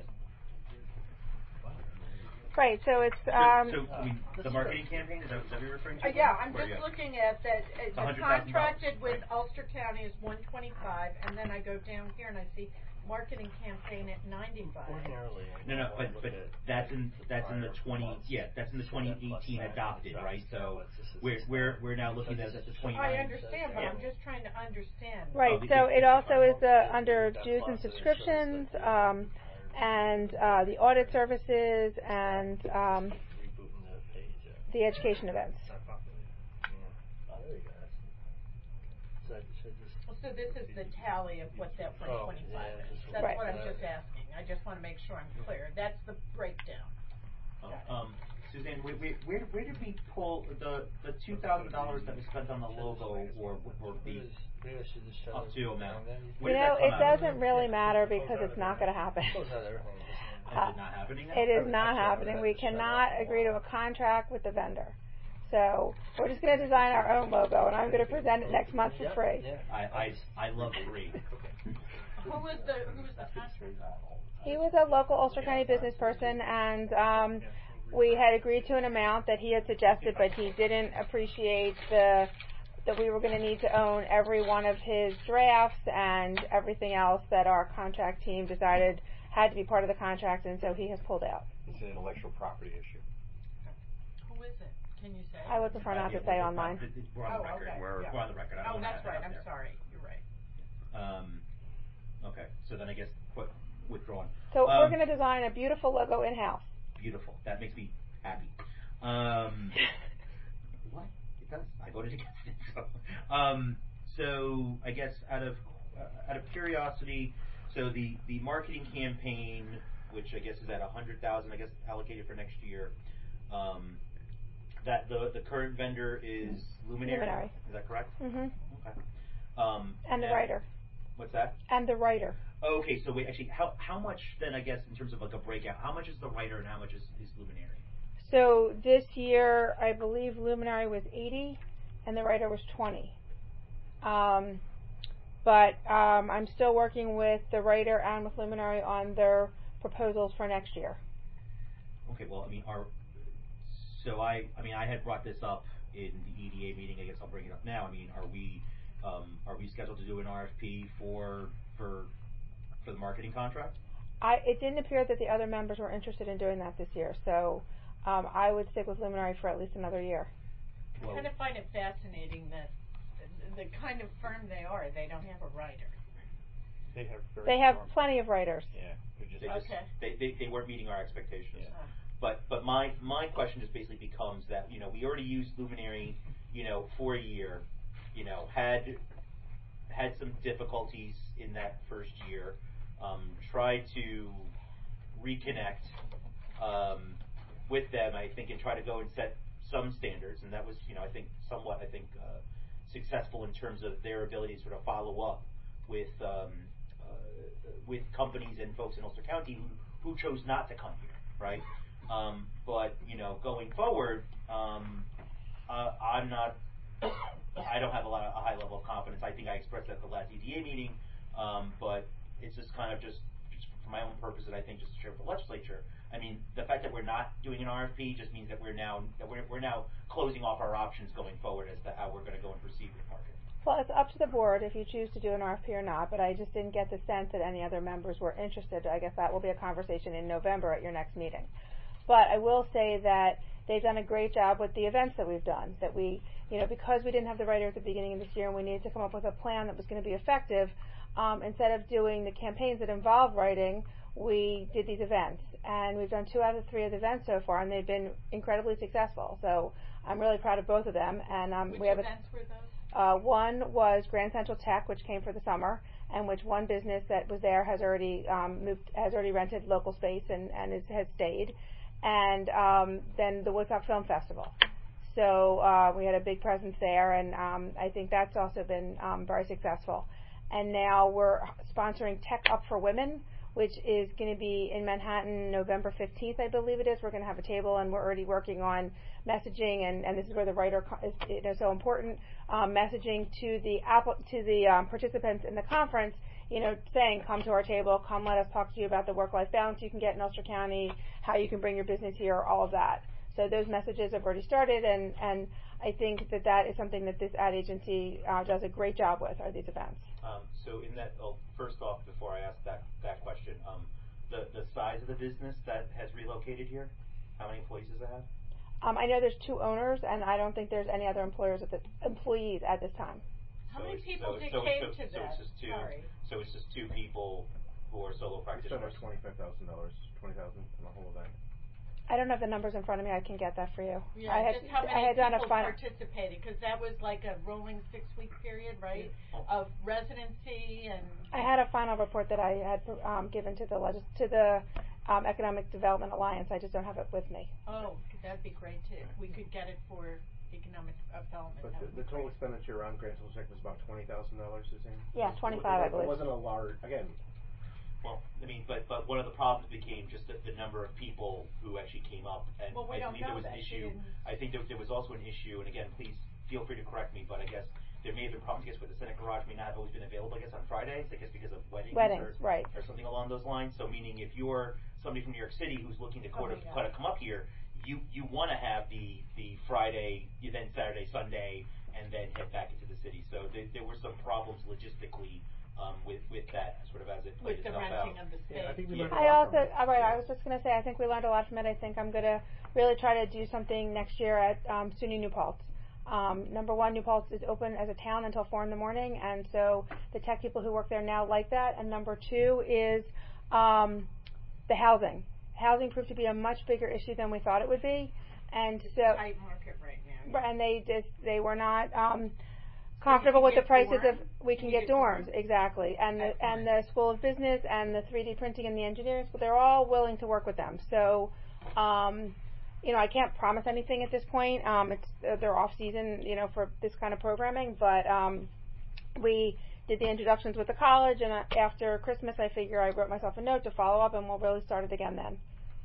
Right, so it's, the marketing campaign, is that what you're referring to? Yeah, I'm Where just you at? looking at that, the $100,000, contracted with right. Ulster County is 125, and then I go down here and I see marketing campaign at 95. No, but that's in the 2018 adopted, right? So we're now looking at the 2019. I understand, but I'm just trying to understand. right, so it also is under dues and subscriptions, and the audit services, and the education events. So this is the tally of what that 125 is. That's Right. what I'm just asking. I just want to make sure I'm clear. That's the breakdown. Suzanne, where did we pull the $2,000 that was spent on the logo or the up to amount? It doesn't really matter because it's not going to happen. Is it not happening now? It is not happening. We cannot agree to a contract with the vendor. So we're just going to design our own logo, and I'm going to present it next month for free. I love free. Who was the contractor? He was a local Ulster County business person, and we had agreed to an amount that he had suggested, but he didn't appreciate that we were going to need to own every one of his drafts and everything else that our contract team decided had to be part of the contract, and so he has pulled out. It's an intellectual property issue. Who is it? Can you say? I would prefer not to say online. We're on the record. Okay. We're on the record. Oh, that's right. I'm sorry. You're right. Okay. So then I guess withdrawn. So we're going to design a beautiful logo in-house. Beautiful. That makes me happy. What? It does. I voted against it. So I guess out of curiosity, so the marketing campaign, which I guess is at $100,000, I guess allocated for next year. that the current vendor is Luminary. Luminary. Is that correct? Mhm. Okay. And the writer. What's that? And the writer. Okay, so wait, actually, how much then, I guess, in terms of like a breakout, how much is the writer and how much is Luminary? So this year, I believe Luminary was 80, and the writer was 20. But I'm still working with the writer and with Luminary on their proposals for next year. Okay, well, I mean, I had brought this up in the EDA meeting. I guess I'll bring it up now. I mean, are we scheduled to do an RFP for the marketing contract? It didn't appear that the other members were interested in doing that this year, so I would stick with Luminary for at least another year. I kind of find it fascinating that the kind of firm they are, they don't have a writer. They have plenty of writers. Yeah, they weren't meeting our expectations. Yeah. But my question just basically becomes that, you know, we already used Luminary, you know, for a year, you know, had some difficulties in that first year, tried to reconnect with them, I think, and try to go and set some standards, and that was, you know, I think somewhat, successful in terms of their ability to sort of follow up with companies and folks in Ulster County who chose not to come here, right? But you know, going forward, I don't have a high level of confidence. I think I expressed that at the last EDA meeting, but it's just kind of just for my own purpose, and I think just to share with the legislature. I mean, the fact that we're not doing an RFP just means that we're now closing off our options going forward as to how we're going to go and proceed with marketing. Well, it's up to the board if you choose to do an RFP or not, but I just didn't get the sense that any other members were interested. I guess that will be a conversation in November at your next meeting. But I will say that they've done a great job with the events that we've done, that we, you know, because we didn't have the writer at the beginning of this year and we needed to come up with a plan that was going to be effective, instead of doing the campaigns that involve writing, we did these events. And we've done 2 out of 3 of the events so far, and they've been incredibly successful. So I'm really proud of both of them. And Which we have events were those? One was Grand Central Tech, which came for the summer, and which one business that was there has already rented local space and has stayed. And then the Woodstock Film Festival. So we had a big presence there, and I think that's also been very successful. And now we're sponsoring Tech Up for Women, which is going to be in Manhattan November 15th, I believe it is. We're going to have a table, and we're already working on messaging, and this is where the writer is, you know, so important, messaging to the participants in the conference, you know, saying, come to our table, come let us talk to you about the work-life balance you can get in Ulster County, how you can bring your business here, all of that. So those messages have already started, and I think that is something that this ad agency does a great job with, are these events. So in that, first off, before I ask that question, the size of the business that has relocated here, how many employees does it have? I know there's 2 owners, and I don't think there's any other employees at this time. How many people came to that? So it's just 2 people who are solo practitioners. $25,000, $20,000 in the whole event. I don't have the numbers in front of me. I can get that for you. Yeah, just how many people participated, because that was like a rolling 6-week period, right, of residency and. I had a final report that I had given to the Economic Development Alliance. I just don't have it with me. Oh, that'd be great too. We could get it for economic development. But the total expenditure on Grand Central Tech was about $20,000, Suzanne? Yeah, 25, I believe. It wasn't a large, again. Well, I mean, but one of the problems became just the number of people who actually came up, and I believe there was an issue. I think there was also an issue, and again, please feel free to correct me, but I guess there may have been problems, I guess, with the Senate Garage may not have always been available, I guess, on Fridays, I guess because of weddings right. or something along those lines. So meaning if you're somebody from New York City who's looking to come up here, you want to have the Friday, then Saturday, Sunday, and then head back into the city. So there were some problems logistically with that, sort of as it played itself out. With the renting of the space. Yeah, I think we learned a lot from it. I was just going to say, I think we learned a lot from it. I think I'm going to really try to do something next year at SUNY New Paltz. Number one, New Paltz is open as a town until 4 in the morning, and so the tech people who work there now like that. And number 2 is the housing. Housing proved to be a much bigger issue than we thought it would be, and it's a tight market right now. And they were not comfortable with the prices of we can get dorms, exactly, and the School of Business and the 3D printing and the engineering school, they're all willing to work with them. So I can't promise anything at this point. They're off season, for this kind of programming, but we did the introductions with the college, and after Christmas, I figure I wrote myself a note to follow up, and we'll really start it again then.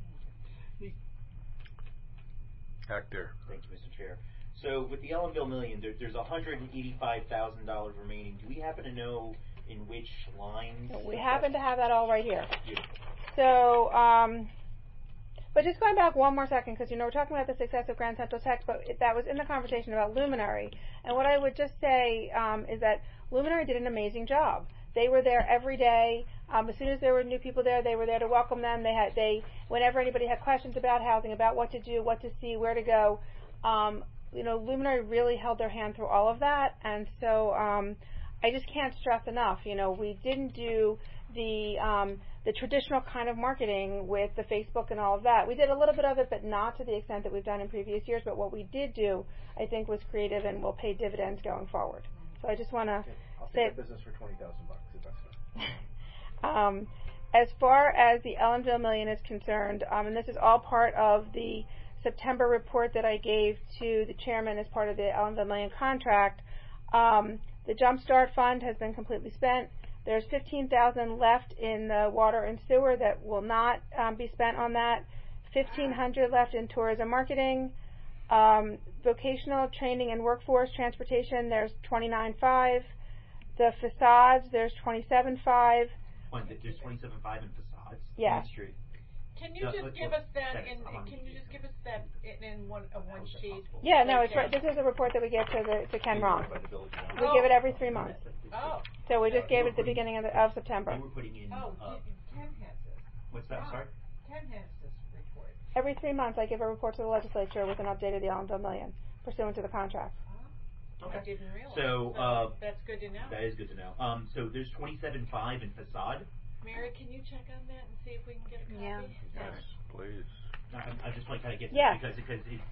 Hector. Thank you, Mr. Chair. So with the Ellenville million, there's $185,000 remaining. Do we happen to know in which lines? We happen to have that all right here. Beautiful. So, but just going back one more second, because we're talking about the success of Grand Central Tech, but that was in the conversation about Luminary. And what I would just say is that Luminary did an amazing job. They were there every day. As soon as there were new people there, they were there to welcome them. Whenever anybody had questions about housing, about what to do, what to see, where to go, Luminary really held their hand through all of that. And so I just can't stress enough. We didn't do the traditional kind of marketing with the Facebook and all of that. We did a little bit of it, but not to the extent that we've done in previous years. But what we did do, I think, was creative and will pay dividends going forward. So I just want to say. I'll take that business for $20,000 if that's good. As far as the Ellenville million is concerned, and this is all part of the September report that I gave to the chairman as part of the Ellenville million contract, the Jumpstart Fund has been completely spent. There's $15,000 left in the water and sewer that will not be spent on that. $1,500 left in tourism marketing. Vocational training and workforce transportation, there's $29,500. The facades, there's $27,500. There's $27,500 in facades. Yeah. Main Street. Can you just give us that in one sheet? Yeah, no, it's right. This is a report that we give to Ken Ron. We give it every 3 months. Oh. So we just gave it at the beginning of September. We were putting in. Ken has this. What's that? Sorry. Ken has this report. Every 3 months, I give a report to the legislature with an update of the Ellenville million, pursuant to the contract. Okay. I didn't realize. So that's good to know. That is good to know. So there's $27,500 in facade. Mary, can you check on that and see if we can get a copy? Yeah. Yes, please. I just want to kind of get Yeah. because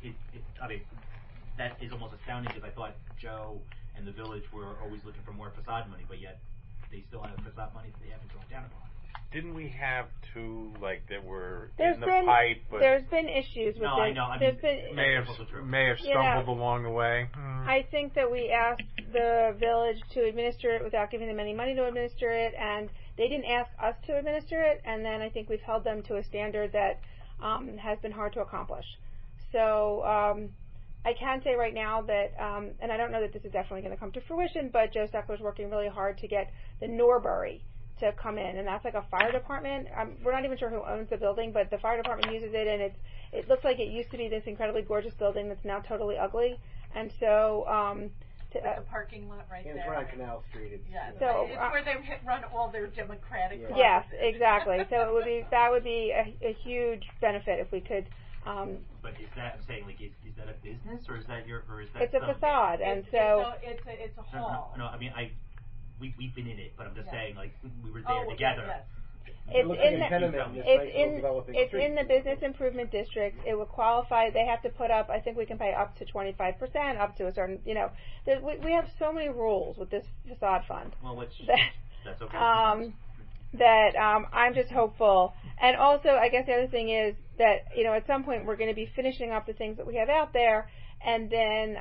that is almost astounding because I thought Joe and the village were always looking for more facade money, but yet they still have facade money that they haven't drawn down upon. Didn't we have two that were in the pipe? But there's been issues with I know. may have stumbled along the way. I think that we asked the village to administer it without giving them any money to administer it, and they didn't ask us to administer it. And then I think we've held them to a standard that has been hard to accomplish. So I can say right now that, and I don't know that this is definitely going to come to fruition, but Joe Steckler's working really hard to get the Norbury to come in, and that's like a fire department. We're not even sure who owns the building, but the fire department uses it, and it looks like it used to be this incredibly gorgeous building that's now totally ugly. And so it's a parking lot right there. It's right on Canal Street. It's where they run all their Democratic. Yes, exactly. So that would be a huge benefit if we could. But is that I'm saying is that a business or is that It's a facade, and so it's a hall. No, I mean we've been in it, but I'm just saying we were there together. Yes. It's in the business improvement district. It would qualify. They have to put up. I think we can pay up to 25%, up to a certain. We have so many rules with this facade fund. Well, that's okay. I'm just hopeful. And also, I guess the other thing is that at some point we're going to be finishing up the things that we have out there, and then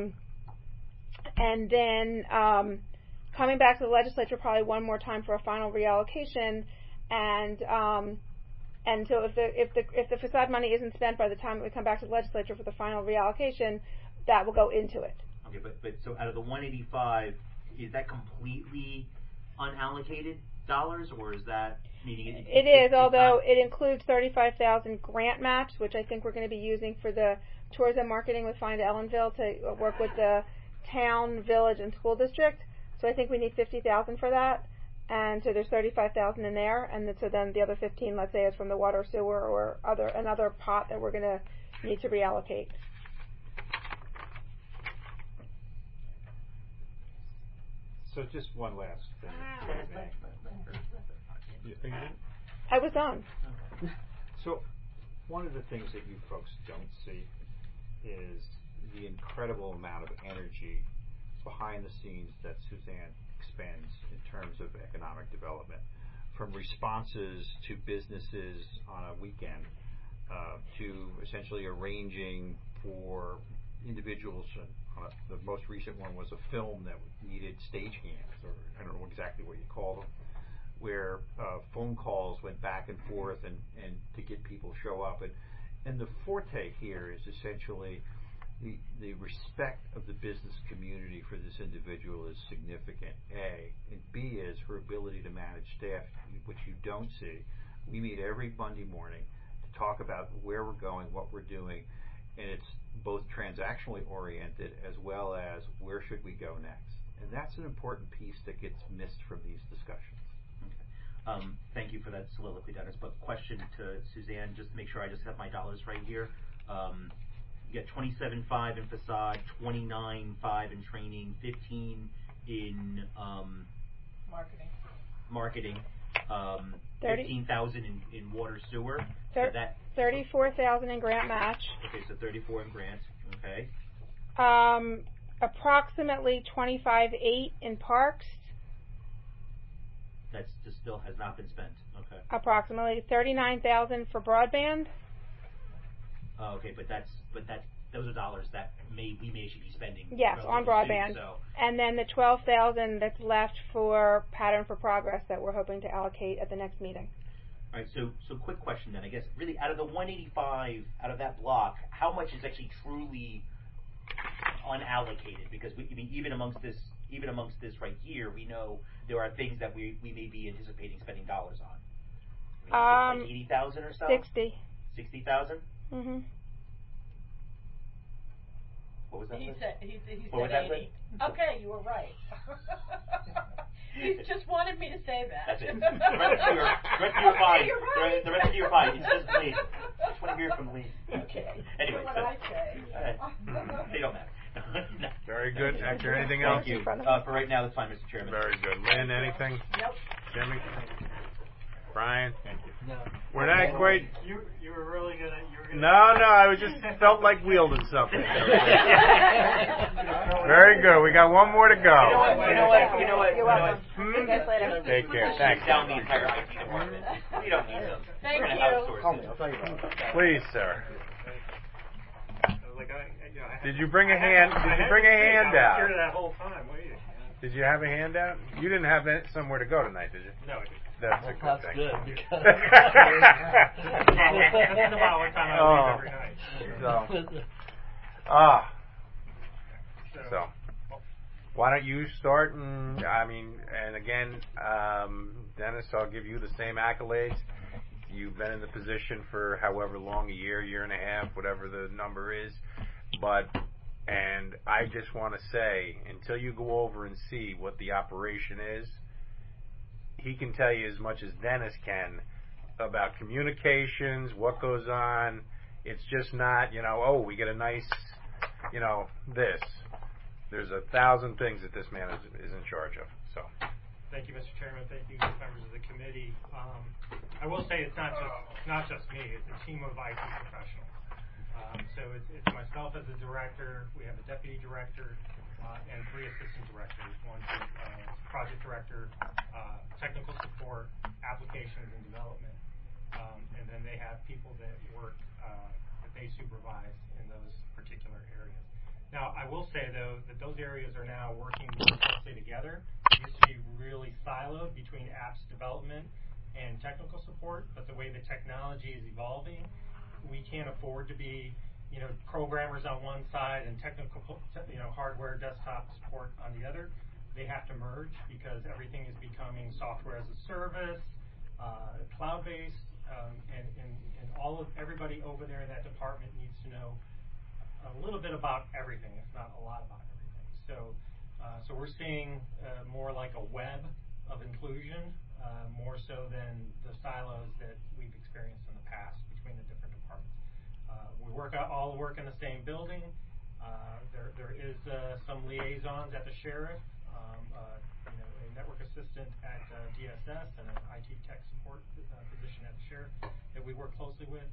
coming back to the legislature probably one more time for a final reallocation. And so if the facade money isn't spent by the time that we come back to the legislature for the final reallocation, that will go into it. Okay, but so out of the 185, is that completely unallocated dollars, or is that meaning it is? Although it includes $35,000 grant match, which I think we're going to be using for the tourism marketing with Find Ellenville to work with the town, village, and school district. So I think we need $50,000 for that. And so there's $35,000 in there, and so then the other 15, let's say, is from the water, sewer, or another pot that we're going to need to reallocate. So just one last thing. I was on. So one of the things that you folks don't see is the incredible amount of energy behind the scenes that Suzanne expends in terms of economic development, from responses to businesses on a weekend to essentially arranging for individuals. The most recent one was a film that needed stagehands, or I don't know exactly what you call them, where phone calls went back and forth and to get people to show up. And the forte here is essentially the respect of the business community for this individual is significant, A. And B is her ability to manage staff, which you don't see. We meet every Monday morning to talk about where we're going, what we're doing, and it's both transactionally oriented as well as where should we go next. And that's an important piece that gets missed from these discussions. Okay. Thank you for that soliloquy, Dennis. But question to Suzanne, just to make sure I just have my dollars right here. You get 27.5 in facade, 29.5 in training, 15 in marketing, 15,000 in water sewer. So that 34,000 in grant match. Okay, so 34 in grants. Okay. Approximately 25.8 in parks. That's just still has not been spent. Okay. Approximately 39,000 for broadband. Okay, but those are dollars that we may actually be spending. Yes, on broadband. Soon, so. And then the 12,000 that's left for Pattern for Progress that we're hoping to allocate at the next meeting. All right. So quick question then. I guess really out of the 185 out of that block, how much is actually truly unallocated? Because even amongst this right here, we know there are things that we may be anticipating spending dollars on. Like 80,000 or so. 60,000. Mm-hmm. What was that? He said 80. Okay, you were right. He just wanted me to say that. That's it. The rest of you are fine. Right. The rest of you are fine. It's just Lee. I just want to hear from Lee. Okay. Anyway, what I say. They don't matter. No. Very good. Hector, anything else? Thank you. For right now, that's fine, Mr. Chairman. Very good. Lynn, anything? Nope. Jimmy? Brian? Thank you. No. We're not quite. You were really gonna. No, I was just felt like wielding something. Very good. We got one more to go. You know what? You're welcome. See you guys later. Take care. Thanks. Down the entire IT department. We don't need them. Thank We're you. gonna outsource Call it. me. I'll tell you about it. Please, sir. I Did you bring a hand? Did you bring a handout? I was here that whole time waiting. Did you have a handout? You didn't have somewhere to go tonight, did you? No, I didn't. That's a good thing. Good because that's about what time I leave every night. So, why don't you start? And again, Dennis, I'll give you the same accolades. You've been in the position for however long, a year and a half, whatever the number is. And I just want to say, until you go over and see what the operation is, he can tell you as much as Dennis can about communications, what goes on. It's just not, we get a nice, this. There's 1,000 things that this man is in charge of. So. Thank you, Mr. Chairman. Thank you, members of the committee. I will say it's not just me. It's a team of IT professionals. So it's myself as a director. We have a deputy director and 3 assistant directors. One's project director, technical support, applications and development, and then they have people that work that they supervise in those particular areas. Now, I will say though that those areas are now working more closely together. It used to be really siloed between apps development and technical support, but the way the technology is evolving, we can't afford to be, programmers on one side and technical, hardware, desktop support on the other. They have to merge because everything is becoming software as a service, cloud-based, and everybody over there in that department needs to know a little bit about everything, if not a lot about everything. So we're seeing more like a web of inclusion, more so than the silos that we've experienced in the past between the different departments. We all work in the same building. There is some liaisons at the sheriff, a network assistant at DSS, and an IT tech support position at the sheriff that we work closely with.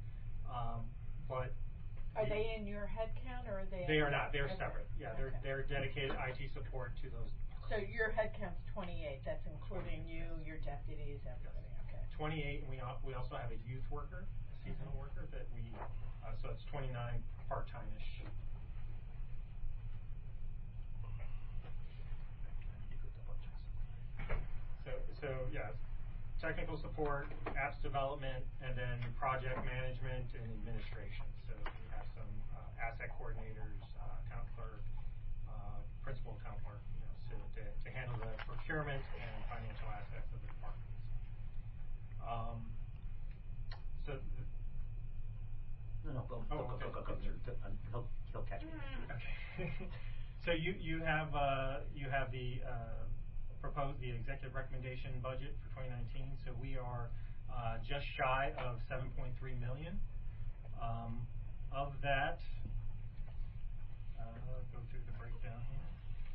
But are they in your head count, or are they? They are not. They're separate. Yeah, they're dedicated IT support to those. So your head count's 28. That's including you, your deputies, everybody. Okay. 28. And we also have a youth worker, seasonal worker that we, so it's 29 part-time-ish. So yes, technical support, apps development, and then project management and administration. So we have some asset coordinators, account clerk, principal account clerk, so to handle the procurement and financial aspects of the departments. He'll catch me. Okay. So you have the proposed the executive recommendation budget for 2019. So we are just shy of 7.3 million. Of that, go through the breakdown here.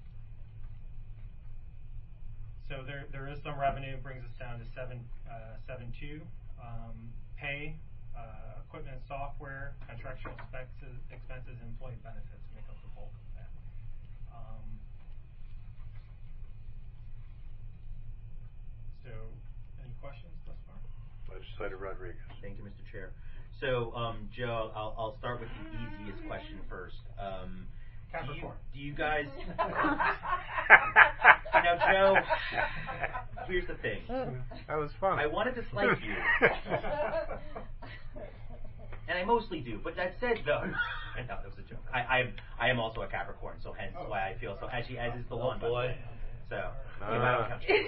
So there is some revenue, brings us down to 7.2. Pay, equipment and software, contractual expenses, employee benefits make up the bulk of that. So, any questions thus far? Legislator Rodriguez. Thank you, Mr. Chair. So, Joe, I'll start with the easiest question first. Capricorn. Do you guys? Now, Joe, here's the thing. That was fun. I wanted to slight you, and I mostly do. But that said, though, no, that was a joke. I am also a Capricorn, so hence why I feel so. As is the one, boy. So, me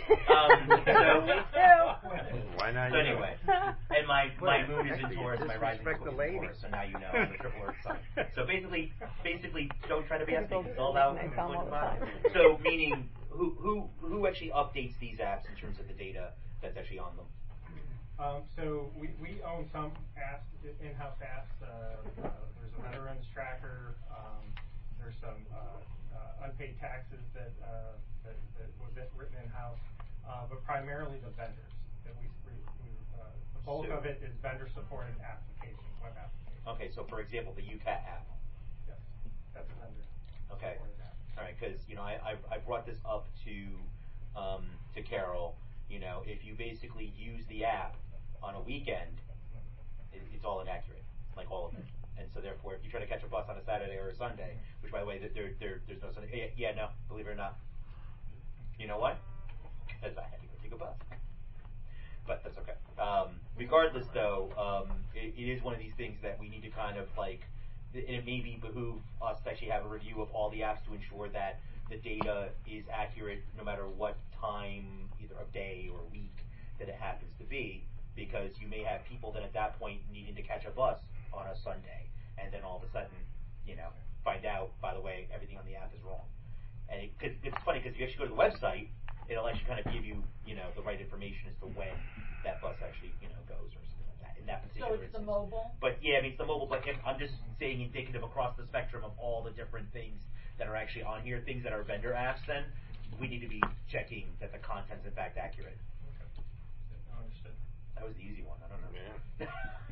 too. Why not? So anyway, and my moon is in Taurus, my rising is in Taurus, so now you know I'm a triple Earth sign. So basically, don't try to be me. It's all about so meaning who actually updates these apps in terms of the data that's actually on them. So we own some apps, in-house apps. There's a veterans tracker. There's some unpaid taxes that was written in-house, but primarily the vendors. That the bulk of it is vendor-supported application, web application. Okay, so for example, the UCAT app. Yes, that's a vendor. Okay, all right, because I brought this up to Carol. If you basically use the app on a weekend, it's all inaccurate, like all of it. And so therefore, if you try to catch a bus on a Saturday or a Sunday, which by the way, there's no Sunday. Yeah, no, believe it or not. You know what? Because I had to go take a bus. But that's okay. Regardless, though, it is one of these things that we need to kind of and it may behoove us to actually have a review of all the apps to ensure that the data is accurate no matter what time, either of day or week, that it happens to be, because you may have people that at that point needing to catch a bus on a Sunday, and then all of a sudden, find out, by the way, everything on the app is wrong. And it's funny because if you actually go to the website, it'll actually kind of give you, the right information as to when that bus actually, goes or something like that in that particular instance. So it's the mobile? But yeah, it's the mobile, but I'm just saying indicative across the spectrum of all the different things that are actually on here, things that are vendor apps, then we need to be checking that the content's in fact accurate. Okay. Understood. That was the easy one. I don't know. Yeah.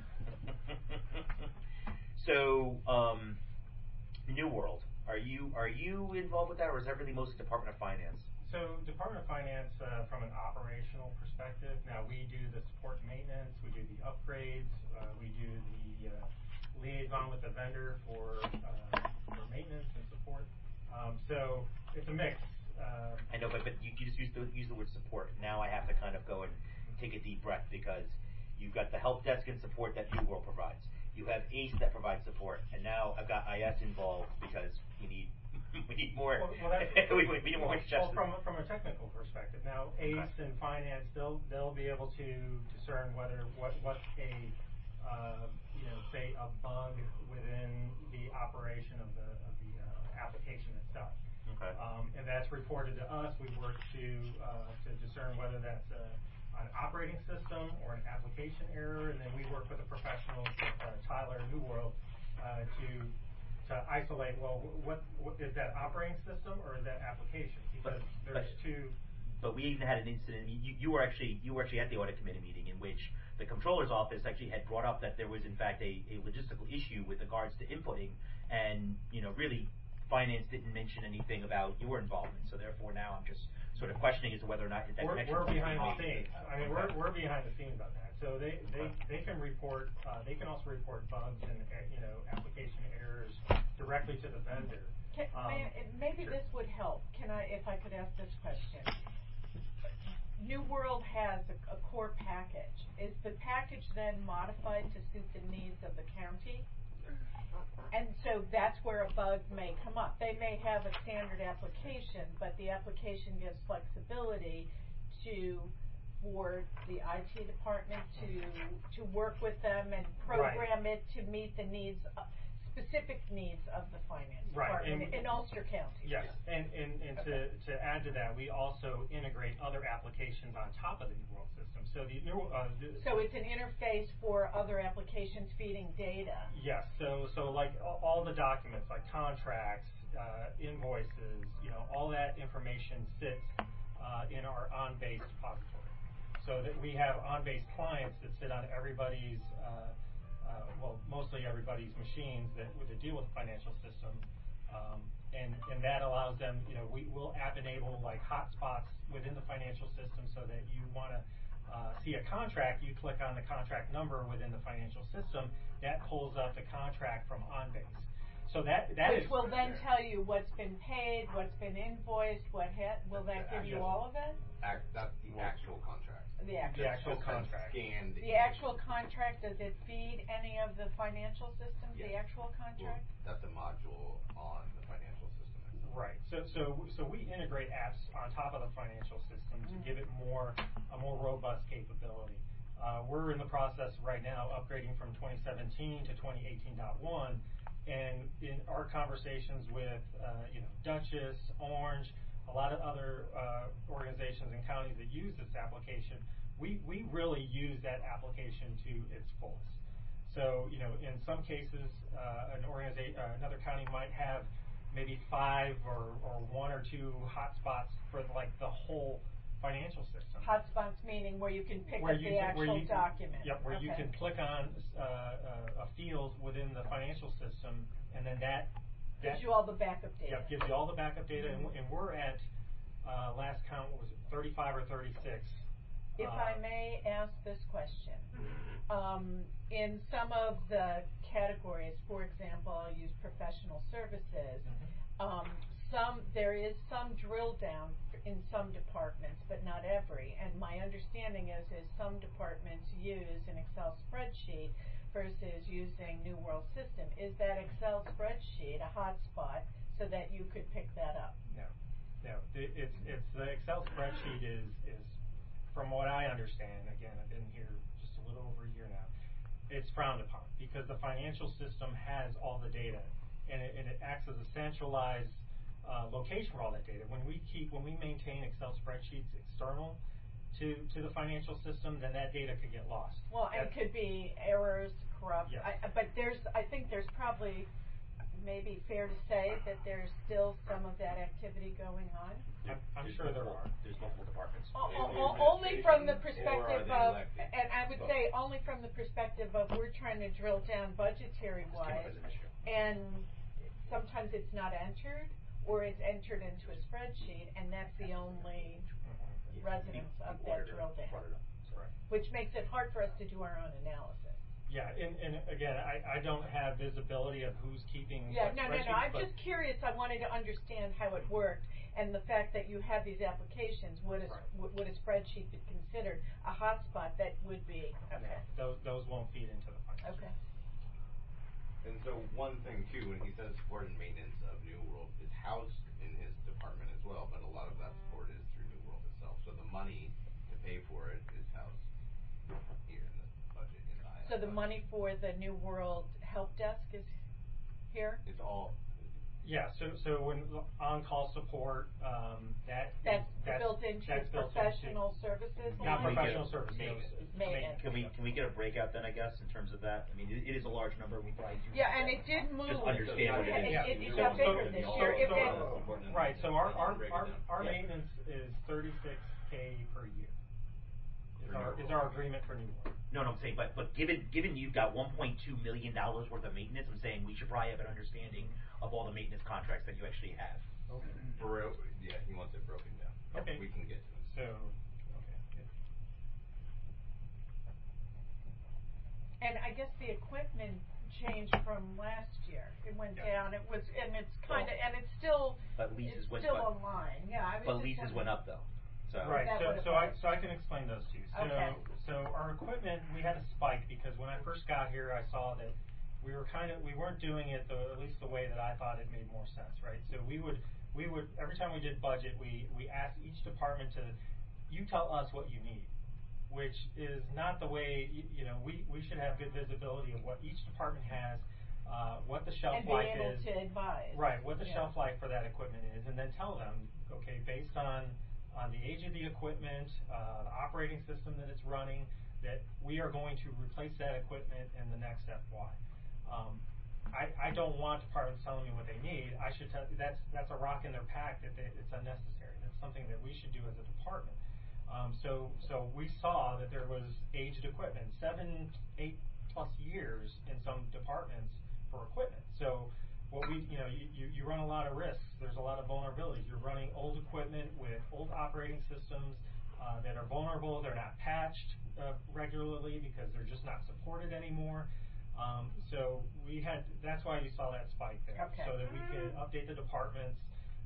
So, New World. Are you involved with that, or is that really mostly Department of Finance? So, Department of Finance, from an operational perspective, now we do the support and maintenance, we do the upgrades, we do the liaison with the vendor for maintenance and support. So, it's a mix. I know, but you just use the word support. Now I have to kind of go and take a deep breath, because you've got the help desk and support that New World provides. You have ACE that provides support, and now I've got IS involved because we need more. We need more. Well, from a technical perspective, now ACE and Finance, they'll be able to discern what's a say a bug within the operation of the application itself. Okay. And that's reported to us. We work to discern whether that's an operating system or an application error, and then we work with the professionals, Tyler and New World, to isolate. Well, what is that operating system or is that application? Because there's two. But we even had an incident. You were actually at the audit committee meeting in which the controller's office actually had brought up that there was in fact a logistical issue with regards to inputting, and really finance didn't mention anything about your involvement. So therefore now I'm just sort of questioning as to whether or not that connection. We're behind the scenes. I mean, we're behind the scenes on that. So they can report. They can also report bugs and application errors directly to the vendor. Maybe this would help. If I could ask this question? New World has a core package. Is the package then modified to suit the needs of the county? And so that's where a bug may come up. They may have a standard application, but the application gives flexibility for the IT department to work with them and program it to meet the needs, specific needs of the finance department in Ulster County. Yes, and to add to that, we also integrate other applications on top of the New World system. So so it's an interface for other applications feeding data. Yes. So like all the documents, like contracts, invoices, all that information sits in our on-base depository. So that we have on-base clients that sit on everybody's, mostly everybody's machines that deal with the financial system, and that allows them. We will app enable like hotspots within the financial system, so that you want to see a contract, you click on the contract number within the financial system, that pulls up the contract from OnBase. So which will then tell you what's been paid, what's been invoiced, will that give you all of it? That's the actual contract. The actual contract. Scanned. The actual contract, does it feed any of the financial systems? Yes. The actual contract? Well, that's a module on the financial system itself. Right. So we integrate apps on top of the financial system to give it a more robust capability. We're in the process right now upgrading from 2017 to 2018.1, and in our conversations with Dutchess, Orange, a lot of other organizations and counties that use this application, we really use that application to its fullest. So in some cases, another county might have maybe 5 or 1 or 2 hotspots for like the whole financial system. Hotspots meaning where you can pick up the actual document. Yep, where you can click on a field within the financial system, and then that gives you all the backup data. Yep, gives you all the backup data, and we're at last count, what was it, 35 or 36. If I may ask this question, in some of the categories, for example, I'll use professional services. There is some drill down in some departments, but not every. And my understanding is some departments use an Excel spreadsheet versus using New World System. Is that Excel spreadsheet a hotspot so that you could pick that up? No. It's the Excel spreadsheet is from what I understand. Again, I've been here just a little over a year now. It's frowned upon because the financial system has all the data, and it acts as a centralized location for all that data. When we maintain Excel spreadsheets external to the financial system, then that data could get lost. Well, and it could be errors, corrupt. Yes. But I think there's probably maybe fair to say that there's still some of that activity going on. I'm sure there are. There's multiple departments. Only from the perspective of, and I would say only from the perspective of we're trying to drill down budgetary wise, and sometimes it's not entered, or it's entered into a spreadsheet, and that's the only residence of that drill down, which makes it hard for us to do our own analysis. Yeah, and again, I don't have visibility of who's keeping. Yeah, no. I'm just curious. I wanted to understand how it worked, and the fact that you have these applications. Would a spreadsheet be considered a hotspot? That would be okay. Those won't feed into the financial. Okay. And so one thing too, when he says support and maintenance of New World, it's housed in his department as well, but a lot of that support is through New World itself. So the money to pay for it is housed here in the budget. So the money for the New World help desk is here? It's all. Yeah. So when on-call support, that's built into professional services. Not professional services. Maintenance. Can we get a breakout then? I guess in terms of that. I mean, it is a large number. We probably do. Yeah, and it did move. Just understand what it is. It got bigger this year. Right. So our maintenance is $36K per year. Is our agreement for New World. No, I'm saying, but given you've got $1.2 million worth of maintenance, I'm saying we should probably have an understanding of all the maintenance contracts that you actually have. Okay. Yeah, he wants it broken down. Okay. We can get to it. So, okay. And I guess the equipment changed from last year. It went down. It was, and it's kind of, and it's still, But leases it's went still up. online. Yeah, I was But just leases wondering. went up though. So Right. That would So apply. I can explain those to you. So Okay. so our equipment, we had a spike because when I first got here, I saw that we weren't doing it at least the way that I thought it made more sense, right? So we would every time we did budget, we asked each department to, you tell us what you need, which is not the way, we should have good visibility of what each department has, what the shelf life is. And be able to advise. Right, what the Yeah. shelf life for that equipment is, and then tell them, okay, based on the age of the equipment, the operating system that it's running, that we are going to replace that equipment in the next FY. I don't want departments telling me what they need. I should tell, that's a rock in their pack that it's unnecessary. That's something that we should do as a department. So we saw that there was aged equipment, 7, 8 plus years in some departments for equipment. So what you run a lot of risks. There's a lot of vulnerabilities. You're running old equipment with old operating systems that are vulnerable. They're not patched regularly because they're just not supported anymore. So that's why you saw that spike there. Okay. So that we can update the departments,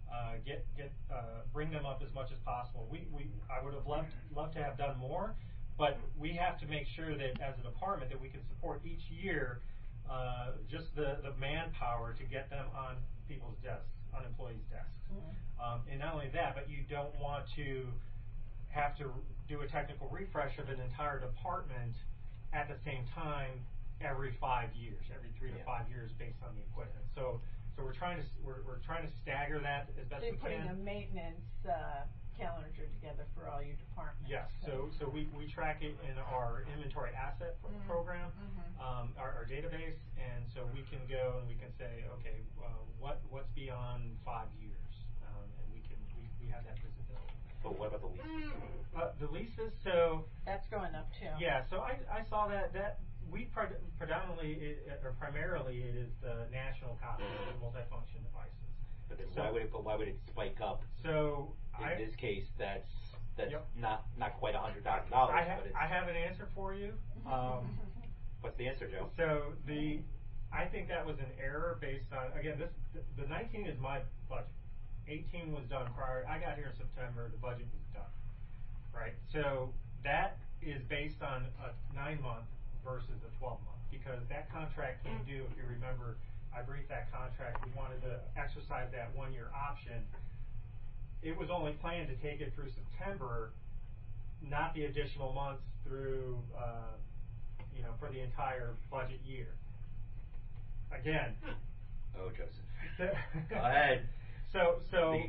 bring them up as much as possible. I would have loved to have done more, but we have to make sure that as a department that we can support each year just the manpower to get them on people's desks, on employees' desks. Mm-hmm. And not only that, but you don't want to have to do a technical refresh of an entire department at the same time every 5 years, every 3 to 5 years based on the equipment. So we're trying to stagger that as best we You're putting can. a maintenance calendar together for all your departments. Yes. So we track it in our inventory asset program, our database, and so we can go and we can say, okay, what's beyond 5 years, and we have that visibility. But what about the leases? The leases, so that's going up too. Yeah. So I saw that we predominantly or primarily it is the national copies, the multifunction devices. But then why would it spike up? So in this case, that's Yep. not quite $100,000. I have an answer for you. What's the answer, Joe? So I think that was an error based on, again, the 19 is my budget. 18 was done prior. I got here in September. The budget was done, right? So that is based on a 9-month versus a 12-month because that contract came due. If you remember, I briefed that contract. We wanted to exercise that 1-year option. It was only planned to take it through September, not the additional months through, for the entire budget year. Again. Oh, Joseph. Go ahead. So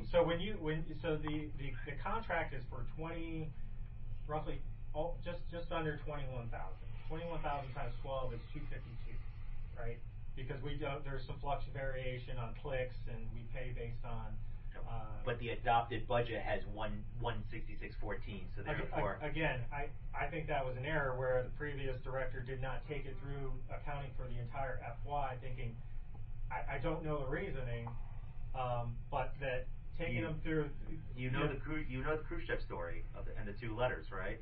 the contract is for roughly just under 21,000. 21,000 times 12 is 252, right? Because there's some flux variation on clicks, and we pay based on. But the adopted budget has 166.14, so therefore. Again, I think that was an error where the previous director did not take it through accounting for the entire FY, thinking, I don't know the reasoning, but that taking them through. You know the Khrushchev story and the 2 letters, right?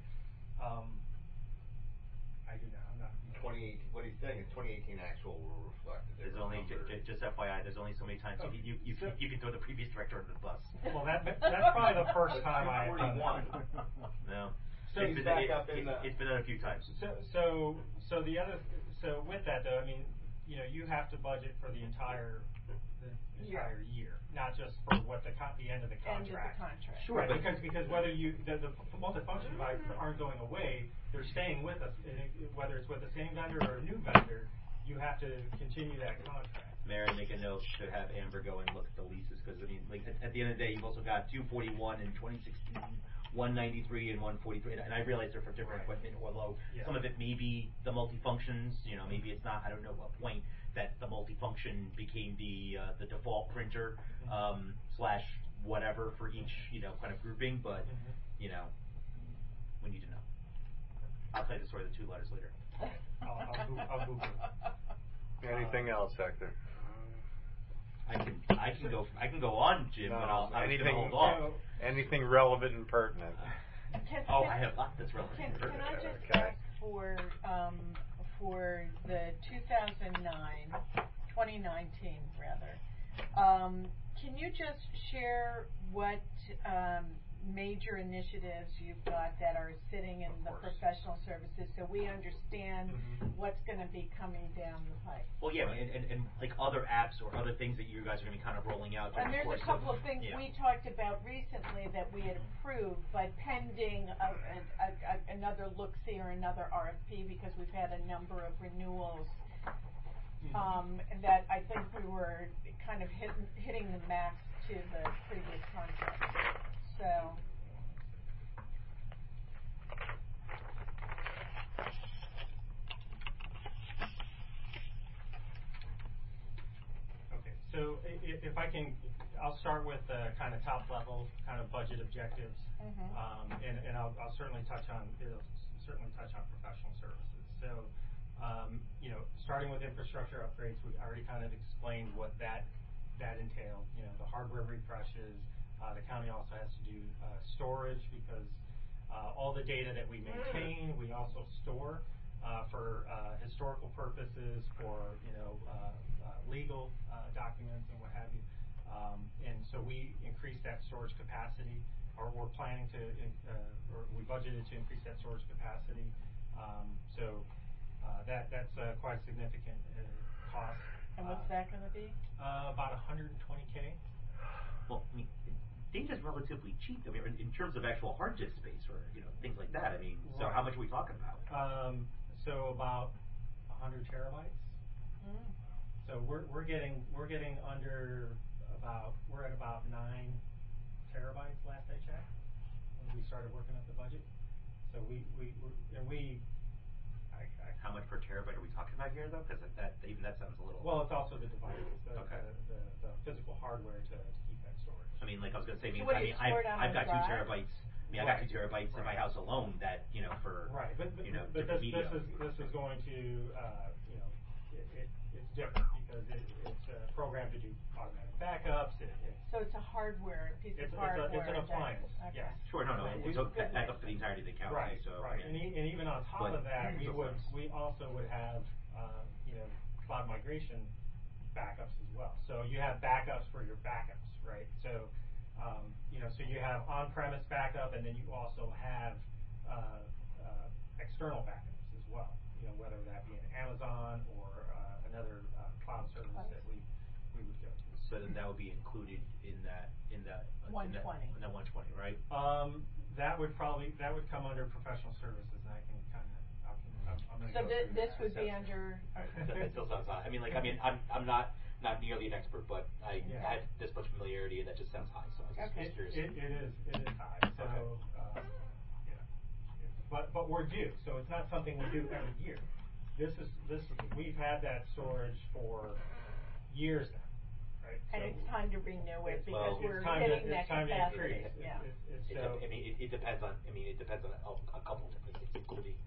I do not. I'm not. 2018. What he's saying is 2018 actual will reflect. There's only just FYI. There's only so many times you can throw the previous director under the bus. Well, that's probably the first time I. 41. No. So it's been done a few times. So with that though, I mean, you have to budget for the entire year, not just for what the end of the contract. End of the contract. Sure, right, because whether the multifunction devices aren't going away, they're staying with us. Whether it's with the same vendor or a new vendor, you have to continue that contract. Mary, make a note to have Amber go and look at the leases because I mean, like at the end of the day, you've also got 241 in 2016, 193 and 143, and I realize they're for different equipment. Although some of it may be the multifunctions, maybe it's not. I don't know what point that the multifunction became the default printer / whatever for each kind of grouping, but we need to know. I'll tell you the story of the 2 letters later. I'll Google it. Anything else, Hector? I I can go on, Jim, but I was going to hold off. Anything relevant and pertinent. I have lots that's relevant. Can I just ask for the 2019 rather, can you just share what major initiatives you've got that are sitting in the professional services so we understand what's going to be coming down the pipe? Well, yeah, and like other apps or other things that you guys are going to be kind of rolling out. And there's a couple of things we talked about recently that we had approved, but pending another look-see or another RFP because we've had a number of renewals that I think we were kind of hitting the max to the previous contract. So. Okay, so if I can, I'll start with the kind of top level kind of budget objectives, and I'll certainly touch on professional services. So, starting with infrastructure upgrades, we already kind of explained what that entailed. The hardware refreshes. The county also has to do storage because all the data that we maintain, we also store for historical purposes, for legal documents and what have you. And so we increased that storage capacity, or we're planning to, or we budgeted to increase that storage capacity. So that's quite a significant cost. And what's that going to be? About $120K. Well, I mean, data's relatively cheap. I mean, in terms of actual hard disk space or things like that. I mean, so how much are we talking about? So about 100 terabytes. So we're getting under we're at about 9 terabytes last I checked when we started working up the budget. So how much per terabyte are we talking about here, though? Because that sounds a little. Well, it's also the devices, the physical hardware to keep that storage. I mean, like I was going to say, I've got 2 terabytes. I got 2 terabytes in my house alone. That for but this is going to it's different because it's programmed to do automatic backups. So it's a piece of hardware. It's an appliance. Okay. Yes. Sure. No. We took backup for the entirety of the county. Right. So right. And even on top of that, we also would have cloud migration backups as well. So you have backups for your backups, right? So so you have on-premise backup, and then you also have external backups as well. Whether that be an Amazon or another cloud service that we would go to. So then that would be included in that 120. In that 120, right? That would come under professional services, and I can kind of I'm going to. So this would be under. That still sounds high. I'm not nearly an expert, but I had this much familiarity, and that just sounds high. So I was just curious. It is high. So but we're due. So it's not something we do every year. We've had that storage for years now, right? And it's time to renew it because we're hitting that capacity. It depends on. It depends on a couple of different things, including.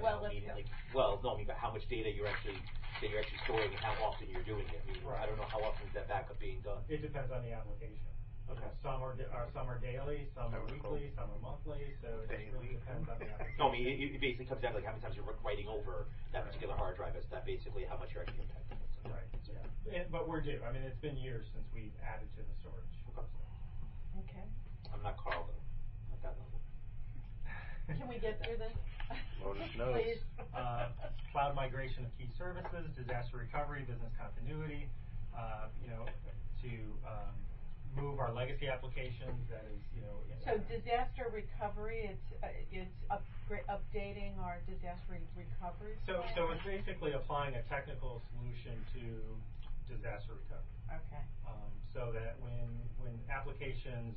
How much data you're actually storing and how often you're doing it. I don't know how often is that backup being done. It depends on the application. Okay. Some are daily, some are weekly, some are monthly. So it really depends on the application. No, it basically comes down to how many times you're writing over that particular hard drive. Is that basically how much you're actually impacting it? So. Right. Yeah. But we're due. It's been years since we've added to the storage. Okay. I'm not Carl though. Not that level. Can we get through this? Please. Cloud migration of key services, disaster recovery, business continuity. To move our legacy applications. That is, So disaster recovery, it's updating our disaster recovery. So it's basically applying a technical solution to disaster recovery. Okay. So that when applications,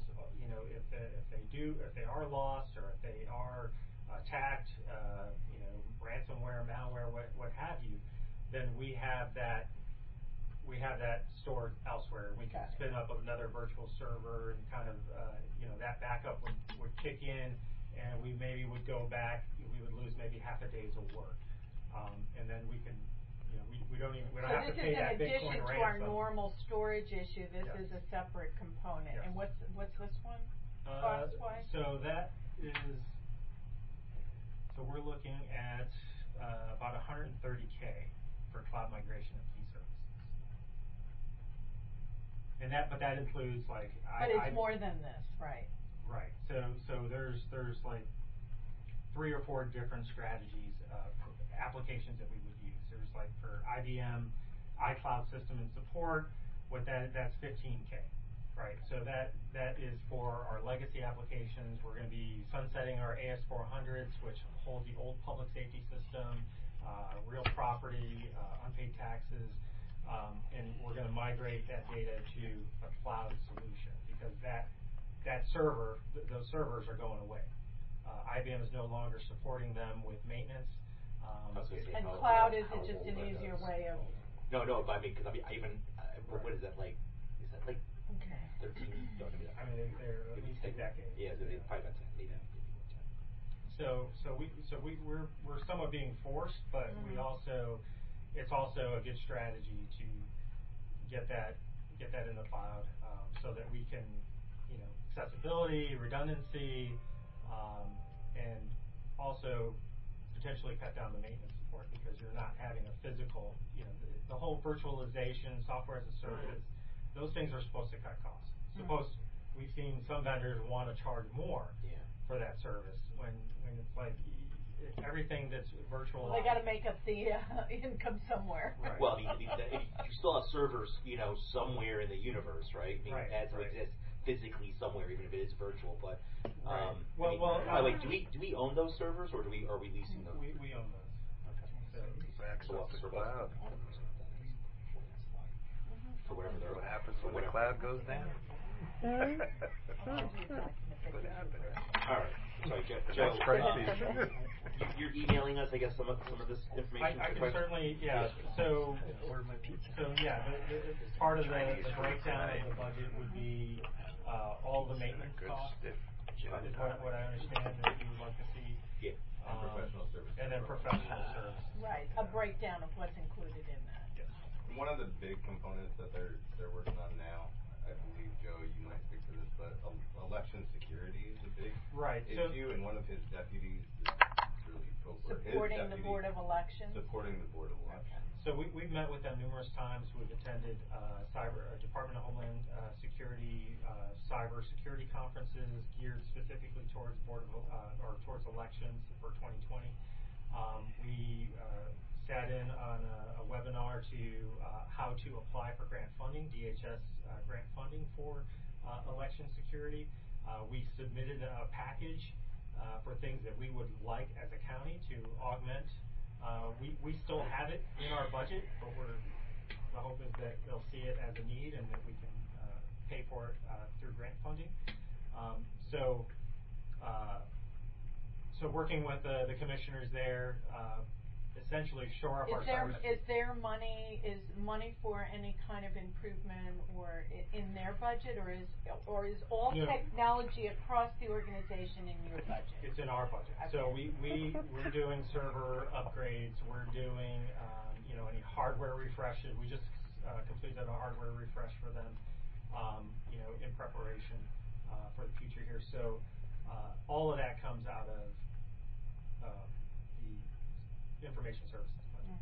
if they are lost or if they are attacked, ransomware, malware, what have you, then we have that stored elsewhere. We can spin up another virtual server and kind of that backup would kick in, and we maybe would go back. We would lose maybe half a day's of work, and then we can we don't So have to this pay is that in addition Bitcoin to our ransom. normal storage issue, this Yes. is a separate component. Yes. And what's this one, cost-wise? So that is, so we're looking at about $130K for cloud migration of key services. And but that includes like But it's more than this, right? Right. So there's like 3 or 4 different strategies, applications that we would use. There's like for IBM, iCloud system and support. That's $15K, right? So that is for our legacy applications. We're going to be sunsetting our AS400s, which hold the old public safety system, real property, unpaid taxes, and we're going to migrate that data to a cloud solution because that server, those servers are going away. IBM is no longer supporting them with maintenance. And cloud is just an easier way of. No, but I mean, because what is that like? Is that like 13? No, I mean, they're at least a decade. Yeah, they're probably about 10, maybe. So we're somewhat being forced, but we also, it's also a good strategy to get that in the cloud, so that we can, accessibility, redundancy, and also potentially cut down the maintenance support because you're not having a physical, the whole virtualization, software as a service, those things are supposed to cut costs. We've seen some vendors want to charge more for that service when it's like everything that's virtual. Well, they got to make up the income somewhere. Right. Well, you still have servers, somewhere in the universe, right? I mean, it has to exist physically somewhere, even if it is virtual. But by the way, do we own those servers, or are we leasing them? We own those. Okay. Access to cloud. For whatever they're. What happens when the cloud goes down? What happened? All right. Sorry, Joe. You're emailing us, I guess, some of this information. I can certainly, yeah. So yeah, part of the breakdown of the budget would be all the maintenance costs. Is what I understand that you would like to see. Yeah. Professional services. And then professional services. Right. A breakdown of what's included in that. Yes. One of the big components that they're working on now, I believe, Joe, you might speak to this, but election security is a big issue, and one of his deputies is really supporting the Board of Elections. Supporting the Board of Elections. So we've met with them numerous times. We've attended Department of Homeland Security cyber security conferences geared specifically towards towards elections for 2020. We sat in on a webinar to how to apply for grant funding, DHS grant funding for election security. We submitted a package for things that we would like as a county to augment. We still have it in our budget, but the hope is that they'll see it as a need and that we can pay for it through grant funding. So working with the commissioners there, essentially shore up our cyber. Is there money for any kind of improvement or in their budget, or is all technology across the organization in your budget? It's in our budget. Okay. So we're doing server upgrades. We're doing any hardware refreshes. We just completed a hardware refresh for them, in preparation for the future here. So all of that comes out of the information services budget.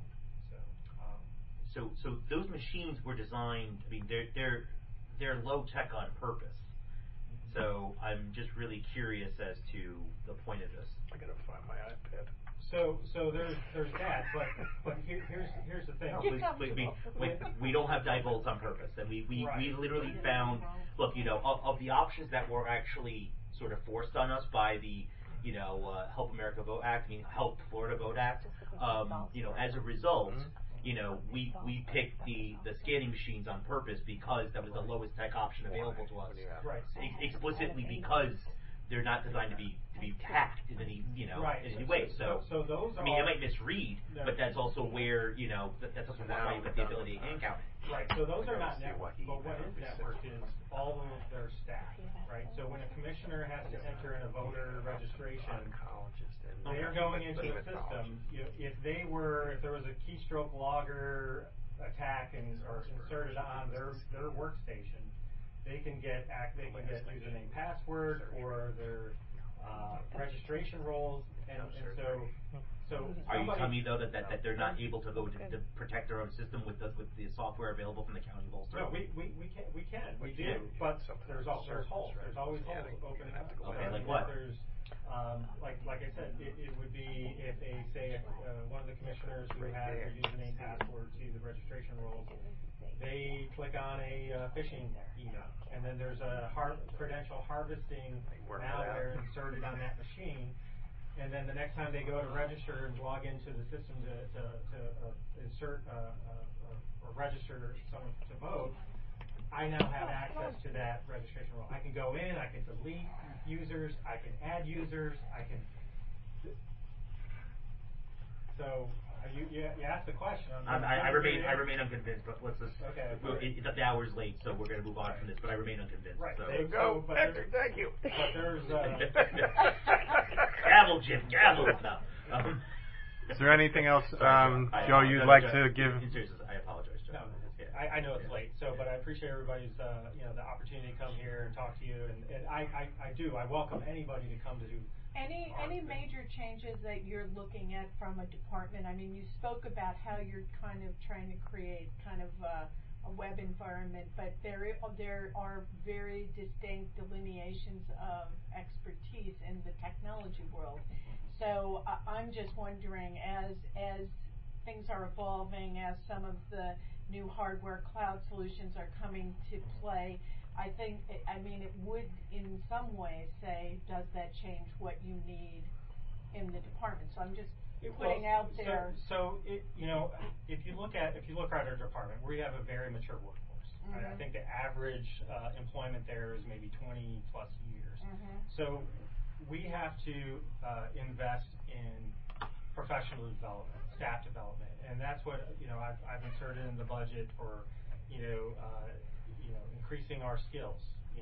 So those machines were designed. I mean, they're low tech on purpose. So I'm just really curious as to the point of this. I gotta find my iPad. So there's that, but here's the thing. We don't have die bolts on purpose, and we literally found. Look, of the options that were actually sort of forced on us by the Help America Vote Act, Help Florida Vote Act. As a result, we picked the scanning machines on purpose because that was the lowest tech option available to us. Right. Explicitly because they're not designed to be hacked in any in any way. So those I mean, you might misread, but that's also where that's also why you have the ability to hand count it. Right. So those are not networked, but what is networked is all of their staff. Right. So when a commissioner has to enter in a voter registration, they are going into the system. If there was a keystroke logger attack or inserted on their workstation, they can get username, password, or their registration roles, and so. Are you telling me though that they're not able to go to protect their own system with the software available from the county of Ulster? No, we do, but there's holes. There's always holes opening up. Okay, like what? There's like I said, it would be if one of the commissioners who has a username password to the registration rolls, they click on a phishing email, and then there's a credential harvesting malware inserted on that machine, and then the next time they go to register and log into the system to insert or register someone to vote, I now have access to that registration role. I can go in, I can delete users, I can add users, I can. So you asked the question. I remain unconvinced, but let's just. Okay. It's up to hours late, so we're going to move on from this. But I remain unconvinced. Right. So. There you go. Hector, thank you. But there's. Gavel, Jim. Gavel. No. Is there anything else, Joe, you'd like to give? I apologize, Joe. No, I know it's late, but I appreciate everybody's the opportunity to come here and talk to you, and I welcome anybody to come to. Any major changes that you're looking at from a department? I mean, you spoke about how you're kind of trying to create kind of a web environment, but there are very distinct delineations of expertise in the technology world. So I'm just wondering, as things are evolving, as some of the new hardware cloud solutions are coming to play, it would in some ways say, does that change what you need in the department? So I'm just putting out there. If you look at our department, we have a very mature workforce. Mm-hmm. I think the average employment there is maybe 20 plus years. Mm-hmm. So we have to invest in professional development, staff development, and that's what I've inserted in the budget for increasing our skills.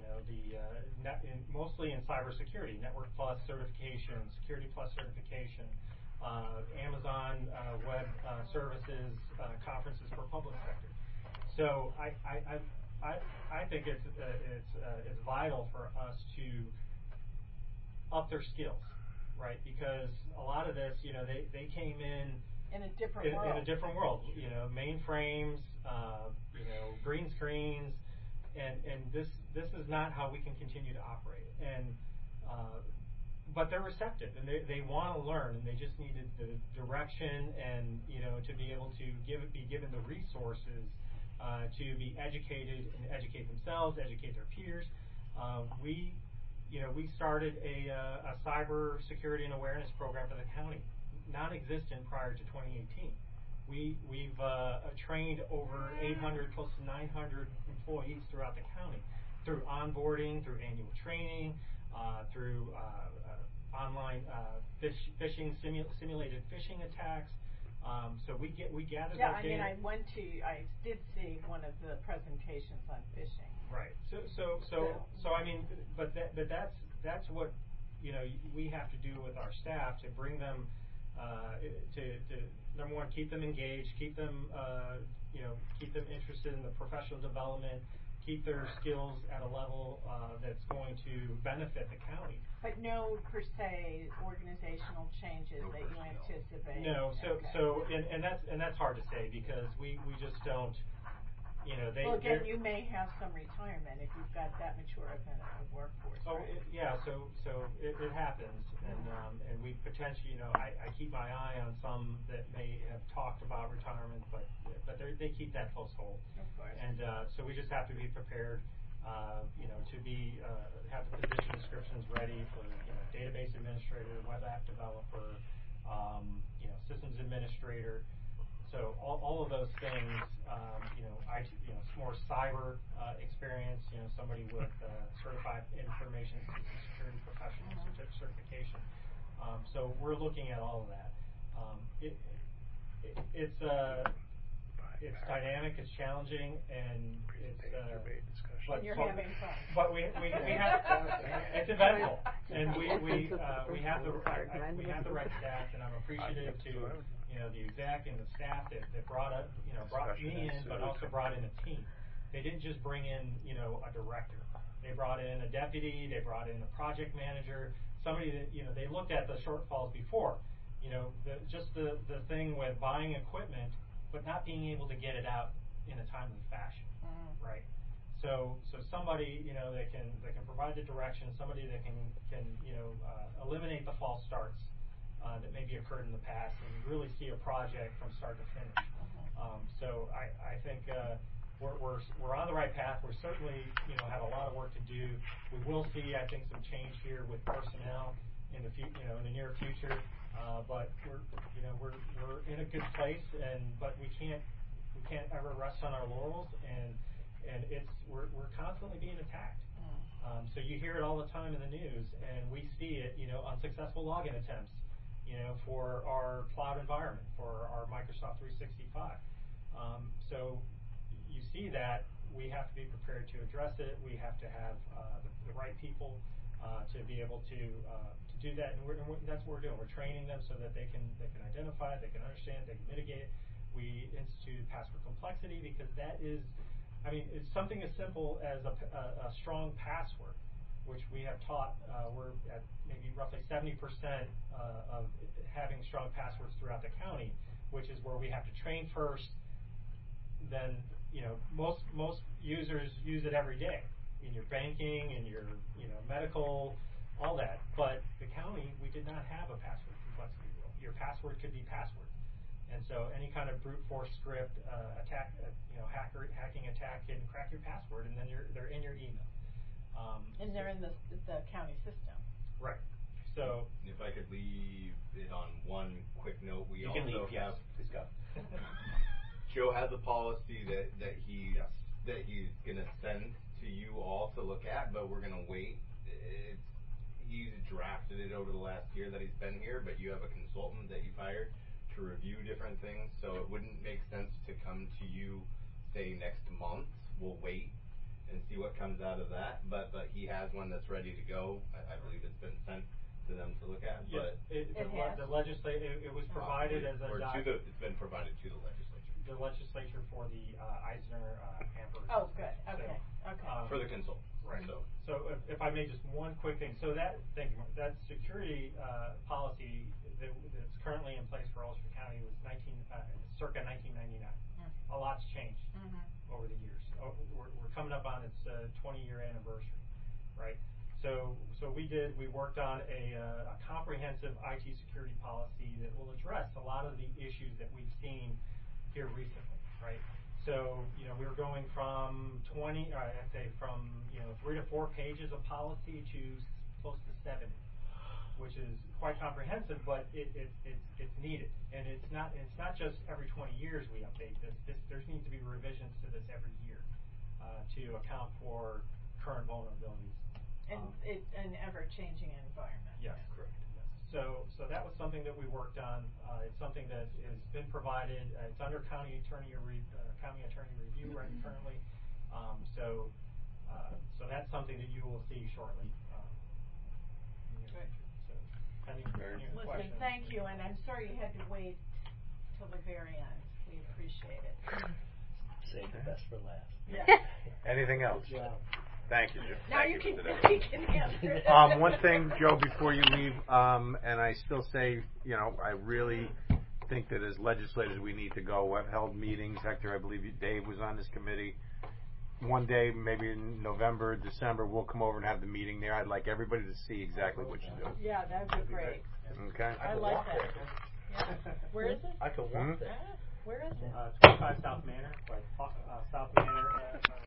Mostly in cybersecurity, Network Plus certification, Security Plus certification, Amazon Web Services conferences for public sector. So I think it's vital for us to up their skills, right? Because a lot of this, they came in a different world. In a different world, mainframes, green screens. And this is not how we can continue to operate. And but they're receptive and they want to learn, and they just needed the direction and to be able to be given the resources to be educated and educate themselves, educate their peers. We started a cyber security and awareness program for the county, non-existent prior to 2018. We've trained over 800, close to 900 employees throughout the county through onboarding, through annual training, through online simulated phishing attacks. So we gather that data. I did see one of the presentations on phishing. Right. But that's what we have to do with our staff to bring them to number one, keep them engaged, keep them interested in the professional development, keep their skills at a level that's going to benefit the county. But no per se organizational changes that you anticipate. No, and that's hard to say because we just don't. Well, again, you may have some retirement if you've got that mature of a workforce. Oh, right? So it happens, and we potentially, I keep my eye on some that may have talked about retirement, but they keep that close hold. Of course. And so we just have to be prepared, to be have the position descriptions ready for database administrator, web app developer, systems administrator. So all of those things, IT, more cyber experience, somebody with certified information security professional certification. So we're looking at all of that. It's dynamic, it's challenging, and but you're having fun. But we have it's eventful, and we have the right staff, and I'm appreciative to the exec and the staff that brought me in, but also brought in a team. They didn't just bring in a director. They brought in a deputy. They brought in a project manager. Somebody that they looked at the shortfalls before. The thing with buying equipment, but not being able to get it out in a timely fashion, right? So somebody that can provide the direction, somebody that can eliminate the false starts that maybe occurred in the past, and really see a project from start to finish. So I think we're on the right path. We're certainly have a lot of work to do. We will see, I think, some change here with personnel in the in the near future. But we're in a good place, but we can't ever rest on our laurels, and we're constantly being attacked. So you hear it all the time in the news, and we see it, unsuccessful login attempts, for our cloud environment, for our Microsoft 365. So you see that we have to be prepared to address it. We have to have the right people to be able to do that, and that's what we're doing. We're training them so that they can identify it, they can understand, they can mitigate it. We institute password complexity because that is, it's something as simple as a strong password, which we have taught. We're at maybe roughly 70% of having strong passwords throughout the county, which is where we have to train first. Then most users use it every day in your banking, in your medical, all that. But the county, we did not have a password complexity rule. Your password could be password, and so any kind of brute force script attack, hacking attack can crack your password, and then they're in your email. And they're in the county system. Right. So if I could leave it on one quick note, we you also can leave, have. Yes. Please go. Joe has a policy that he's gonna send to you all to look at, but we're gonna wait. He's drafted it over the last year that he's been here, but you have a consultant that you've hired to review different things, so it wouldn't make sense to come to you, say, next month. We'll wait and see what comes out of that, but he has one that's ready to go. I believe it's been sent to them to look at. Yes, but the legislature, it was provided as a document. It's been provided to the legislature. The legislature for the Eisner Amber. Oh, good. Okay. For the consultant. Right. So if I may, just one quick thing. So that security policy that's currently in place for Ulster County was circa 1999. A lot's changed over the years. We're coming up on its 20-year anniversary, right? So we worked on a comprehensive IT security policy that will address a lot of the issues that we've seen here recently, right? So we were going from 3 to 4 pages of policy to close to 70, which is quite comprehensive, but it's needed, and it's not just every 20 years we update this. There needs to be revisions to this every year to account for current vulnerabilities. And an ever-changing environment. Yes, correct. Yes. So that was something that we worked on. It's something that has been provided. It's under county attorney review right currently. So that's something that you will see shortly. Listen, thank you, and I'm sorry you had to wait till the very end. We appreciate it. Save the best for last. Yeah. Anything else? Thank you, Joe. Now Thank you can answer. One thing, Joe, before you leave, and I still say, I really think that as legislators we need to go. I've held meetings. Hector, I believe Dave was on this committee. One day, maybe in November, December, we'll come over and have the meeting there. I'd like everybody to see exactly what you do. Yeah, that'd be great. Okay. I like that. Yeah. Where is it? I could walk there. Where is it? 25 South Manor, South Manor.